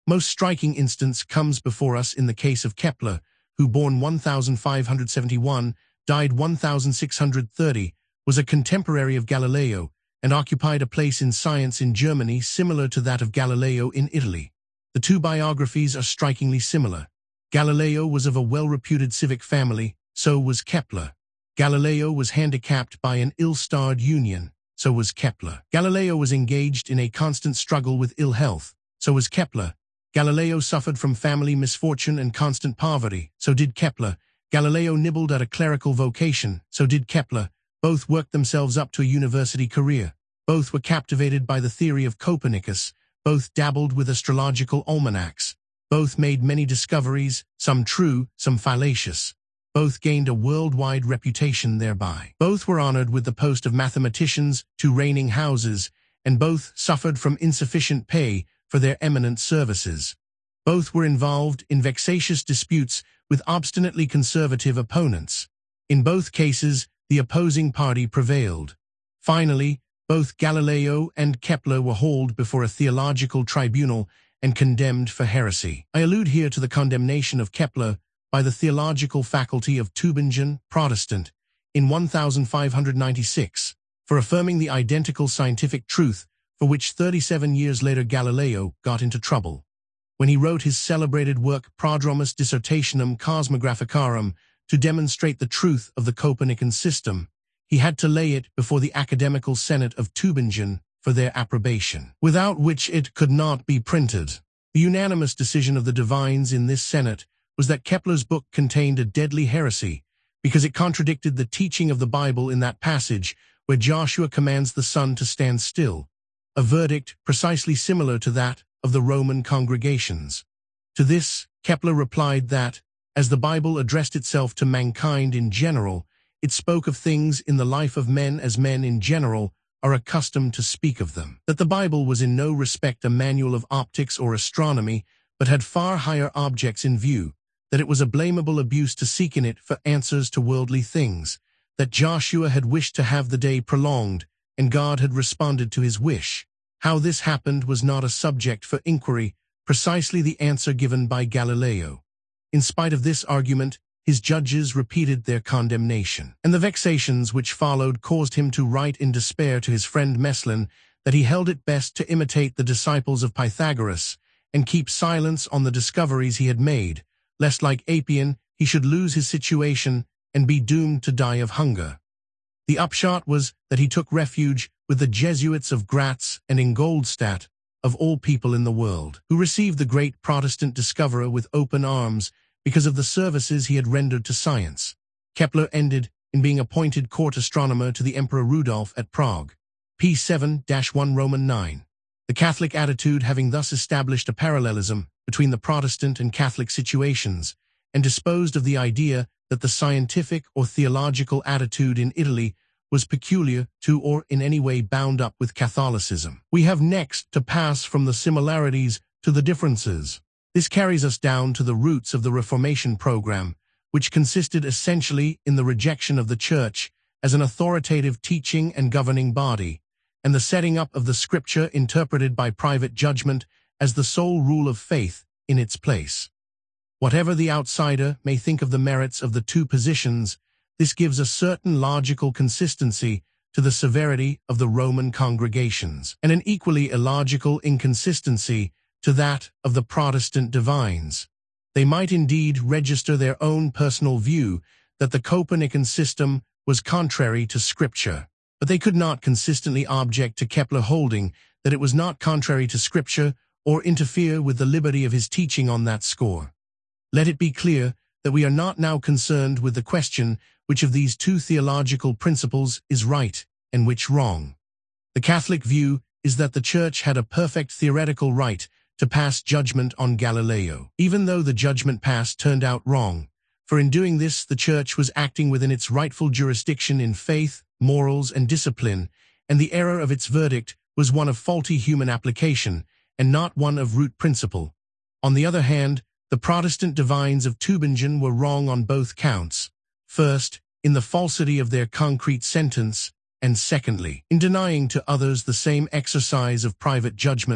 Most striking instance comes before us in the case of Kepler, who, born one thousand five hundred seventy-one, died one thousand six hundred thirty, was a contemporary of Galileo, and occupied a place in science in Germany similar to that of Galileo in Italy. The two biographies are strikingly similar. Galileo was of a well-reputed civic family, so was Kepler. Galileo was handicapped by an ill-starred union, so was Kepler. Galileo was engaged in a constant struggle with ill health, so was Kepler. Galileo suffered from family misfortune and constant poverty, so did Kepler. Galileo nibbled at a clerical vocation, so did Kepler. Both worked themselves up to a university career. Both were captivated by the theory of Copernicus. Both dabbled with astrological almanacs. Both made many discoveries, some true, some fallacious. Both gained a worldwide reputation thereby. Both were honored with the post of mathematicians to reigning houses, and both suffered from insufficient pay for their eminent services. Both were involved in vexatious disputes with obstinately conservative opponents. In both cases, the opposing party prevailed. Finally, both Galileo and Kepler were hauled before a theological tribunal and condemned for heresy. I allude here to the condemnation of Kepler by the theological faculty of Tübingen, Protestant, in one thousand five hundred ninety-six, for affirming the identical scientific truth for which thirty-seven years later Galileo got into trouble. When he wrote his celebrated work Prodromus Dissertationum Cosmographicarum to demonstrate the truth of the Copernican system, he had to lay it before the academical senate of Tübingen for their approbation, without which it could not be printed. The unanimous decision of the divines in this senate was that Kepler's book contained a deadly heresy, because it contradicted the teaching of the Bible in that passage where Joshua commands the sun to stand still, a verdict precisely similar to that of the Roman congregations. To this, Kepler replied that, as the Bible addressed itself to mankind in general, it spoke of things in the life of men as men in general are accustomed to speak of them. That the Bible was in no respect a manual of optics or astronomy, but had far higher objects in view. That it was a blamable abuse to seek in it for answers to worldly things. That Joshua had wished to have the day prolonged, and God had responded to his wish. How this happened was not a subject for inquiry, precisely the answer given by Galileo. In spite of this argument, his judges repeated their condemnation, and the vexations which followed caused him to write in despair to his friend Meslin that he held it best to imitate the disciples of Pythagoras and keep silence on the discoveries he had made, lest like Apion he should lose his situation and be doomed to die of hunger. The upshot was that he took refuge with the Jesuits of Gratz and Ingolstadt, of all people in the world, who received the great Protestant discoverer with open arms because of the services he had rendered to science. Kepler ended in being appointed court astronomer to the Emperor Rudolf at Prague. P seven one Roman nine. The Catholic attitude having thus established a parallelism between the Protestant and Catholic situations, and disposed of the idea that the scientific or theological attitude in Italy was peculiar to or in any way bound up with Catholicism, we have next to pass from the similarities to the differences. This carries us down to the roots of the Reformation program, which consisted essentially in the rejection of the Church as an authoritative teaching and governing body, and the setting up of the Scripture interpreted by private judgment as the sole rule of faith in its place. Whatever the outsider may think of the merits of the two positions, this gives a certain logical consistency to the severity of the Roman congregations, and an equally illogical inconsistency to that of the Protestant divines. They might indeed register their own personal view that the Copernican system was contrary to Scripture, but they could not consistently object to Kepler holding that it was not contrary to Scripture or interfere with the liberty of his teaching on that score. Let it be clear that we are not now concerned with the question which of these two theological principles is right and which wrong. The Catholic view is that the Church had a perfect theoretical right to pass judgment on Galileo, even though the judgment passed turned out wrong, for in doing this the Church was acting within its rightful jurisdiction in faith, morals, and discipline, and the error of its verdict was one of faulty human application, and not one of root principle. On the other hand, the Protestant divines of Tübingen were wrong on both counts, first, in the falsity of their concrete sentence, and secondly, in denying to others the same exercise of private judgment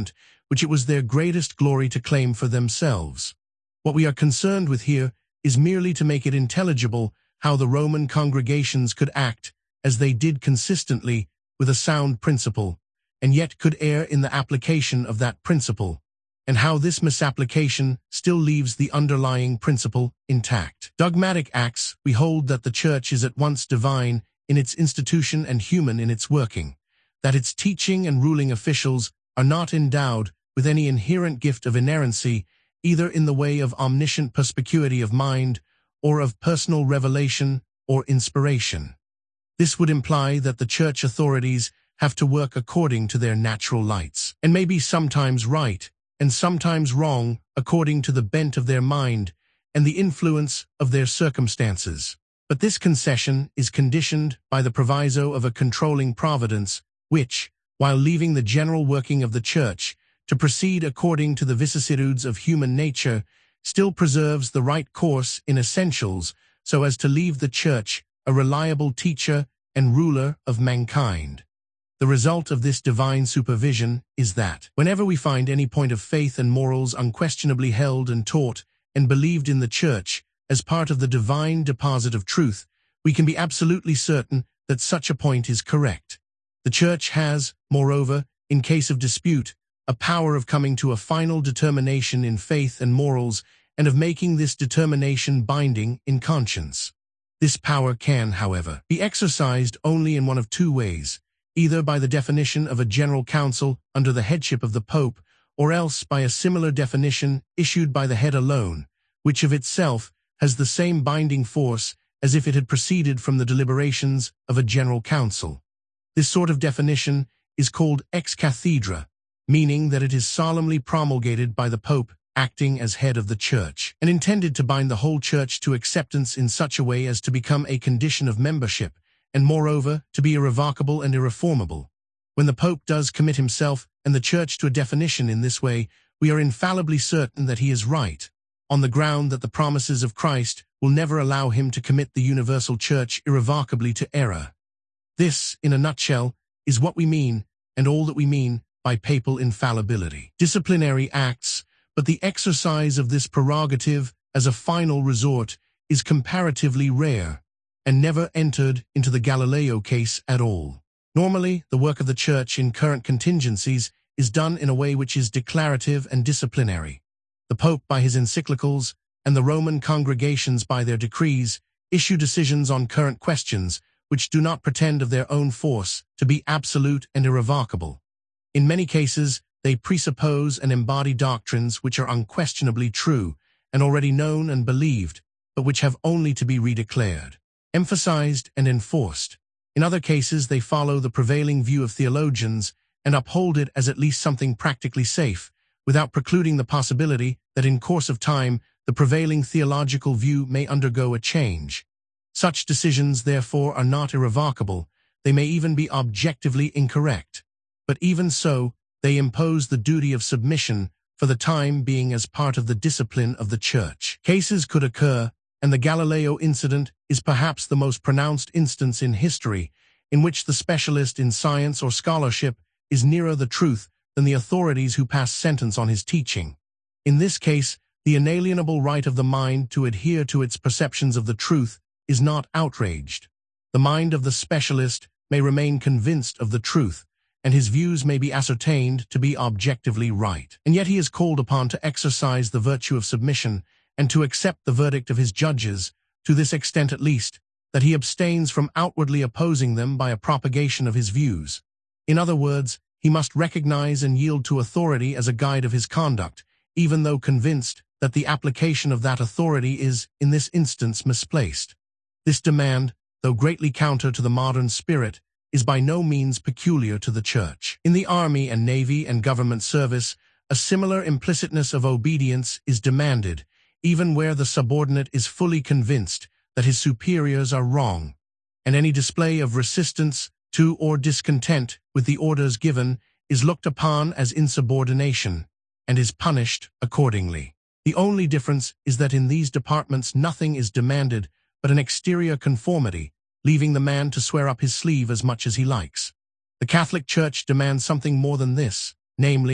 which it was their greatest glory to claim for themselves. What we are concerned with here is merely to make it intelligible how the Roman congregations could act as they did consistently with a sound principle, and yet could err in the application of that principle, and how this misapplication still leaves the underlying principle intact. Dogmatic acts, we hold that the Church is at once divine in its institution and human in its working, that its teaching and ruling officials are not endowed with any inherent gift of inerrancy, either in the way of omniscient perspicuity of mind or of personal revelation or inspiration. This would imply that the Church authorities have to work according to their natural lights, and may be sometimes right and sometimes wrong according to the bent of their mind and the influence of their circumstances. But this concession is conditioned by the proviso of a controlling providence, which, while leaving the general working of the Church to proceed according to the vicissitudes of human nature, still preserves the right course in essentials so as to leave the Church a reliable teacher and ruler of mankind. The result of this divine supervision is that, whenever we find any point of faith and morals unquestionably held and taught and believed in the Church as part of the divine deposit of truth, we can be absolutely certain that such a point is correct. The Church has, moreover, in case of dispute, a power of coming to a final determination in faith and morals and of making this determination binding in conscience. This power can, however, be exercised only in one of two ways, either by the definition of a general council under the headship of the Pope, or else by a similar definition issued by the head alone, which of itself has the same binding force as if it had proceeded from the deliberations of a general council. This sort of definition is called ex cathedra, meaning that it is solemnly promulgated by the Pope acting as head of the Church, and intended to bind the whole Church to acceptance in such a way as to become a condition of membership, and moreover to be irrevocable and irreformable. When the Pope does commit himself and the Church to a definition in this way, we are infallibly certain that he is right, on the ground that the promises of Christ will never allow him to commit the universal Church irrevocably to error. This, in a nutshell, is what we mean, and all that we mean, by papal infallibility. Disciplinary acts, but the exercise of this prerogative as a final resort is comparatively rare, and never entered into the Galileo case at all. Normally, the work of the Church in current contingencies is done in a way which is declarative and disciplinary. The Pope by his encyclicals, and the Roman congregations by their decrees, issue decisions on current questions which do not pretend of their own force to be absolute and irrevocable. In many cases, they presuppose and embody doctrines which are unquestionably true and already known and believed, but which have only to be redeclared, emphasized, and enforced. In other cases, they follow the prevailing view of theologians and uphold it as at least something practically safe, without precluding the possibility that in course of time the prevailing theological view may undergo a change. Such decisions, therefore, are not irrevocable. They may even be objectively incorrect. But even so, they impose the duty of submission for the time being as part of the discipline of the Church. Cases could occur, and the Galileo incident is perhaps the most pronounced instance in history in which the specialist in science or scholarship is nearer the truth than the authorities who pass sentence on his teaching. In this case, the inalienable right of the mind to adhere to its perceptions of the truth is not outraged. The mind of the specialist may remain convinced of the truth, and his views may be ascertained to be objectively right. And yet he is called upon to exercise the virtue of submission and to accept the verdict of his judges, to this extent at least, that he abstains from outwardly opposing them by a propagation of his views. In other words, he must recognize and yield to authority as a guide of his conduct, even though convinced that the application of that authority is, in this instance, misplaced. This demand, though greatly counter to the modern spirit, is by no means peculiar to the Church. In the army and navy and government service, a similar implicitness of obedience is demanded, even where the subordinate is fully convinced that his superiors are wrong, and any display of resistance to or discontent with the orders given is looked upon as insubordination, and is punished accordingly. The only difference is that in these departments nothing is demanded but an exterior conformity, leaving the man to swear up his sleeve as much as he likes. The Catholic Church demands something more than this, namely,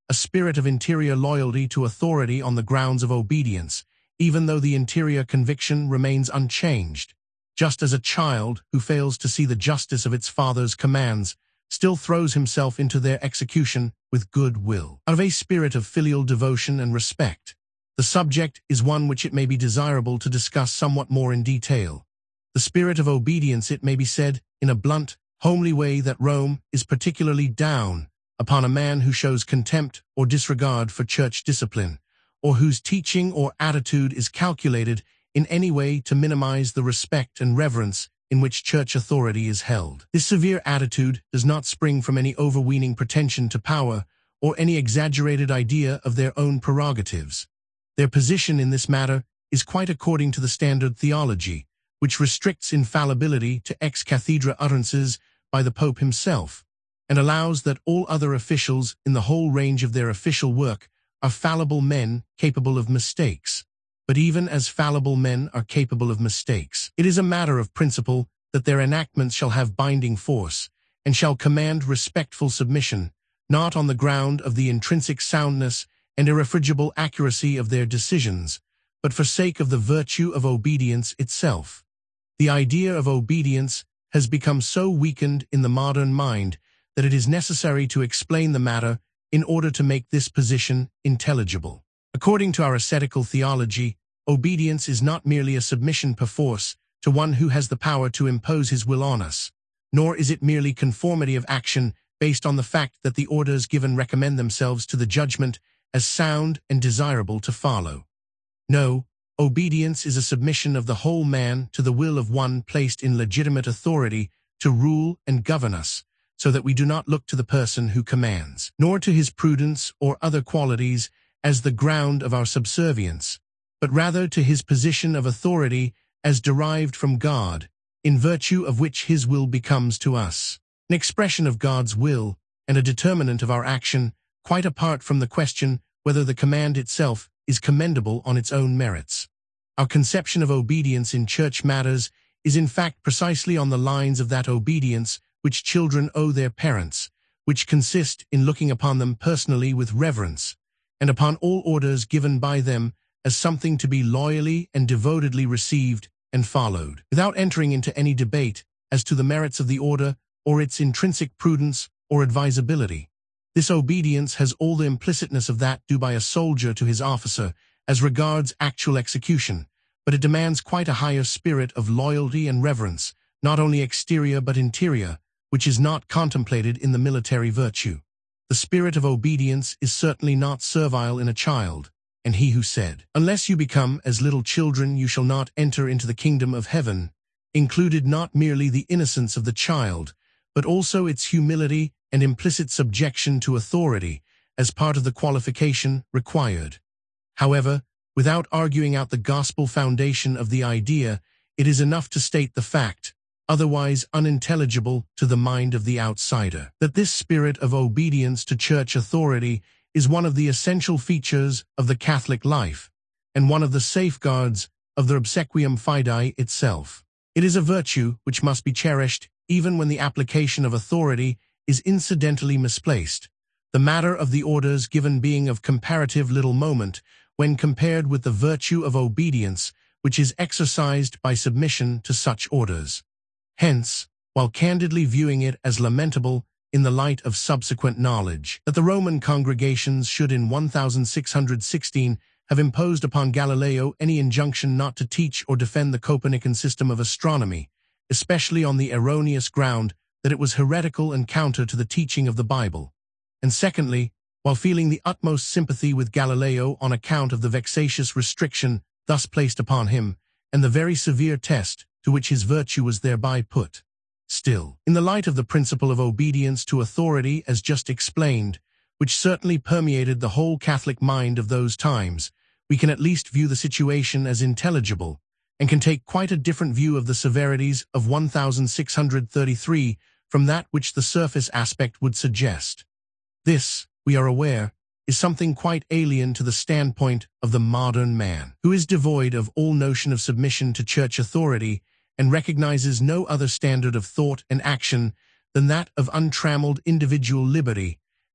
a spirit of interior loyalty to authority on the grounds of obedience, even though the interior conviction remains unchanged, just as a child who fails to see the justice of its father's commands still throws himself into their execution with good will. Out of a spirit of filial devotion and respect, the subject is one which it may be desirable to discuss somewhat more in detail. The spirit of obedience, it may be said, in a blunt, homely way, that Rome is particularly down upon a man who shows contempt or disregard for church discipline, or whose teaching or attitude is calculated in any way to minimize the respect and reverence in which church authority is held. This severe attitude does not spring from any overweening pretension to power or any exaggerated idea of their own prerogatives. Their position in this matter is quite according to the standard theology, which restricts infallibility to ex cathedra utterances by the Pope himself, and allows that all other officials in the whole range of their official work are fallible men capable of mistakes. But even as fallible men are capable of mistakes, it is a matter of principle that their enactments shall have binding force, and shall command respectful submission, not on the ground of the intrinsic soundness and irrefragable accuracy of their decisions, but for sake of the virtue of obedience itself. The idea of obedience has become so weakened in the modern mind that it is necessary to explain the matter in order to make this position intelligible. According to our ascetical theology, obedience is not merely a submission perforce to one who has the power to impose his will on us, nor is it merely conformity of action based on the fact that the orders given recommend themselves to the judgment as sound and desirable to follow. No, obedience is a submission of the whole man to the will of one placed in legitimate authority to rule and govern us, so that we do not look to the person who commands, nor to his prudence or other qualities as the ground of our subservience, but rather to his position of authority as derived from God, in virtue of which his will becomes to us an expression of God's will and a determinant of our action, quite apart from the question whether the command itself is commendable on its own merits. Our conception of obedience in church matters is in fact precisely on the lines of that obedience which children owe their parents, which consist in looking upon them personally with reverence, and upon all orders given by them as something to be loyally and devotedly received and followed, without entering into any debate as to the merits of the order or its intrinsic prudence or advisability. This obedience has all the implicitness of that due by a soldier to his officer as regards actual execution, but it demands quite a higher spirit of loyalty and reverence, not only exterior but interior, which is not contemplated in the military virtue. The spirit of obedience is certainly not servile in a child, and he who said, "Unless you become as little children, you shall not enter into the kingdom of heaven," included not merely the innocence of the child, but also its humility and implicit subjection to authority as part of the qualification required. However, without arguing out the gospel foundation of the idea, it is enough to state the fact, otherwise unintelligible to the mind of the outsider, that this spirit of obedience to church authority is one of the essential features of the Catholic life, and one of the safeguards of the obsequium fidei itself. It is a virtue which must be cherished even when the application of authority is incidentally misplaced, the matter of the orders given being of comparative little moment when compared with the virtue of obedience which is exercised by submission to such orders. Hence, while candidly viewing it as lamentable in the light of subsequent knowledge that the Roman congregations should in one thousand six hundred sixteen have imposed upon Galileo any injunction not to teach or defend the Copernican system of astronomy, especially on the erroneous ground that it was heretical and counter to the teaching of the Bible. And secondly, while feeling the utmost sympathy with Galileo on account of the vexatious restriction thus placed upon him, and the very severe test to which his virtue was thereby put. Still, in the light of the principle of obedience to authority as just explained, which certainly permeated the whole Catholic mind of those times, we can at least view the situation as intelligible, and can take quite a different view of the severities of one thousand six hundred thirty-three from that which the surface aspect would suggest. This, we are aware, is something quite alien to the standpoint of the modern man, who is devoid of all notion of submission to church authority and recognizes no other standard of thought and action than that of untrammeled individual liberty,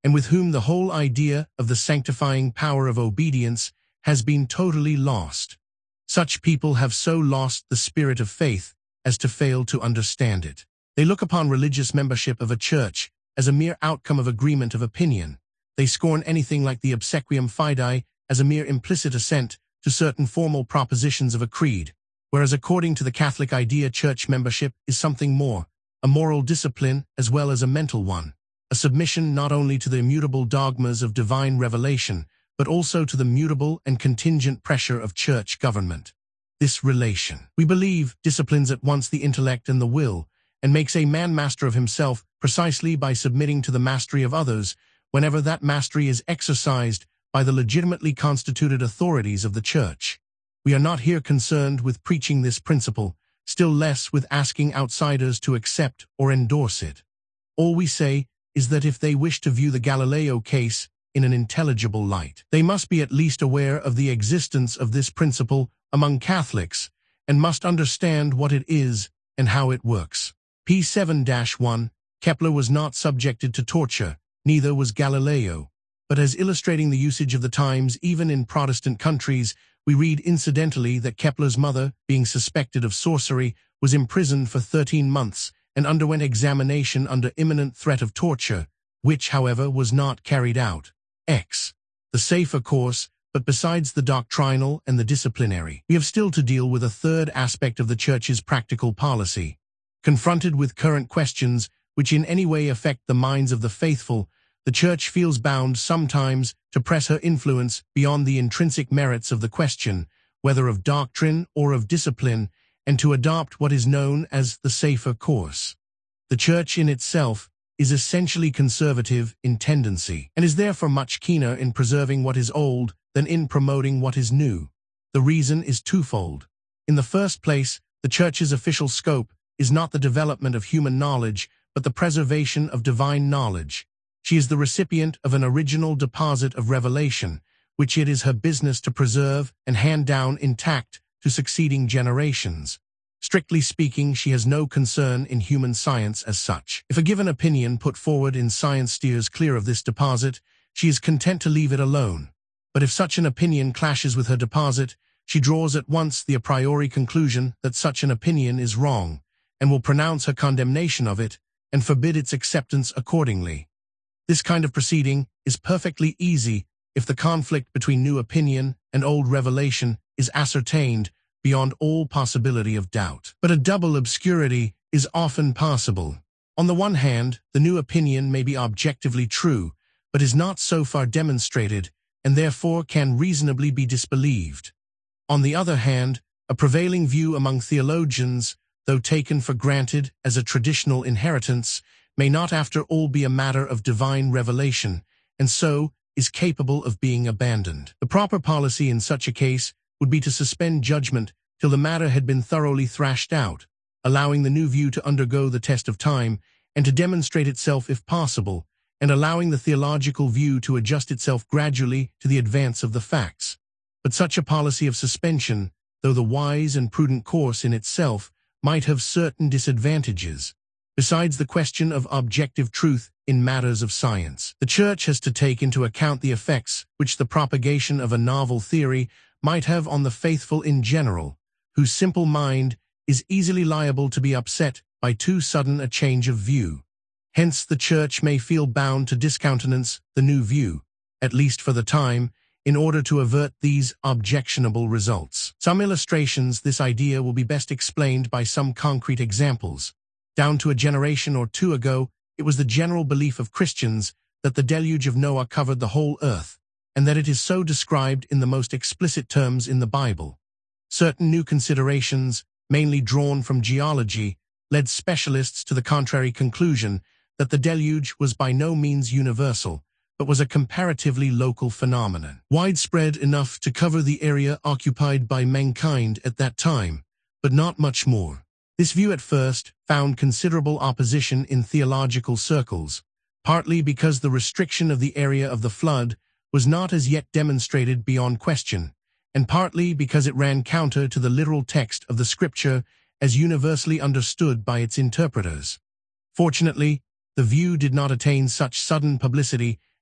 and with whom the whole idea of the sanctifying power of obedience has been totally lost. Such people have so lost the spirit of faith as to fail to understand it. They look upon religious membership of a church as a mere outcome of agreement of opinion. They scorn anything like the obsequium fidei as a mere implicit assent to certain formal propositions of a creed, whereas according to the Catholic idea, church membership is something more, a moral discipline as well as a mental one, a submission not only to the immutable dogmas of divine revelation, but also to the mutable and contingent pressure of church government. This relation, we believe, disciplines at once the intellect and the will, and makes a man master of himself precisely by submitting to the mastery of others, whenever that mastery is exercised by the legitimately constituted authorities of the Church. We are not here concerned with preaching this principle, still less with asking outsiders to accept or endorse it. All we say is that if they wish to view the Galileo case in an intelligible light, they must be at least aware of the existence of this principle among Catholics, and must understand what it is and how it works. P seven dash one, Kepler was not subjected to torture, neither was Galileo. But as illustrating the usage of the times even in Protestant countries, we read incidentally that Kepler's mother, being suspected of sorcery, was imprisoned for thirteen months and underwent examination under imminent threat of torture, which, however, was not carried out. X. The safer course, but besides the doctrinal and the disciplinary, we have still to deal with a third aspect of the Church's practical policy. Confronted with current questions which in any way affect the minds of the faithful, the Church feels bound sometimes to press her influence beyond the intrinsic merits of the question, whether of doctrine or of discipline, and to adopt what is known as the safer course. The Church in itself is essentially conservative in tendency, and is therefore much keener in preserving what is old than in promoting what is new. The reason is twofold. In the first place, the Church's official scope is not the development of human knowledge, but the preservation of divine knowledge. She is the recipient of an original deposit of revelation, which it is her business to preserve and hand down intact to succeeding generations. Strictly speaking, she has no concern in human science as such. If a given opinion put forward in science steers clear of this deposit, she is content to leave it alone. But if such an opinion clashes with her deposit, she draws at once the a priori conclusion that such an opinion is wrong, and will pronounce her condemnation of it, and forbid its acceptance accordingly. This kind of proceeding is perfectly easy if the conflict between new opinion and old revelation is ascertained beyond all possibility of doubt. But a double obscurity is often possible. On the one hand, the new opinion may be objectively true, but is not so far demonstrated, and therefore can reasonably be disbelieved. On the other hand, a prevailing view among theologians, though taken for granted as a traditional inheritance, may not after all be a matter of divine revelation, and so is capable of being abandoned. The proper policy in such a case would be to suspend judgment till the matter had been thoroughly thrashed out, allowing the new view to undergo the test of time, and to demonstrate itself if possible, and allowing the theological view to adjust itself gradually to the advance of the facts. But such a policy of suspension, though the wise and prudent course in itself, might have certain disadvantages. Besides the question of objective truth in matters of science, the Church has to take into account the effects which the propagation of a novel theory might have on the faithful in general, whose simple mind is easily liable to be upset by too sudden a change of view. Hence the Church may feel bound to discountenance the new view, at least for the time, in order to avert these objectionable results. Some illustrations this idea will be best explained by some concrete examples. Down to a generation or two ago, it was the general belief of Christians that the deluge of Noah covered the whole earth, and that it is so described in the most explicit terms in the Bible. Certain new considerations, mainly drawn from geology, led specialists to the contrary conclusion that the deluge was by no means universal, but was a comparatively local phenomenon, widespread enough to cover the area occupied by mankind at that time, but not much more. This view at first found considerable opposition in theological circles, partly because the restriction of the area of the flood was not as yet demonstrated beyond question, and partly because it ran counter to the literal text of the Scripture as universally understood by its interpreters. Fortunately, the view did not attain such sudden publicity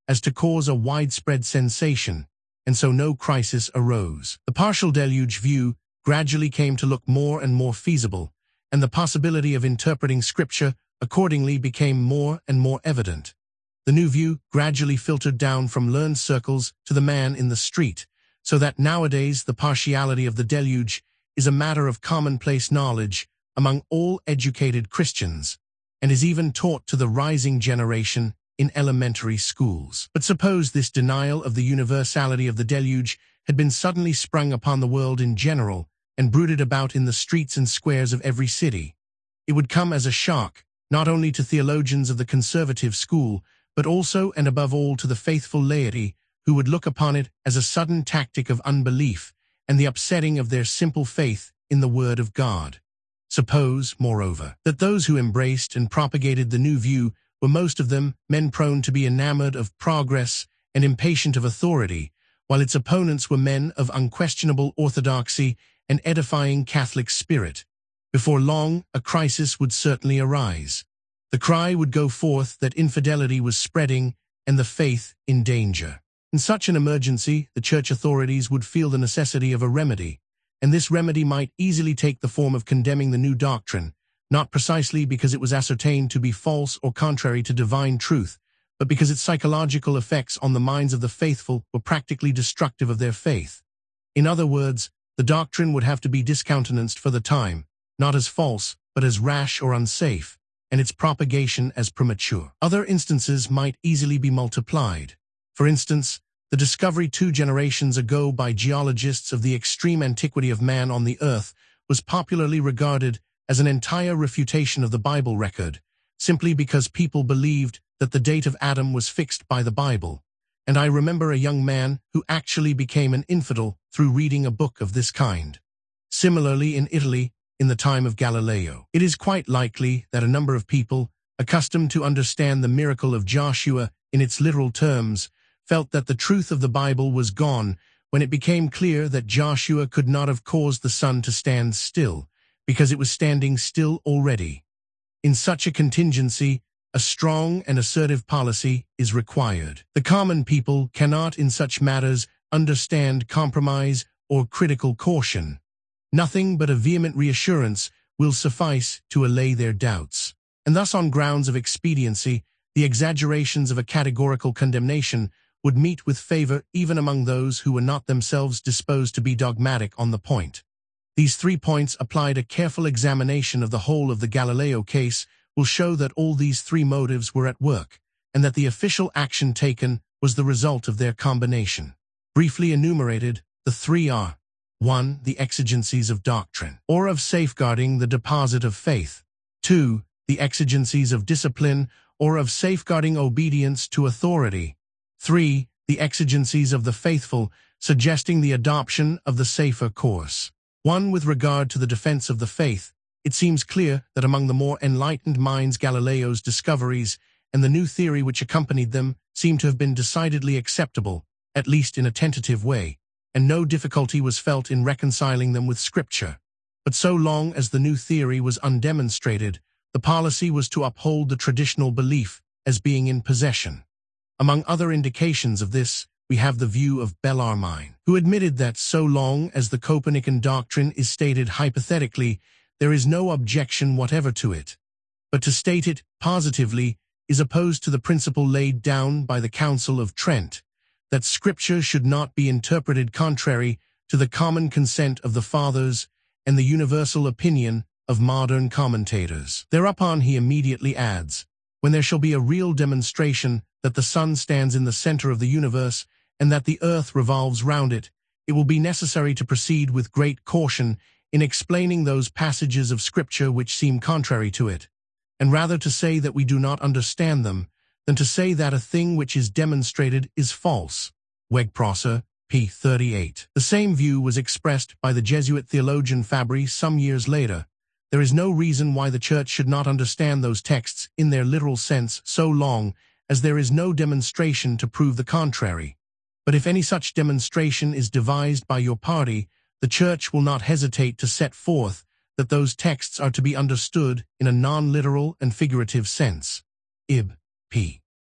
as to cause a widespread sensation, and so no crisis arose. The partial deluge view gradually came to look more and more feasible, and the possibility of interpreting Scripture accordingly became more and more evident. The new view gradually filtered down from learned circles to the man in the street, so that nowadays the partiality of the deluge is a matter of commonplace knowledge among all educated Christians, and is even taught to the rising generation in elementary schools. But suppose this denial of the universality of the deluge had been suddenly sprung upon the world in general and brooded about in the streets and squares of every city. It would come as a shock, not only to theologians of the conservative school, but also and above all to the faithful laity, who would look upon it as a sudden tactic of unbelief and the upsetting of their simple faith in the Word of God. Suppose, moreover, that those who embraced and propagated the new view were most of them men prone to be enamored of progress and impatient of authority, while its opponents were men of unquestionable orthodoxy and edifying Catholic spirit. Before long, a crisis would certainly arise. The cry would go forth that infidelity was spreading and the faith in danger. In such an emergency, the church authorities would feel the necessity of a remedy, and this remedy might easily take the form of condemning the new doctrine, not precisely because it was ascertained to be false or contrary to divine truth, but because its psychological effects on the minds of the faithful were practically destructive of their faith. In other words, the doctrine would have to be discountenanced for the time, not as false, but as rash or unsafe, and its propagation as premature. Other instances might easily be multiplied. For instance, the discovery two generations ago by geologists of the extreme antiquity of man on the earth was popularly regarded as an entire refutation of the Bible record, simply because people believed that the date of Adam was fixed by the Bible. And I remember a young man who actually became an infidel through reading a book of this kind. Similarly, in Italy, in the time of Galileo, it is quite likely that a number of people, accustomed to understand the miracle of Joshua in its literal terms, felt that the truth of the Bible was gone when it became clear that Joshua could not have caused the sun to stand still, because it was standing still already. In such a contingency, a strong and assertive policy is required. The common people cannot in such matters understand compromise or critical caution. Nothing but a vehement reassurance will suffice to allay their doubts. And thus, on grounds of expediency, the exaggerations of a categorical condemnation would meet with favor even among those who were not themselves disposed to be dogmatic on the point. These three points applied a careful examination of the whole of the Galileo case will show that all these three motives were at work, and that the official action taken was the result of their combination. Briefly enumerated, the three are: one. The exigencies of doctrine, or of safeguarding the deposit of faith. two. The exigencies of discipline, or of safeguarding obedience to authority. three. The exigencies of the faithful, suggesting the adoption of the safer course. one. With regard to the defense of the faith, it seems clear that among the more enlightened minds Galileo's discoveries and the new theory which accompanied them seem to have been decidedly acceptable, at least in a tentative way, and no difficulty was felt in reconciling them with Scripture. But so long as the new theory was undemonstrated, the policy was to uphold the traditional belief as being in possession. Among other indications of this, we have the view of Bellarmine, who admitted that so long as the Copernican doctrine is stated hypothetically, there is no objection whatever to it. But to state it positively is opposed to the principle laid down by the Council of Trent, that Scripture should not be interpreted contrary to the common consent of the Fathers and the universal opinion of modern commentators. Thereupon he immediately adds, when there shall be a real demonstration that the sun stands in the center of the universe and that the earth revolves round it, it will be necessary to proceed with great caution in explaining those passages of Scripture which seem contrary to it, and rather to say that we do not understand them, than to say that a thing which is demonstrated is false. Wegprosser, p. thirty-eight. The same view was expressed by the Jesuit theologian Fabry some years later. There is no reason why the Church should not understand those texts in their literal sense so long as there is no demonstration to prove the contrary. But if any such demonstration is devised by your party, the Church will not hesitate to set forth that those texts are to be understood in a non-literal and figurative sense. Ib. p.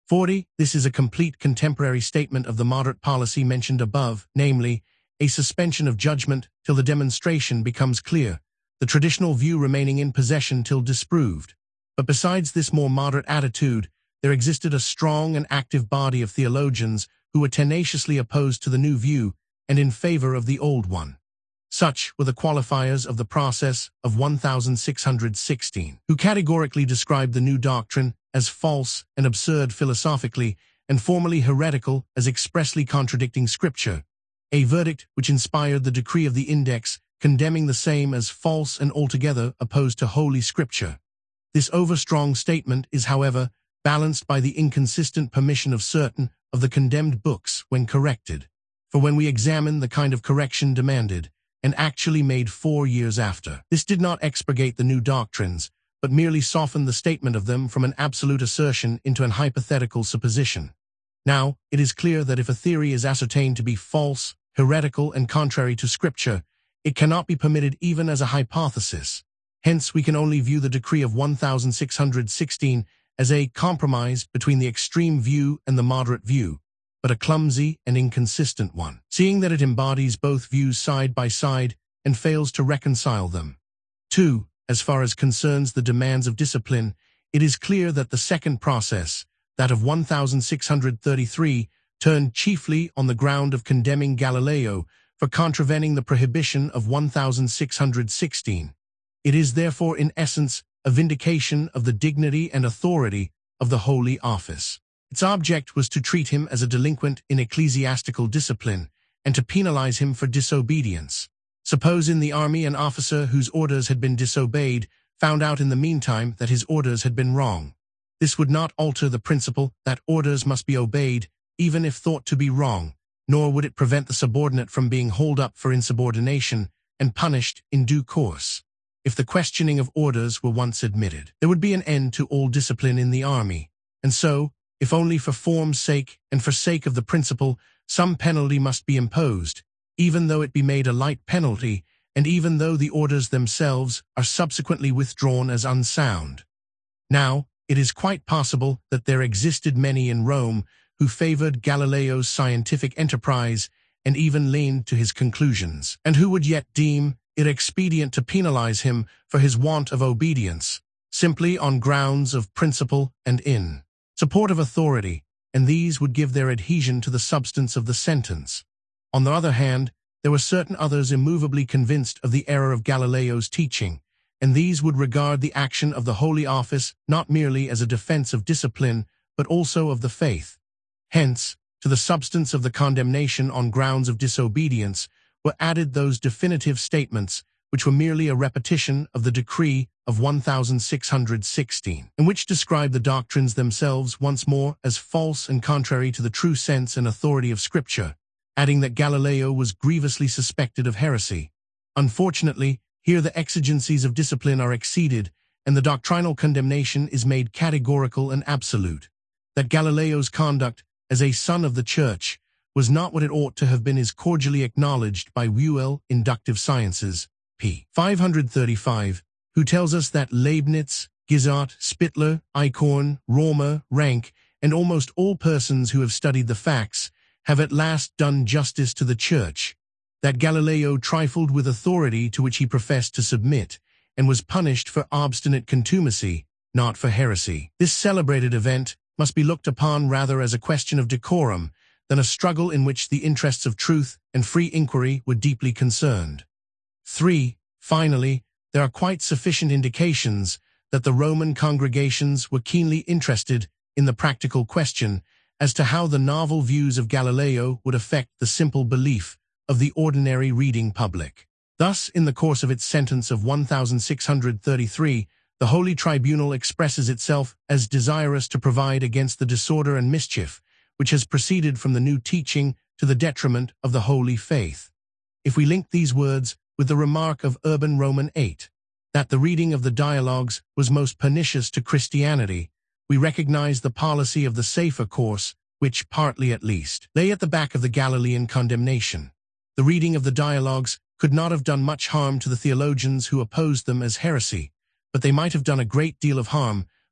forty. This is a complete contemporary statement of the moderate policy mentioned above, namely, a suspension of judgment till the demonstration becomes clear, the traditional view remaining in possession till disproved. But besides this more moderate attitude, there existed a strong and active body of theologians who were tenaciously opposed to the new view and in favor of the old one. Such were the qualifiers of the process of one thousand six hundred sixteen, who categorically described the new doctrine as false and absurd philosophically, and formally heretical as expressly contradicting Scripture, a verdict which inspired the decree of the Index, condemning the same as false and altogether opposed to Holy Scripture. This overstrong statement is, however, balanced by the inconsistent permission of certain of the condemned books when corrected. For when we examine the kind of correction demanded, and actually made four years after, this did not expurgate the new doctrines, but merely softened the statement of them from an absolute assertion into an hypothetical supposition. Now, it is clear that if a theory is ascertained to be false, heretical, and contrary to Scripture, it cannot be permitted even as a hypothesis. Hence, we can only view the decree of one thousand six hundred sixteen as a compromise between the extreme view and the moderate view, but a clumsy and inconsistent one, seeing that it embodies both views side by side and fails to reconcile them. two. As far as concerns the demands of discipline, it is clear that the second process, that of one thousand six hundred thirty-three, turned chiefly on the ground of condemning Galileo for contravening the prohibition of one thousand six hundred sixteen. It is therefore in essence a vindication of the dignity and authority of the Holy Office. Its object was to treat him as a delinquent in ecclesiastical discipline and to penalize him for disobedience. Suppose in the army an officer whose orders had been disobeyed found out in the meantime that his orders had been wrong. This would not alter the principle that orders must be obeyed even if thought to be wrong, nor would it prevent the subordinate from being hauled up for insubordination and punished in due course. If the questioning of orders were once admitted, there would be an end to all discipline in the army, and so, if only for form's sake and for sake of the principle, some penalty must be imposed, even though it be made a light penalty, and even though the orders themselves are subsequently withdrawn as unsound. Now, it is quite possible that there existed many in Rome who favored Galileo's scientific enterprise and even leaned to his conclusions, and who would yet deem it expedient to penalize him for his want of obedience, simply on grounds of principle and in support of authority, and these would give their adhesion to the substance of the sentence. On the other hand, there were certain others immovably convinced of the error of Galileo's teaching, and these would regard the action of the Holy Office not merely as a defense of discipline, but also of the faith. Hence, to the substance of the condemnation on grounds of disobedience were added those definitive statements which were merely a repetition of the decree of one thousand six hundred sixteen, and which describe the doctrines themselves once more as false and contrary to the true sense and authority of Scripture, adding that Galileo was grievously suspected of heresy. Unfortunately, here the exigencies of discipline are exceeded, and the doctrinal condemnation is made categorical and absolute. That Galileo's conduct, as a son of the Church, was not what it ought to have been is cordially acknowledged by Whewell, Inductive Sciences, p. five hundred thirty-five, who tells us that Leibniz, Guizot, Spittler, Eichhorn, Romer, Rank, and almost all persons who have studied the facts have at last done justice to the Church, that Galileo trifled with authority to which he professed to submit, and was punished for obstinate contumacy, not for heresy. This celebrated event must be looked upon rather as a question of decorum than a struggle in which the interests of truth and free inquiry were deeply concerned. three. Finally, there are quite sufficient indications that the Roman congregations were keenly interested in the practical question as to how the novel views of Galileo would affect the simple belief of the ordinary reading public. Thus, in the course of its sentence of one thousand six hundred thirty-three, the Holy Tribunal expresses itself as desirous to provide against the disorder and mischief which has proceeded from the new teaching to the detriment of the holy faith. If we link these words with the remark of Urban Roman eight, that the reading of the dialogues was most pernicious to Christianity, we recognize the policy of the safer course, which, partly at least, lay at the back of the Galilean condemnation. The reading of the dialogues could not have done much harm to the theologians who opposed them as heresy, but they might have done a great deal of harm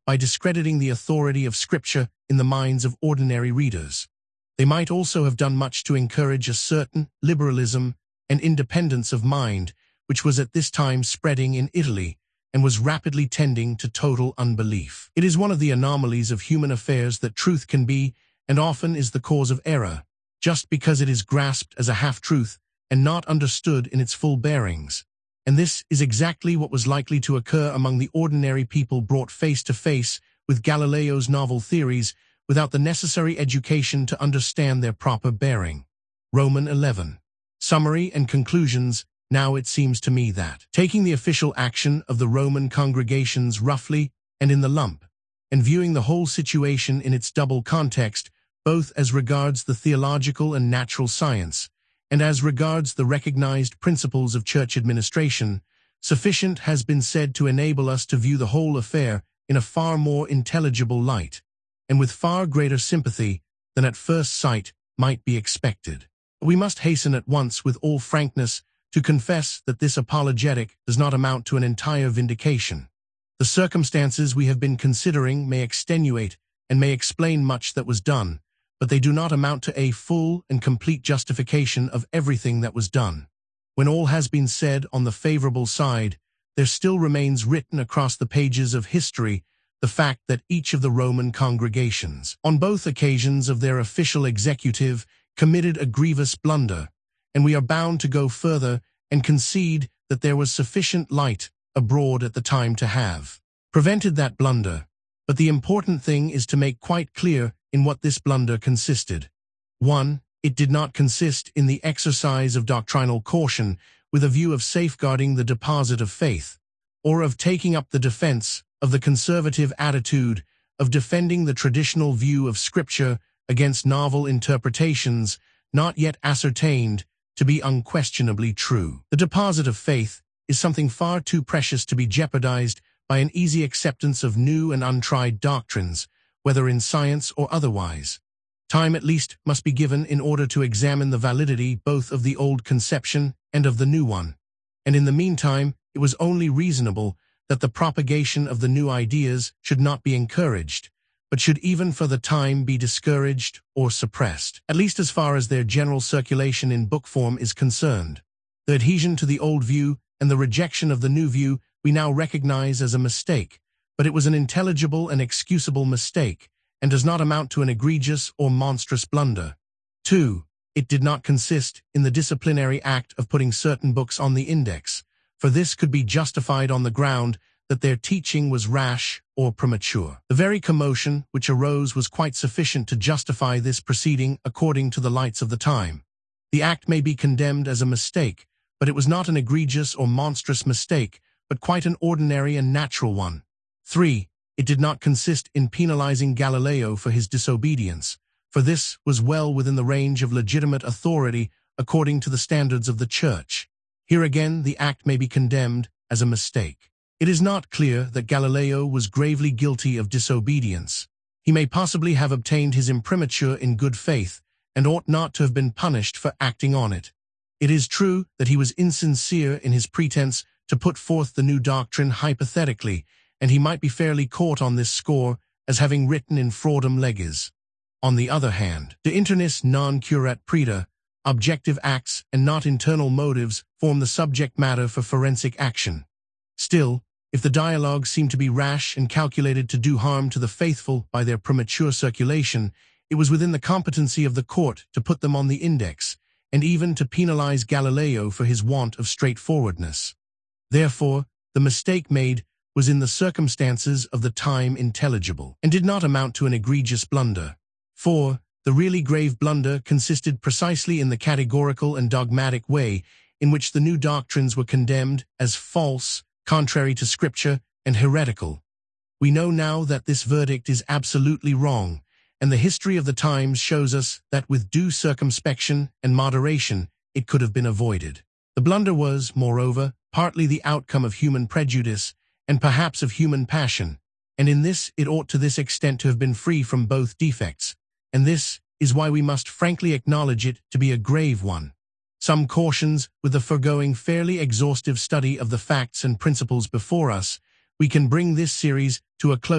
by discrediting the authority of Scripture in the minds of ordinary readers. They might also have done much to encourage a certain liberalism and independence of mind, which was at this time spreading in Italy and was rapidly tending to total unbelief. It is one of the anomalies of human affairs that truth can be, and often is the cause of error, just because it is grasped as a half-truth and not understood in its full bearings. And this is exactly what was likely to occur among the ordinary people brought face to face with Galileo's novel theories without the necessary education to understand their proper bearing. Roman eleven. Summary and conclusions. Now it seems to me that, taking the official action of the Roman congregations roughly and in the lump, and viewing the whole situation in its double context, both as regards the theological and natural science, and as regards the recognized principles of church administration, sufficient has been said to enable us to view the whole affair in a far more intelligible light, and with far greater sympathy than at first sight might be expected. We must hasten at once with all frankness to confess that this apologetic does not amount to an entire vindication. The circumstances we have been considering may extenuate and may explain much that was done, but they do not amount to a full and complete justification of everything that was done. When all has been said on the favorable side, there still remains written across the pages of history the fact that each of the Roman congregations, on both occasions of their official executive, committed a grievous blunder, and we are bound to go further and concede that there was sufficient light abroad at the time to have prevented that blunder. But the important thing is to make quite clear in what this blunder consisted. one. It did not consist in the exercise of doctrinal caution with a view of safeguarding the deposit of faith, or of taking up the defense of the conservative attitude of defending the traditional view of Scripture against novel interpretations not yet ascertained to be unquestionably true. The deposit of faith is something far too precious to be jeopardized by an easy acceptance of new and untried doctrines, whether in science or otherwise. Time at least must be given in order to examine the validity both of the old conception and of the new one. And in the meantime, it was only reasonable that the propagation of the new ideas should not be encouraged, but should even for the time be discouraged or suppressed, at least as far as their general circulation in book form is concerned. The adhesion to the old view and the rejection of the new view we now recognize as a mistake, but it was an intelligible and excusable mistake, and does not amount to an egregious or monstrous blunder. two. It did not consist in the disciplinary act of putting certain books on the index, for this could be justified on the ground that their teaching was rash or premature. The very commotion which arose was quite sufficient to justify this proceeding according to the lights of the time. The act may be condemned as a mistake, but it was not an egregious or monstrous mistake, but quite an ordinary and natural one. three. It did not consist in penalizing Galileo for his disobedience, for this was well within the range of legitimate authority according to the standards of the Church. Here again the act may be condemned as a mistake. It is not clear that Galileo was gravely guilty of disobedience. He may possibly have obtained his imprimatur in good faith, and ought not to have been punished for acting on it. It is true that he was insincere in his pretense to put forth the new doctrine hypothetically, and he might be fairly caught on this score as having written in fraudum legis. On the other hand, de internis non curat praeta, objective acts and not internal motives form the subject matter for forensic action. Still, if the dialogues seem to be rash and calculated to do harm to the faithful by their premature circulation, it was within the competency of the court to put them on the index, and even to penalize Galileo for his want of straightforwardness. Therefore, the mistake made was in the circumstances of the time intelligible, and did not amount to an egregious blunder. four. The really grave blunder consisted precisely in the categorical and dogmatic way in which the new doctrines were condemned as false, contrary to Scripture, and heretical. We know now that this verdict is absolutely wrong, and the history of the times shows us that with due circumspection and moderation it could have been avoided. The blunder was, moreover, partly the outcome of human prejudice, and perhaps of human passion, and in this it ought to this extent to have been free from both defects, and this is why we must frankly acknowledge it to be a grave one. Some cautions, with the foregoing fairly exhaustive study of the facts and principles before us, we can bring this series to a close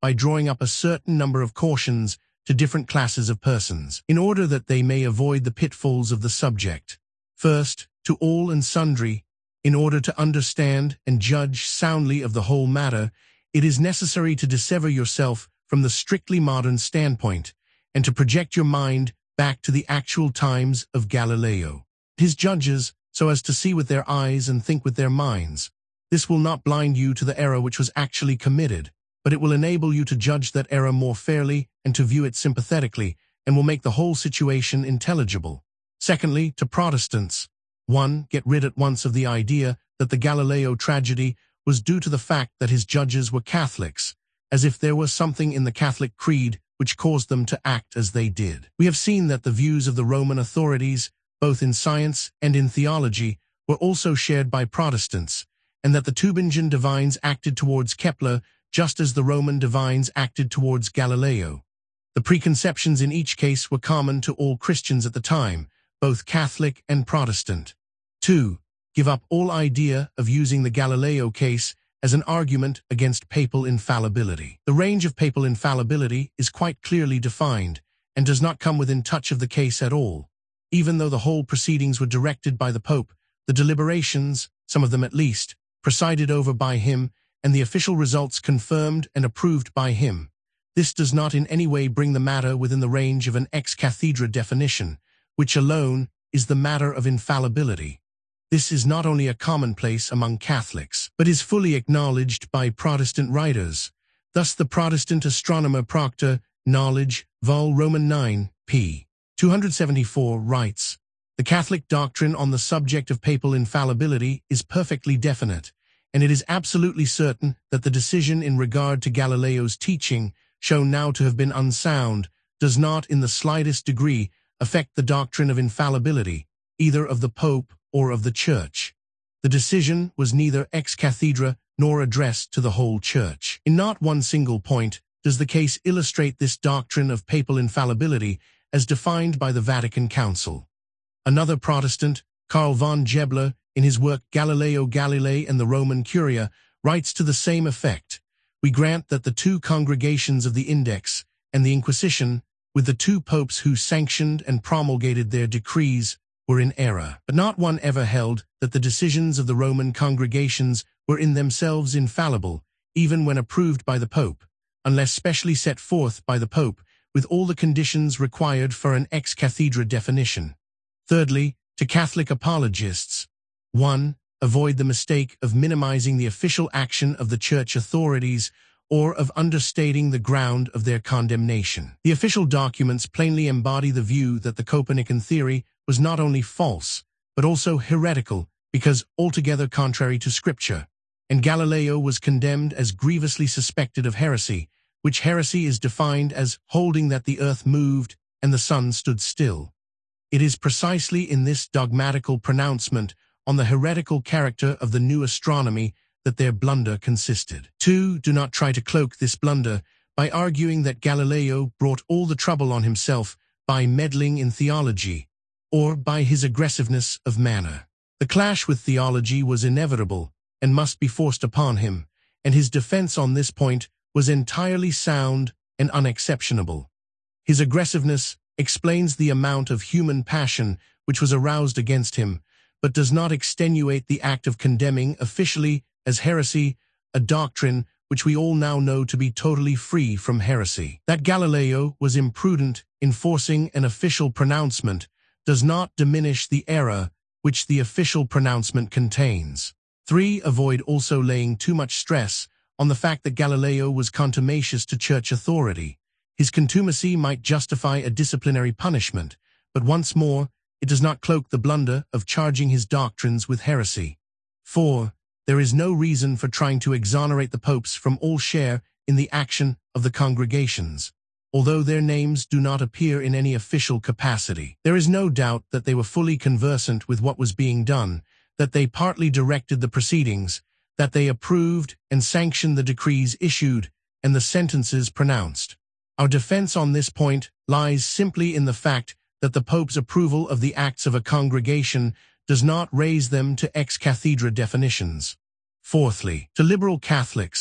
by drawing up a certain number of cautions to different classes of persons, in order that they may avoid the pitfalls of the subject. First, to all and sundry, in order to understand and judge soundly of the whole matter, it is necessary to dissever yourself from the strictly modern standpoint, and to project your mind back to the actual times of Galileo. His judges, so as to see with their eyes and think with their minds. This will not blind you to the error which was actually committed, but it will enable you to judge that error more fairly and to view it sympathetically, and will make the whole situation intelligible. Secondly, to Protestants. one. Get rid at once of the idea that the Galileo tragedy was due to the fact that his judges were Catholics, as if there was something in the Catholic creed which caused them to act as they did. We have seen that the views of the Roman authorities, both in science and in theology, were also shared by Protestants, and that the Tübingen divines acted towards Kepler just as the Roman divines acted towards Galileo. The preconceptions in each case were common to all Christians at the time, both Catholic and Protestant. two. Give up all idea of using the Galileo case as an argument against papal infallibility. The range of papal infallibility is quite clearly defined and does not come within touch of the case at all. Even though the whole proceedings were directed by the Pope, the deliberations, some of them at least, presided over by him, and the official results confirmed and approved by him. This does not in any way bring the matter within the range of an ex cathedra definition, which alone is the matter of infallibility. This is not only a commonplace among Catholics, but is fully acknowledged by Protestant writers. Thus the Protestant astronomer Proctor, Knowledge, Vol. Roman nine, p. two seventy-four writes, "The Catholic doctrine on the subject of papal infallibility is perfectly definite, and it is absolutely certain that the decision in regard to Galileo's teaching, shown now to have been unsound, does not in the slightest degree affect the doctrine of infallibility, either of the Pope or of the Church. The decision was neither ex cathedra nor addressed to the whole Church. In not one single point does the case illustrate this doctrine of papal infallibility as defined by the Vatican Council." Another Protestant, Karl von Gebler, in his work Galileo Galilei and the Roman Curia, writes to the same effect. "We grant that the two congregations of the Index and the Inquisition, with the two popes who sanctioned and promulgated their decrees, were in error. But not one ever held that the decisions of the Roman congregations were in themselves infallible, even when approved by the Pope, unless specially set forth by the Pope, with all the conditions required for an ex cathedra definition." Thirdly, to Catholic apologists. one. Avoid the mistake of minimizing the official action of the Church authorities or of understating the ground of their condemnation. The official documents plainly embody the view that the Copernican theory was not only false, but also heretical, because altogether contrary to Scripture, and Galileo was condemned as grievously suspected of heresy, which heresy is defined as holding that the earth moved and the sun stood still. It is precisely in this dogmatical pronouncement on the heretical character of the new astronomy that their blunder consisted. two. Do not try to cloak this blunder by arguing that Galileo brought all the trouble on himself by meddling in theology, or by his aggressiveness of manner. The clash with theology was inevitable and must be forced upon him, and his defense on this point was entirely sound and unexceptionable. His aggressiveness explains the amount of human passion which was aroused against him, but does not extenuate the act of condemning officially as heresy a doctrine which we all now know to be totally free from heresy. That Galileo was imprudent in forcing an official pronouncement does not diminish the error which the official pronouncement contains. three. Avoid also laying too much stress on the fact that Galileo was contumacious to church authority. His contumacy might justify a disciplinary punishment, but once more, it does not cloak the blunder of charging his doctrines with heresy. four. There is no reason for trying to exonerate the popes from all share in the action of the congregations, although their names do not appear in any official capacity. There is no doubt that they were fully conversant with what was being done, that they partly directed the proceedings, that they approved and sanctioned the decrees issued and the sentences pronounced. Our defense on this point lies simply in the fact that the Pope's approval of the acts of a congregation does not raise them to ex cathedra definitions. Fourthly, to liberal Catholics,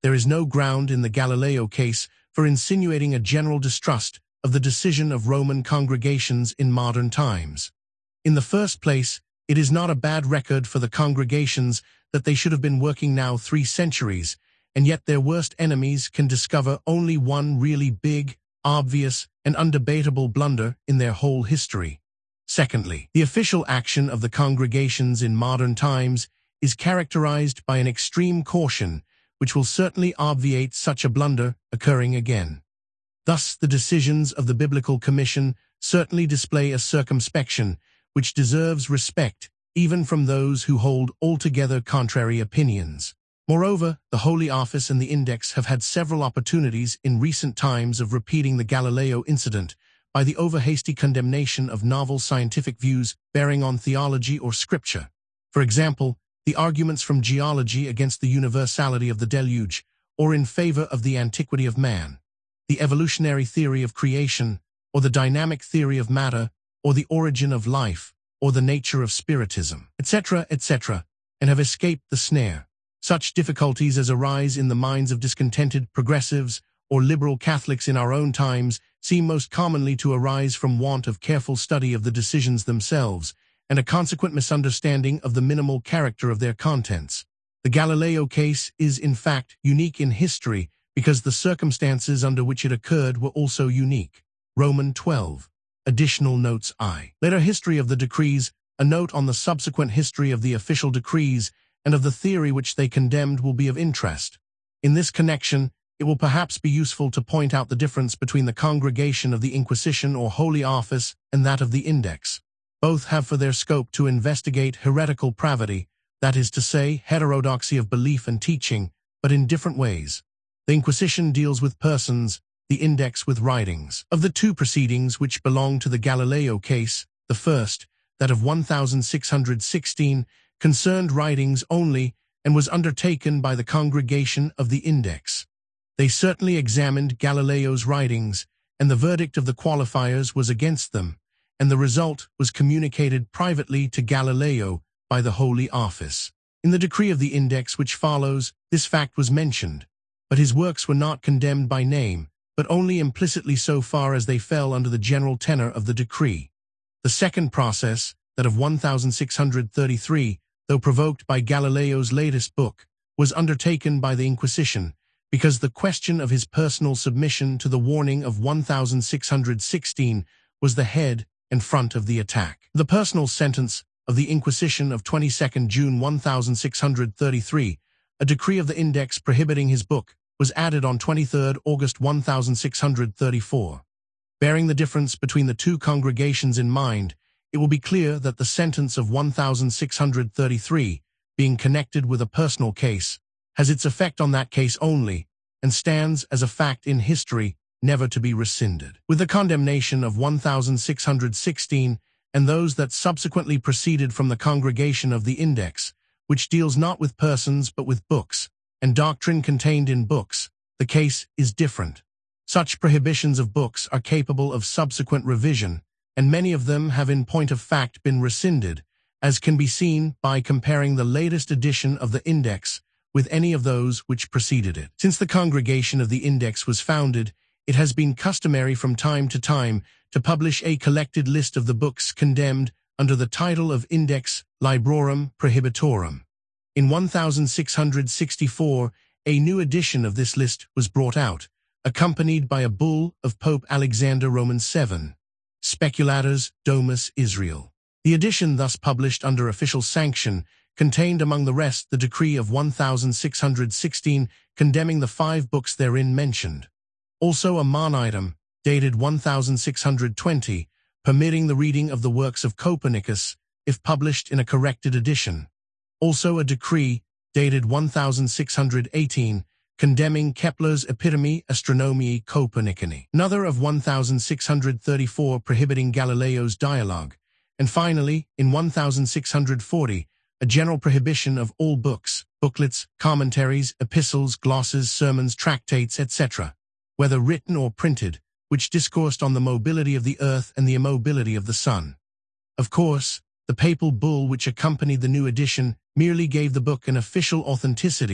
there is no ground in the Galileo case for insinuating a general distrust of the decision of Roman congregations in modern times. In the first place, it is not a bad record for the congregations that they should have been working now three centuries, and yet their worst enemies can discover only one really big, obvious, and undebatable blunder in their whole history. Secondly, the official action of the congregations in modern times is characterized by an extreme caution, which will certainly obviate such a blunder occurring again. Thus, the decisions of the Biblical Commission certainly display a circumspection which deserves respect even from those who hold altogether contrary opinions. Moreover, the Holy Office and the Index have had several opportunities in recent times of repeating the Galileo incident by the over-hasty condemnation of novel scientific views bearing on theology or scripture. For example, the arguments from geology against the universality of the deluge, or in favor of the antiquity of man, the evolutionary theory of creation, or the dynamic theory of matter, or the origin of life, or the nature of spiritism, et cetera, et cetera, and have escaped the snare. Such difficulties as arise in the minds of discontented progressives or liberal Catholics in our own times seem most commonly to arise from want of careful study of the decisions themselves, and a consequent misunderstanding of the minimal character of their contents. The Galileo case is, in fact, unique in history because the circumstances under which it occurred were also unique. Roman twelve. Additional notes I. Later history of the decrees, a note on the subsequent history of the official decrees and of the theory which they condemned will be of interest. In this connection, it will perhaps be useful to point out the difference between the congregation of the Inquisition or Holy Office and that of the Index. Both have for their scope to investigate heretical pravity, that is to say, heterodoxy of belief and teaching, but in different ways. The Inquisition deals with persons, the Index with writings. Of the two proceedings which belong to the Galileo case, the first, that of one thousand six hundred sixteen, concerned writings only and was undertaken by the congregation of the Index. They certainly examined Galileo's writings, and the verdict of the qualifiers was against them, and the result was communicated privately to Galileo by the Holy Office. In the decree of the Index which follows, this fact was mentioned, but his works were not condemned by name, but only implicitly so far as they fell under the general tenor of the decree. The second process, that of one thousand six hundred thirty-three, though provoked by Galileo's latest book, was undertaken by the Inquisition, because the question of his personal submission to the warning of one thousand six hundred sixteen was the head and front of the attack. The personal sentence of the Inquisition of twenty-second June one thousand six hundred thirty-three, a decree of the Index prohibiting his book, was added on twenty-third August one thousand six hundred thirty-four. Bearing the difference between the two congregations in mind, it will be clear that the sentence of one thousand six hundred thirty-three, being connected with a personal case, has its effect on that case only, and stands as a fact in history never to be rescinded. With the condemnation of one thousand six hundred sixteen and those that subsequently proceeded from the congregation of the Index, which deals not with persons but with books, and doctrine contained in books, the case is different. Such prohibitions of books are capable of subsequent revision, and many of them have in point of fact been rescinded, as can be seen by comparing the latest edition of the Index with any of those which preceded it. Since the congregation of the Index was founded, it has been customary from time to time to publish a collected list of the books condemned under the title of Index Librorum Prohibitorum. In one thousand six hundred sixty-four, a new edition of this list was brought out, accompanied by a bull of Pope Alexander Roman the seventh, Speculators Domus Israel. The edition thus published under official sanction contained among the rest the decree of one thousand six hundred sixteen condemning the five books therein mentioned. Also a Monitum, dated one thousand six hundred twenty, permitting the reading of the works of Copernicus, if published in a corrected edition. Also a decree, dated one thousand six hundred eighteen, condemning Kepler's Epitome Astronomiae Copernicanae. Another of one thousand six hundred thirty-four prohibiting Galileo's dialogue. And finally, in one thousand six hundred forty, a general prohibition of all books, booklets, commentaries, epistles, glosses, sermons, tractates, et cetera, whether written or printed, which discoursed on the mobility of the earth and the immobility of the sun. Of course, the papal bull which accompanied the new edition merely gave the book an official authenticity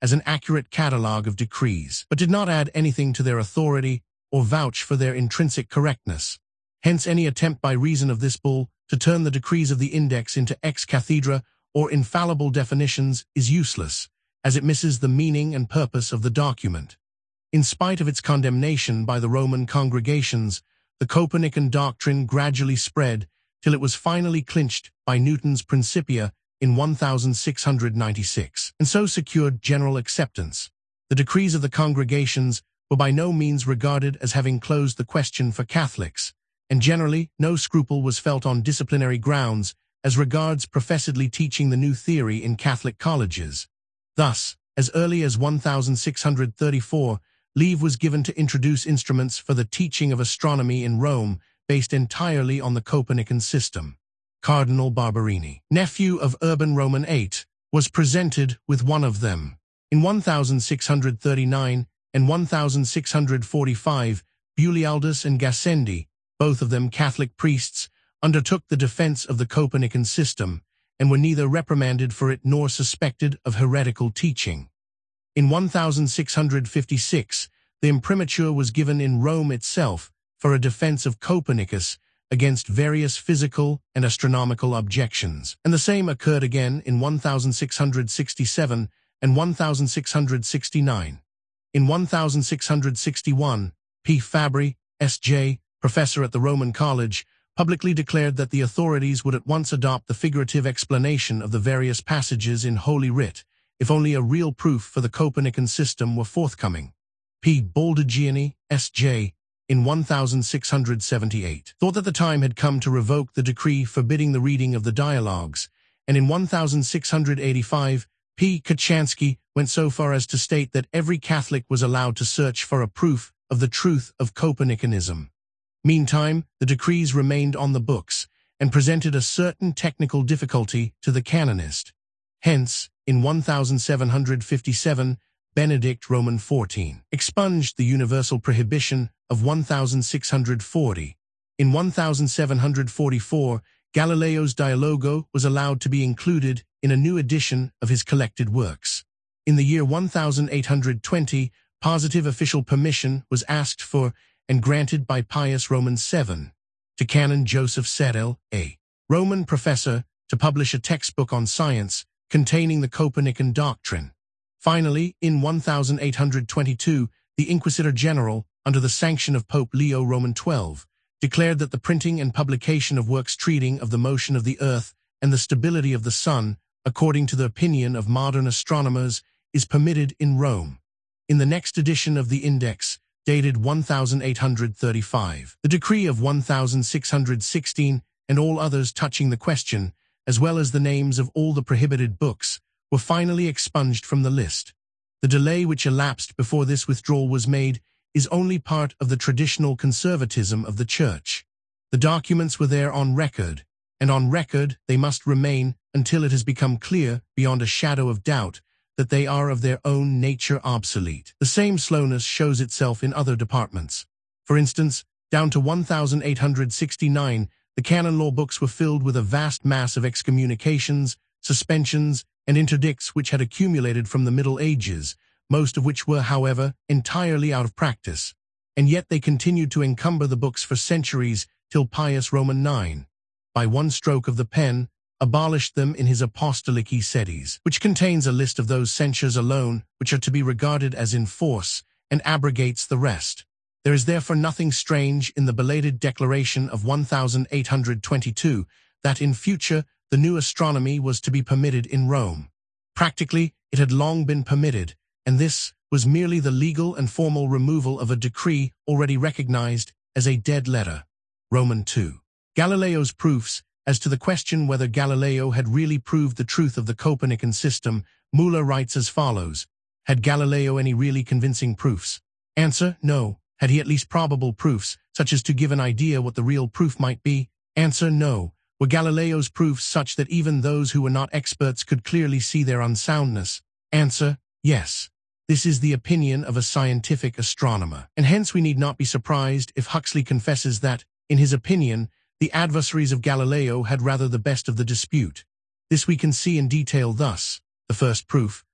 as an accurate catalogue of decrees, but did not add anything to their authority or vouch for their intrinsic correctness. Hence, any attempt by reason of this bull to turn the decrees of the Index into ex cathedra or infallible definitions is useless, as it misses the meaning and purpose of the document. In spite of its condemnation by the Roman congregations, the Copernican doctrine gradually spread till it was finally clinched by Newton's Principia in one thousand six hundred ninety-six, and so secured general acceptance. The decrees of the congregations were by no means regarded as having closed the question for Catholics, and generally no scruple was felt on disciplinary grounds as regards professedly teaching the new theory in Catholic colleges. Thus, as early as one thousand six hundred thirty-four, leave was given to introduce instruments for the teaching of astronomy in Rome based entirely on the Copernican system. Cardinal Barberini, nephew of Urban Roman the eighth, was presented with one of them. In one thousand six hundred thirty-nine and one thousand six hundred forty-five, Bulialdus and Gassendi, both of them Catholic priests, undertook the defense of the Copernican system, and were neither reprimanded for it nor suspected of heretical teaching. In one thousand six hundred fifty-six, the imprimatur was given in Rome itself for a defense of Copernicus against various physical and astronomical objections, and the same occurred again in one thousand six hundred sixty-seven and one thousand six hundred sixty-nine. In one thousand six hundred sixty-one, P. Fabri, S J, professor at the Roman College, publicly declared that the authorities would at once adopt the figurative explanation of the various passages in Holy Writ, if only a real proof for the Copernican system were forthcoming. P. Baldagiani, S J, in one thousand six hundred seventy-eight, thought that the time had come to revoke the decree forbidding the reading of the dialogues, and in one thousand six hundred eighty-five, P. Kachansky went so far as to state that every Catholic was allowed to search for a proof of the truth of Copernicanism. Meantime, the decrees remained on the books and presented a certain technical difficulty to the canonist. Hence, in one thousand seven hundred fifty-seven, Benedict Roman the fourteenth expunged the universal prohibition of one thousand six hundred forty. In one thousand seven hundred forty-four, Galileo's Dialogo was allowed to be included in a new edition of his collected works. In the year one thousand eight hundred twenty, positive official permission was asked for and granted by Pius Roman the seventh to Canon Joseph Sedel, a Roman professor, to publish a textbook on science containing the Copernican doctrine. Finally, in one thousand eight hundred twenty-two, the Inquisitor General, under the sanction of Pope Leo Roman the twelfth, declared that the printing and publication of works treating of the motion of the earth and the stability of the sun, according to the opinion of modern astronomers, is permitted in Rome. In the next edition of the Index, dated one thousand eight hundred thirty-five, the decree of one thousand six hundred sixteen and all others touching the question, as well as the names of all the prohibited books, were finally expunged from the list. The delay which elapsed before this withdrawal was made is only part of the traditional conservatism of the Church. The documents were there on record, and on record they must remain until it has become clear, beyond a shadow of doubt, that they are of their own nature obsolete. The same slowness shows itself in other departments. For instance, down to one thousand eight hundred sixty-nine, the canon law books were filled with a vast mass of excommunications, suspensions, and interdicts which had accumulated from the Middle Ages, most of which were, however, entirely out of practice. And yet they continued to encumber the books for centuries till Pius Roman the ninth, by one stroke of the pen, abolished them in his Apostolicae Sedis, which contains a list of those censures alone which are to be regarded as in force, and abrogates the rest. There is therefore nothing strange in the belated declaration of one thousand eight hundred twenty-two that in future the new astronomy was to be permitted in Rome. Practically, it had long been permitted, and this was merely the legal and formal removal of a decree already recognized as a dead letter. Roman the second. Galileo's proofs. As to the question whether Galileo had really proved the truth of the Copernican system, Müller writes as follows: Had Galileo any really convincing proofs? Answer: no. Had he at least probable proofs, such as to give an idea what the real proof might be? Answer: no. Were Galileo's proofs such that even those who were not experts could clearly see their unsoundness? Answer: yes. This is the opinion of a scientific astronomer, and hence we need not be surprised if Huxley confesses that, in his opinion, the adversaries of Galileo had rather the best of the dispute. This we can see in detail thus. The first proof,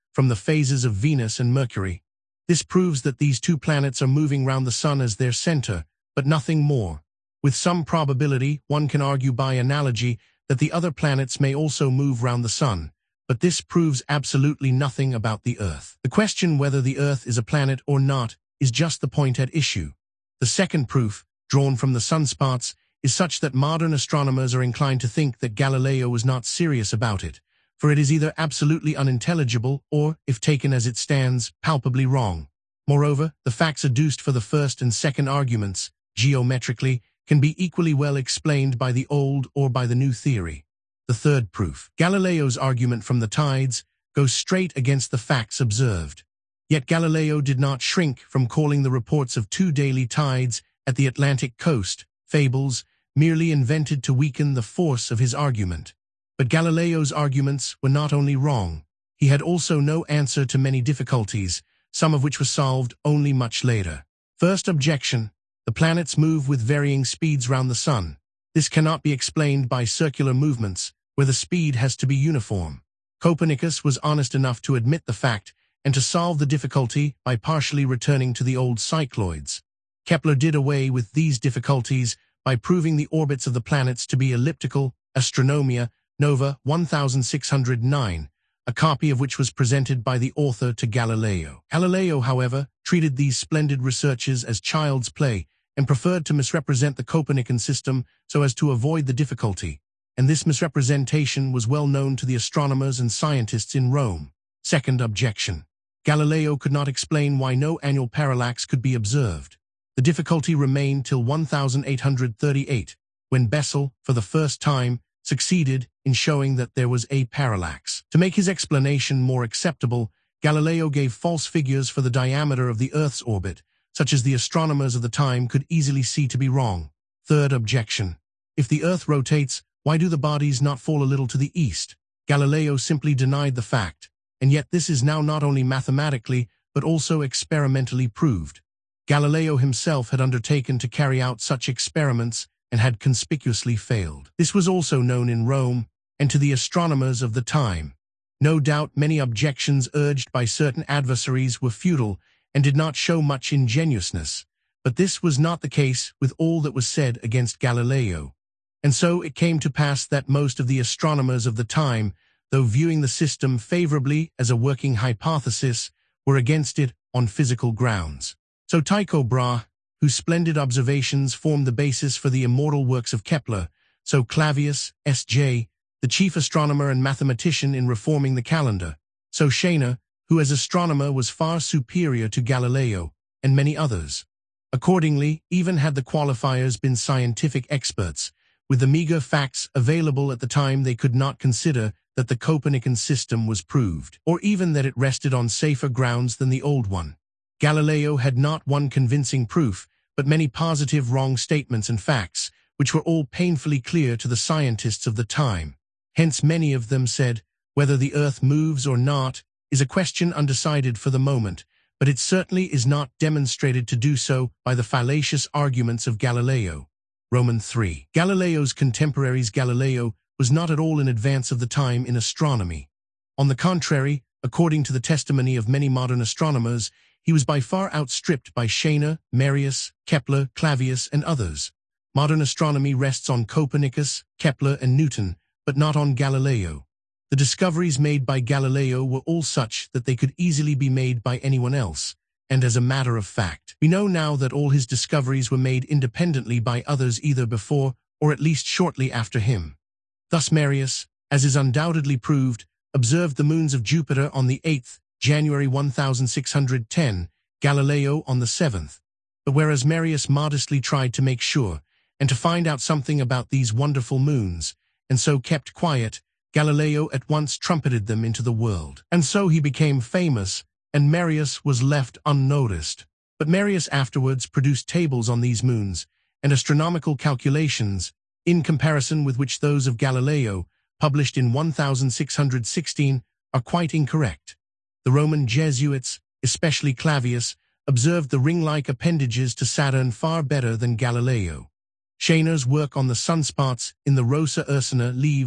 from the phases of Venus and Mercury. This proves that these two planets are moving round the Sun as their center, but nothing more. With some probability, one can argue by analogy that the other planets may also move round the Sun, but this proves absolutely nothing about the Earth. The question whether the Earth is a planet or not is just the point at issue. The second proof, drawn from the sunspots, is such that modern astronomers are inclined to think that Galileo was not serious about it, for it is either absolutely unintelligible or, if taken as it stands, palpably wrong. Moreover, the facts adduced for the first and second arguments, geometrically, can be equally well explained by the old or by the new theory. The third proof, Galileo's argument from the tides, goes straight against the facts observed. Yet Galileo did not shrink from calling the reports of two daily tides at the Atlantic coast fables, merely invented to weaken the force of his argument. But Galileo's arguments were not only wrong, he had also no answer to many difficulties, some of which were solved only much later. First objection, the planets move with varying speeds round the Sun. This cannot be explained by circular movements, where the speed has to be uniform. Copernicus was honest enough to admit the fact and to solve the difficulty by partially returning to the old cycloids. Kepler did away with these difficulties by proving the orbits of the planets to be elliptical, Astronomia Nova one thousand six hundred nine, a copy of which was presented by the author to Galileo. Galileo, however, treated these splendid researches as child's play and preferred to misrepresent the Copernican system so as to avoid the difficulty, and this misrepresentation was well known to the astronomers and scientists in Rome. Second objection. Galileo could not explain why no annual parallax could be observed. The difficulty remained till one thousand eight hundred thirty-eight, when Bessel, for the first time, succeeded in showing that there was a parallax. To make his explanation more acceptable, Galileo gave false figures for the diameter of the Earth's orbit, such as the astronomers of the time could easily see to be wrong. Third objection. If the Earth rotates, why do the bodies not fall a little to the east? Galileo simply denied the fact, and yet this is now not only mathematically, but also experimentally proved. Galileo himself had undertaken to carry out such experiments and had conspicuously failed. This was also known in Rome and to the astronomers of the time. No doubt many objections urged by certain adversaries were futile and did not show much ingenuousness, but this was not the case with all that was said against Galileo. And so it came to pass that most of the astronomers of the time, though viewing the system favorably as a working hypothesis, were against it on physical grounds. So Tycho Brahe, whose splendid observations formed the basis for the immortal works of Kepler, so Clavius, S J, the chief astronomer and mathematician in reforming the calendar, so Scheiner, who as astronomer was far superior to Galileo, and many others. Accordingly, even had the qualifiers been scientific experts, with the meager facts available at the time, they could not consider that the Copernican system was proved, or even that it rested on safer grounds than the old one. Galileo had not one convincing proof, but many positive wrong statements and facts, which were all painfully clear to the scientists of the time. Hence many of them said, whether the Earth moves or not is a question undecided for the moment, but it certainly is not demonstrated to do so by the fallacious arguments of Galileo. Roman three. Galileo's contemporaries. Galileo was not at all in advance of the time in astronomy. On the contrary, according to the testimony of many modern astronomers, he was by far outstripped by Scheiner, Marius, Kepler, Clavius, and others. Modern astronomy rests on Copernicus, Kepler, and Newton, but not on Galileo. The discoveries made by Galileo were all such that they could easily be made by anyone else, and as a matter of fact, we know now that all his discoveries were made independently by others either before or at least shortly after him. Thus Marius, as is undoubtedly proved, observed the moons of Jupiter on the eighth, January one thousand six hundred ten, Galileo on the seventh. But whereas Marius modestly tried to make sure, and to find out something about these wonderful moons, and so kept quiet, Galileo at once trumpeted them into the world. And so he became famous, and Marius was left unnoticed. But Marius afterwards produced tables on these moons, and astronomical calculations, in comparison with which those of Galileo, published in one thousand six hundred sixteen, are quite incorrect. The Roman Jesuits, especially Clavius, observed the ring-like appendages to Saturn far better than Galileo. Scheiner's work on the sunspots in the Rosa Ursina leaves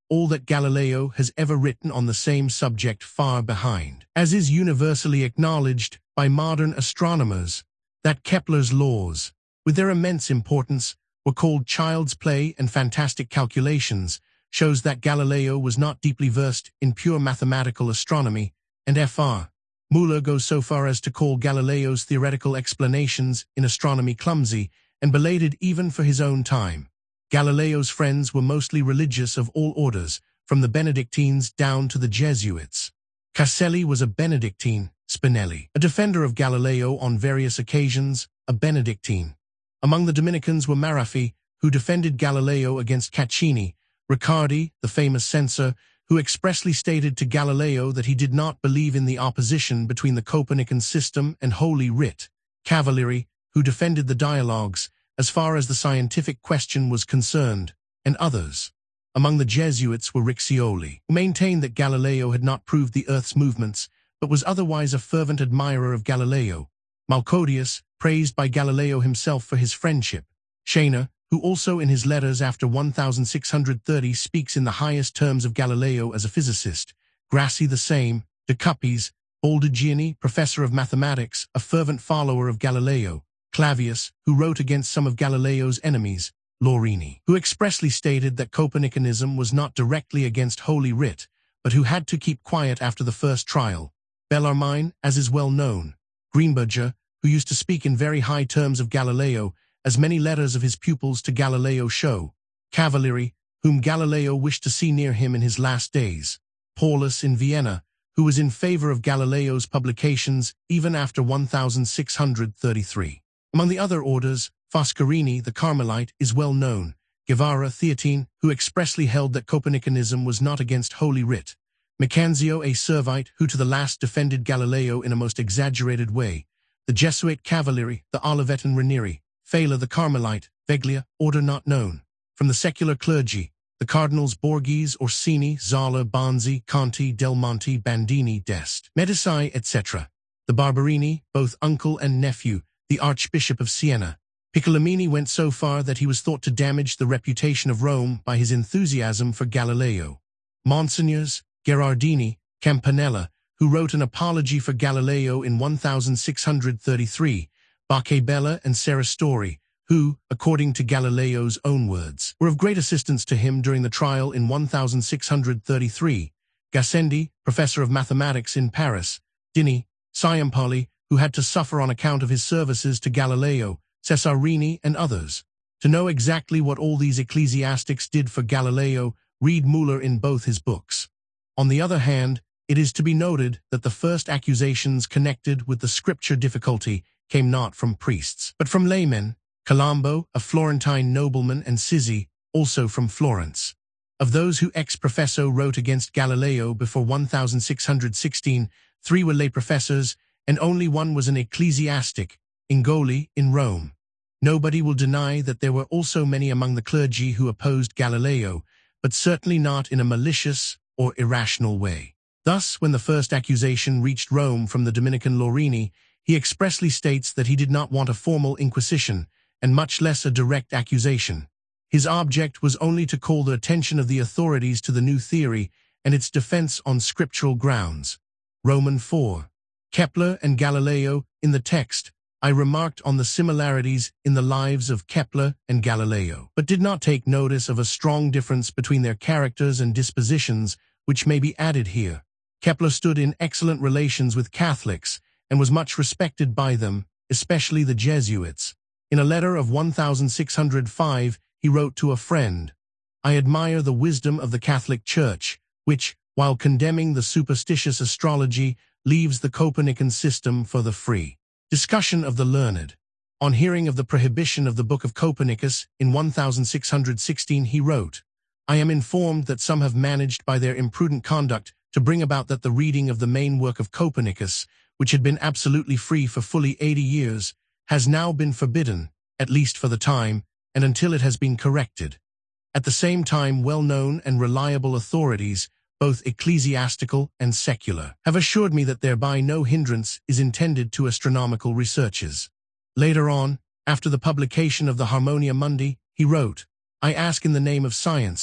all that Galileo has ever written on the same subject far behind. As is universally acknowledged by modern astronomers, that Kepler's laws, with their immense importance, were called child's play and fantastic calculations, shows that Galileo was not deeply versed in pure mathematical astronomy, and Fr Müller goes so far as to call Galileo's theoretical explanations in astronomy clumsy and belated even for his own time. Galileo's friends were mostly religious of all orders, from the Benedictines down to the Jesuits. Caselli was a Benedictine, Spinelli, a defender of Galileo on various occasions, a Benedictine. Among the Dominicans were Maraffi, who defended Galileo against Caccini, Riccardi, the famous censor, who expressly stated to Galileo that he did not believe in the opposition between the Copernican system and Holy Writ, Cavalieri, who defended the dialogues, as far as the scientific question was concerned, and others. Among the Jesuits were Riccioli, who maintained that Galileo had not proved the Earth's movements, but was otherwise a fervent admirer of Galileo. Malcodius, praised by Galileo himself for his friendship. Scheiner, who also in his letters after one thousand six hundred thirty speaks in the highest terms of Galileo as a physicist. Grassi the same. De Cuppis, Baldagiani, professor of mathematics, a fervent follower of Galileo. Clavius, who wrote against some of Galileo's enemies. Laurini, who expressly stated that Copernicanism was not directly against Holy Writ, but who had to keep quiet after the first trial. Bellarmine, as is well known. Greenberger, who used to speak in very high terms of Galileo, as many letters of his pupils to Galileo show. Cavalieri, whom Galileo wished to see near him in his last days. Paulus in Vienna, who was in favor of Galileo's publications even after one thousand six hundred thirty-three. Among the other orders, Foscarini, the Carmelite, is well known. Guevara Theatine, who expressly held that Copernicanism was not against Holy Writ. Mecanzio a Servite, who to the last defended Galileo in a most exaggerated way. The Jesuit Cavalieri, the Olivetan Ranieri. Fela the Carmelite, Veglia, order not known. From the secular clergy, the Cardinals Borghese, Orsini, Zola, Bonzi, Conti, Del Monte, Bandini, d'Este, Medici, et cetera. The Barberini, both uncle and nephew, the Archbishop of Siena. Piccolomini went so far that he was thought to damage the reputation of Rome by his enthusiasm for Galileo. Monsignors, Gherardini, Campanella, who wrote an apology for Galileo in one thousand six hundred thirty-three, Bacchebella and Serristori, who, according to Galileo's own words, were of great assistance to him during the trial in one thousand six hundred thirty-three, Gassendi, professor of mathematics in Paris, Dini, Ciampoli, who had to suffer on account of his services to Galileo, Cesarini, and others. To know exactly what all these ecclesiastics did for Galileo, read Müller in both his books. On the other hand, it is to be noted that the first accusations connected with the scripture difficulty came not from priests, but from laymen, Colombo, a Florentine nobleman, and Sizzi, also from Florence. Of those who ex professo wrote against Galileo before one thousand six hundred sixteen, three were lay professors, and only one was an ecclesiastic, Ingoli, in Rome. Nobody will deny that there were also many among the clergy who opposed Galileo, but certainly not in a malicious or irrational way. Thus, when the first accusation reached Rome from the Dominican Laurini, he expressly states that he did not want a formal inquisition, and much less a direct accusation. His object was only to call the attention of the authorities to the new theory and its defense on scriptural grounds. Roman four. Kepler and Galileo. In the text, I remarked on the similarities in the lives of Kepler and Galileo, but did not take notice of a strong difference between their characters and dispositions, which may be added here. Kepler stood in excellent relations with Catholics, and was much respected by them, especially the Jesuits. In a letter of one thousand six hundred five, he wrote to a friend, I admire the wisdom of the Catholic Church, which, while condemning the superstitious astrology, leaves the Copernican system for the free discussion of the learned. On hearing of the prohibition of the Book of Copernicus, in one thousand six hundred sixteen he wrote, I am informed that some have managed by their imprudent conduct to bring about that the reading of the main work of Copernicus, which had been absolutely free for fully eighty years, has now been forbidden, at least for the time, and until it has been corrected. At the same time, well-known and reliable authorities, both ecclesiastical and secular, have assured me that thereby no hindrance is intended to astronomical researches. Later on, after the publication of the Harmonia Mundi, he wrote, I ask in the name of science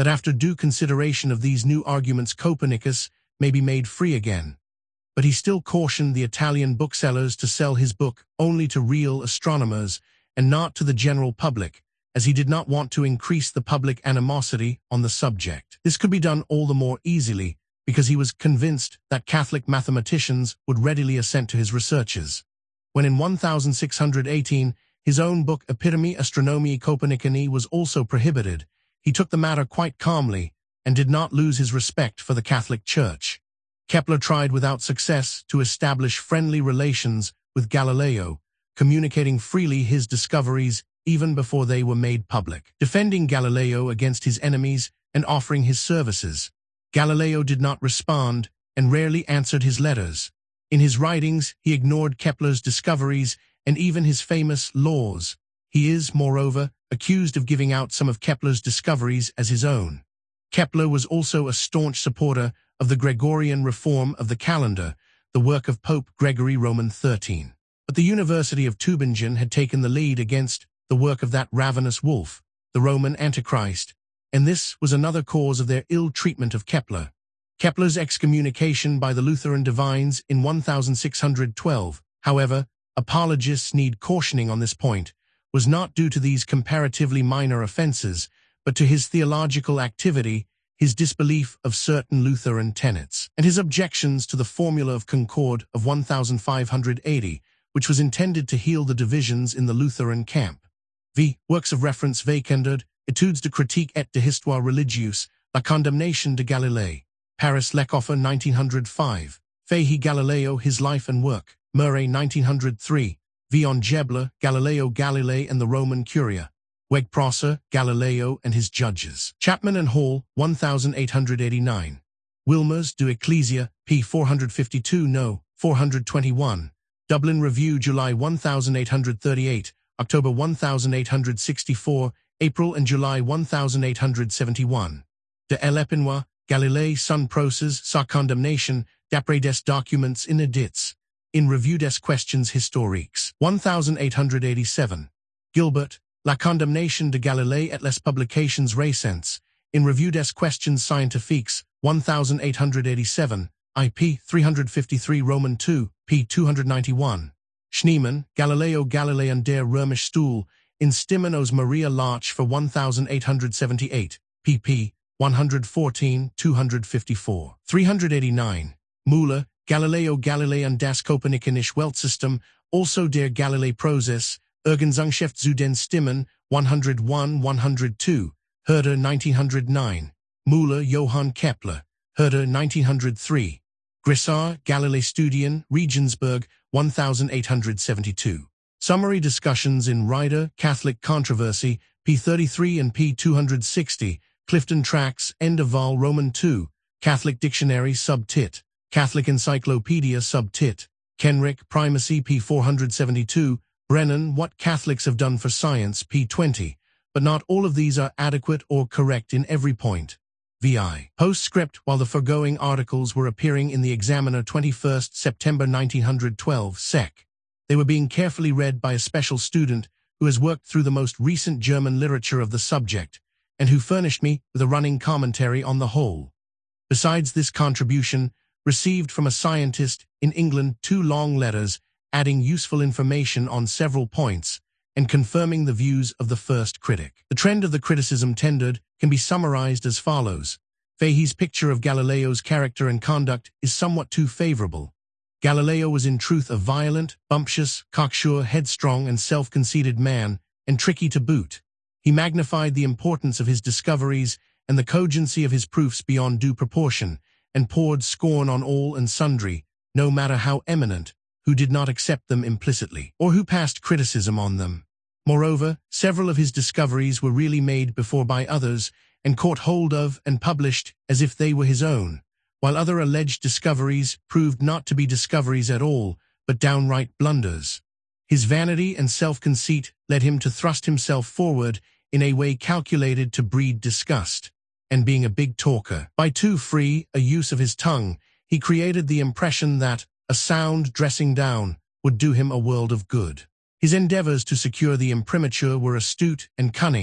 that after due consideration of these new arguments Copernicus may be made free again. But he still cautioned the Italian booksellers to sell his book only to real astronomers and not to the general public, as he did not want to increase the public animosity on the subject. This could be done all the more easily because he was convinced that Catholic mathematicians would readily assent to his researches. When in one thousand six hundred eighteen his own book Epitome Astronomiae Copernicani was also prohibited, he took the matter quite calmly and did not lose his respect for the Catholic Church. Kepler tried without success to establish friendly relations with Galileo, communicating freely his discoveries even before they were made public, defending Galileo against his enemies and offering his services. Galileo did not respond and rarely answered his letters. In his writings, he ignored Kepler's discoveries and even his famous laws. He is, moreover, accused of giving out some of Kepler's discoveries as his own. Kepler was also a staunch supporter of the Gregorian reform of the calendar, the work of Pope Gregory Roman the thirteenth. But the University of Tübingen had taken the lead against the work of that ravenous wolf, the Roman Antichrist, and this was another cause of their ill treatment of Kepler. Kepler's excommunication by the Lutheran divines in one thousand six hundred twelve, however, apologists need cautioning on this point, was not due to these comparatively minor offenses, but to his theological activity, his disbelief of certain Lutheran tenets, and his objections to the Formula of Concord of one thousand five hundred eighty, which was intended to heal the divisions in the Lutheran camp. V. Works of reference Vacendard, Études de critique et de histoire religieuse, La condamnation de Galilée, Paris Lecoffer nineteen oh five, Fahey Galileo, His Life and Work, Murray nineteen oh three, Vion Gebler, Galileo Galilei and the Roman Curia, Wegprosser, Galileo and His Judges, Chapman and Hall, eighteen eighty-nine, Wilmers de Ecclesia, p. four fifty-two no. four twenty-one, Dublin Review July eighteen thirty-eight, October eighteen sixty-four, April and July eighteen seventy-one. De l'Epinois, Galilée son procès, sa condamnation, d'après des documents inédits, in Revue des questions historiques, eighteen eighty-seven. Gilbert, La condamnation de Galilée et les publications récentes, in Revue des questions scientifiques, eighteen eighty-seven, I p. three fifty-three Roman two, p. two ninety-one. Schneemann, Galileo Galilei und der Römische Stuhl, in Stimmen aus Maria Larch for eighteen seventy-eight, pp. one fourteen, two fifty-four. three eighty-nine. Müller, Galileo Galilei und das Kopernikanische Weltsystem, also der Galilei-Prozess, Ergänzungsschrift zu den Stimmen, one oh one, one oh two, Herder nineteen oh nine. Müller, Johann Kepler, Herder nineteen oh three. Grissar, Galilei Studien, Regensburg, eighteen seventy-two. Summary discussions in Rider, Catholic Controversy, p. thirty-three and p. two sixty, Clifton Tracts, End of Vol. Roman two, Catholic Dictionary Subtit, Catholic Encyclopedia Subtit, Kenrick, Primacy, p. four seventy-two, Brennan, What Catholics Have Done for Science, p. twenty, but not all of these are adequate or correct in every point. V I Postscript. While the foregoing articles were appearing in the Examiner twenty-first September nineteen twelve, Sec. They were being carefully read by a special student who has worked through the most recent German literature of the subject, and who furnished me with a running commentary on the whole. Besides this contribution, received from a scientist in England two long letters adding useful information on several points and confirming the views of the first critic. The trend of the criticism tendered can be summarized as follows. Fahey's picture of Galileo's character and conduct is somewhat too favorable. Galileo was in truth a violent, bumptious, cocksure, headstrong and self-conceited man, and tricky to boot. He magnified the importance of his discoveries and the cogency of his proofs beyond due proportion, and poured scorn on all and sundry, no matter how eminent, who did not accept them implicitly, or who passed criticism on them. Moreover, several of his discoveries were really made before by others, and caught hold of and published as if they were his own, while other alleged discoveries proved not to be discoveries at all, but downright blunders. His vanity and self-conceit led him to thrust himself forward in a way calculated to breed disgust, and being a big talker, by too free a use of his tongue, he created the impression that a sound dressing down would do him a world of good. His endeavors to secure the imprimatur were astute and cunning,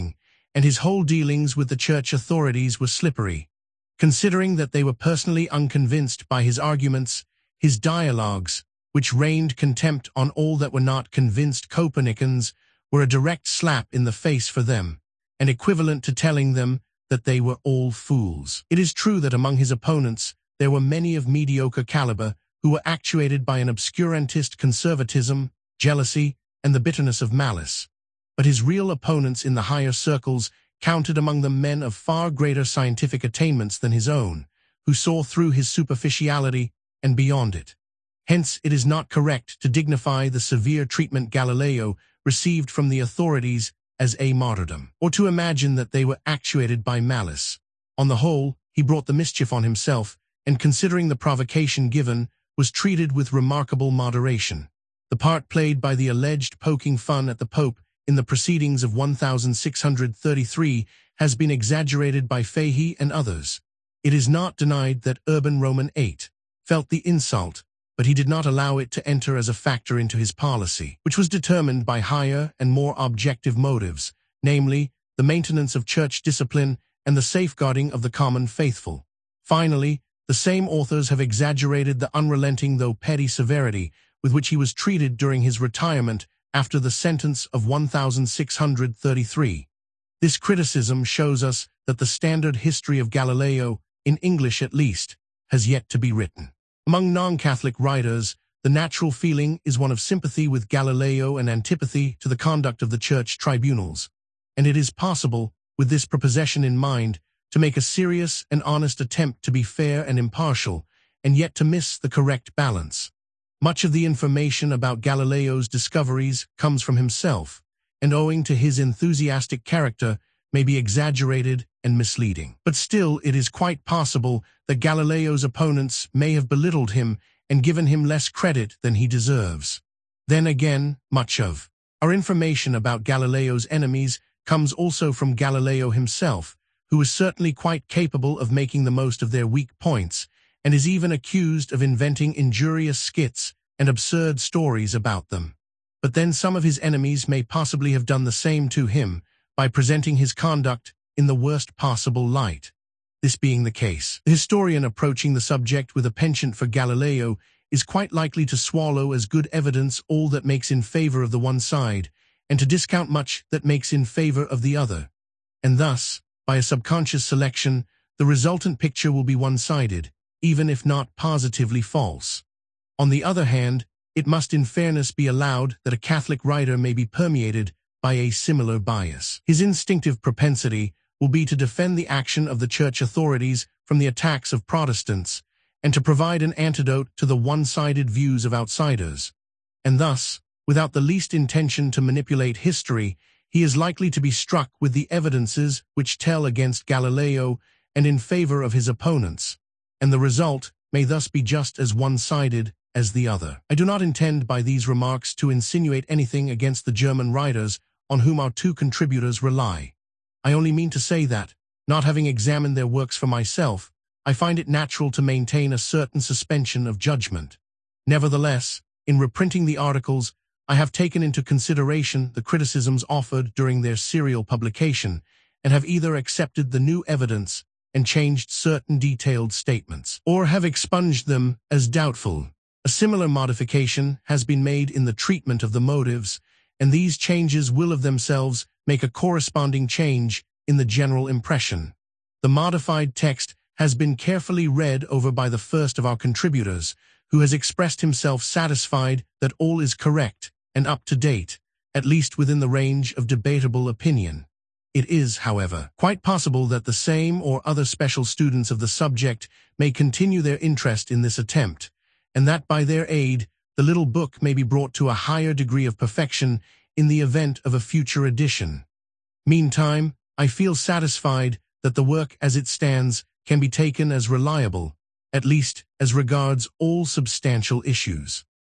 and his whole dealings with the church authorities were slippery. Considering that they were personally unconvinced by his arguments, his dialogues, which rained contempt on all that were not convinced Copernicans, were a direct slap in the face for them, and equivalent to telling them that they were all fools. It is true that among his opponents there were many of mediocre caliber who were actuated by an obscurantist conservatism, jealousy, and the bitterness of malice. But his real opponents in the higher circles counted among them men of far greater scientific attainments than his own, who saw through his superficiality and beyond it. Hence, it is not correct to dignify the severe treatment Galileo received from the authorities as a martyrdom, or to imagine that they were actuated by malice. On the whole, he brought the mischief on himself, and considering the provocation given, was treated with remarkable moderation. The part played by the alleged poking fun at the Pope in the proceedings of one thousand six hundred thirty-three has been exaggerated by Fahey and others. It is not denied that Urban Roman the eighth felt the insult, but he did not allow it to enter as a factor into his policy, which was determined by higher and more objective motives, namely, the maintenance of church discipline and the safeguarding of the common faithful. Finally, the same authors have exaggerated the unrelenting though petty severity with which he was treated during his retirement after the sentence of one thousand six hundred thirty-three. This criticism shows us that the standard history of Galileo, in English at least, has yet to be written. Among non-Catholic writers, the natural feeling is one of sympathy with Galileo and antipathy to the conduct of the church tribunals, and it is possible, with this prepossession in mind, to make a serious and honest attempt to be fair and impartial, and yet to miss the correct balance. Much of the information about Galileo's discoveries comes from himself, and owing to his enthusiastic character, may be exaggerated and misleading. But still, it is quite possible that Galileo's opponents may have belittled him and given him less credit than he deserves. Then again, much of our information about Galileo's enemies comes also from Galileo himself, who is certainly quite capable of making the most of their weak points, and is even accused of inventing injurious skits and absurd stories about them. But then some of his enemies may possibly have done the same to him by presenting his conduct in the worst possible light. This being the case, the historian approaching the subject with a penchant for Galileo is quite likely to swallow as good evidence all that makes in favor of the one side, and to discount much that makes in favor of the other. And thus, by a subconscious selection, the resultant picture will be one-sided, even if not positively false. On the other hand, it must in fairness be allowed that a Catholic writer may be permeated by a similar bias. His instinctive propensity will be to defend the action of the church authorities from the attacks of Protestants, and to provide an antidote to the one-sided views of outsiders. And thus, without the least intention to manipulate history, he is likely to be struck with the evidences which tell against Galileo and in favor of his opponents, and the result may thus be just as one-sided as the other. I do not intend by these remarks to insinuate anything against the German writers on whom our two contributors rely. I only mean to say that, not having examined their works for myself, I find it natural to maintain a certain suspension of judgment. Nevertheless, in reprinting the articles, I have taken into consideration the criticisms offered during their serial publication, and have either accepted the new evidence and changed certain detailed statements, or have expunged them as doubtful. A similar modification has been made in the treatment of the motives, and these changes will of themselves make a corresponding change in the general impression. The modified text has been carefully read over by the first of our contributors, who has expressed himself satisfied that all is correct and up to date, at least within the range of debatable opinion. It is, however, quite possible that the same or other special students of the subject may continue their interest in this attempt, and that by their aid, the little book may be brought to a higher degree of perfection in the event of a future edition. Meantime, I feel satisfied that the work as it stands can be taken as reliable, at least as regards all substantial issues.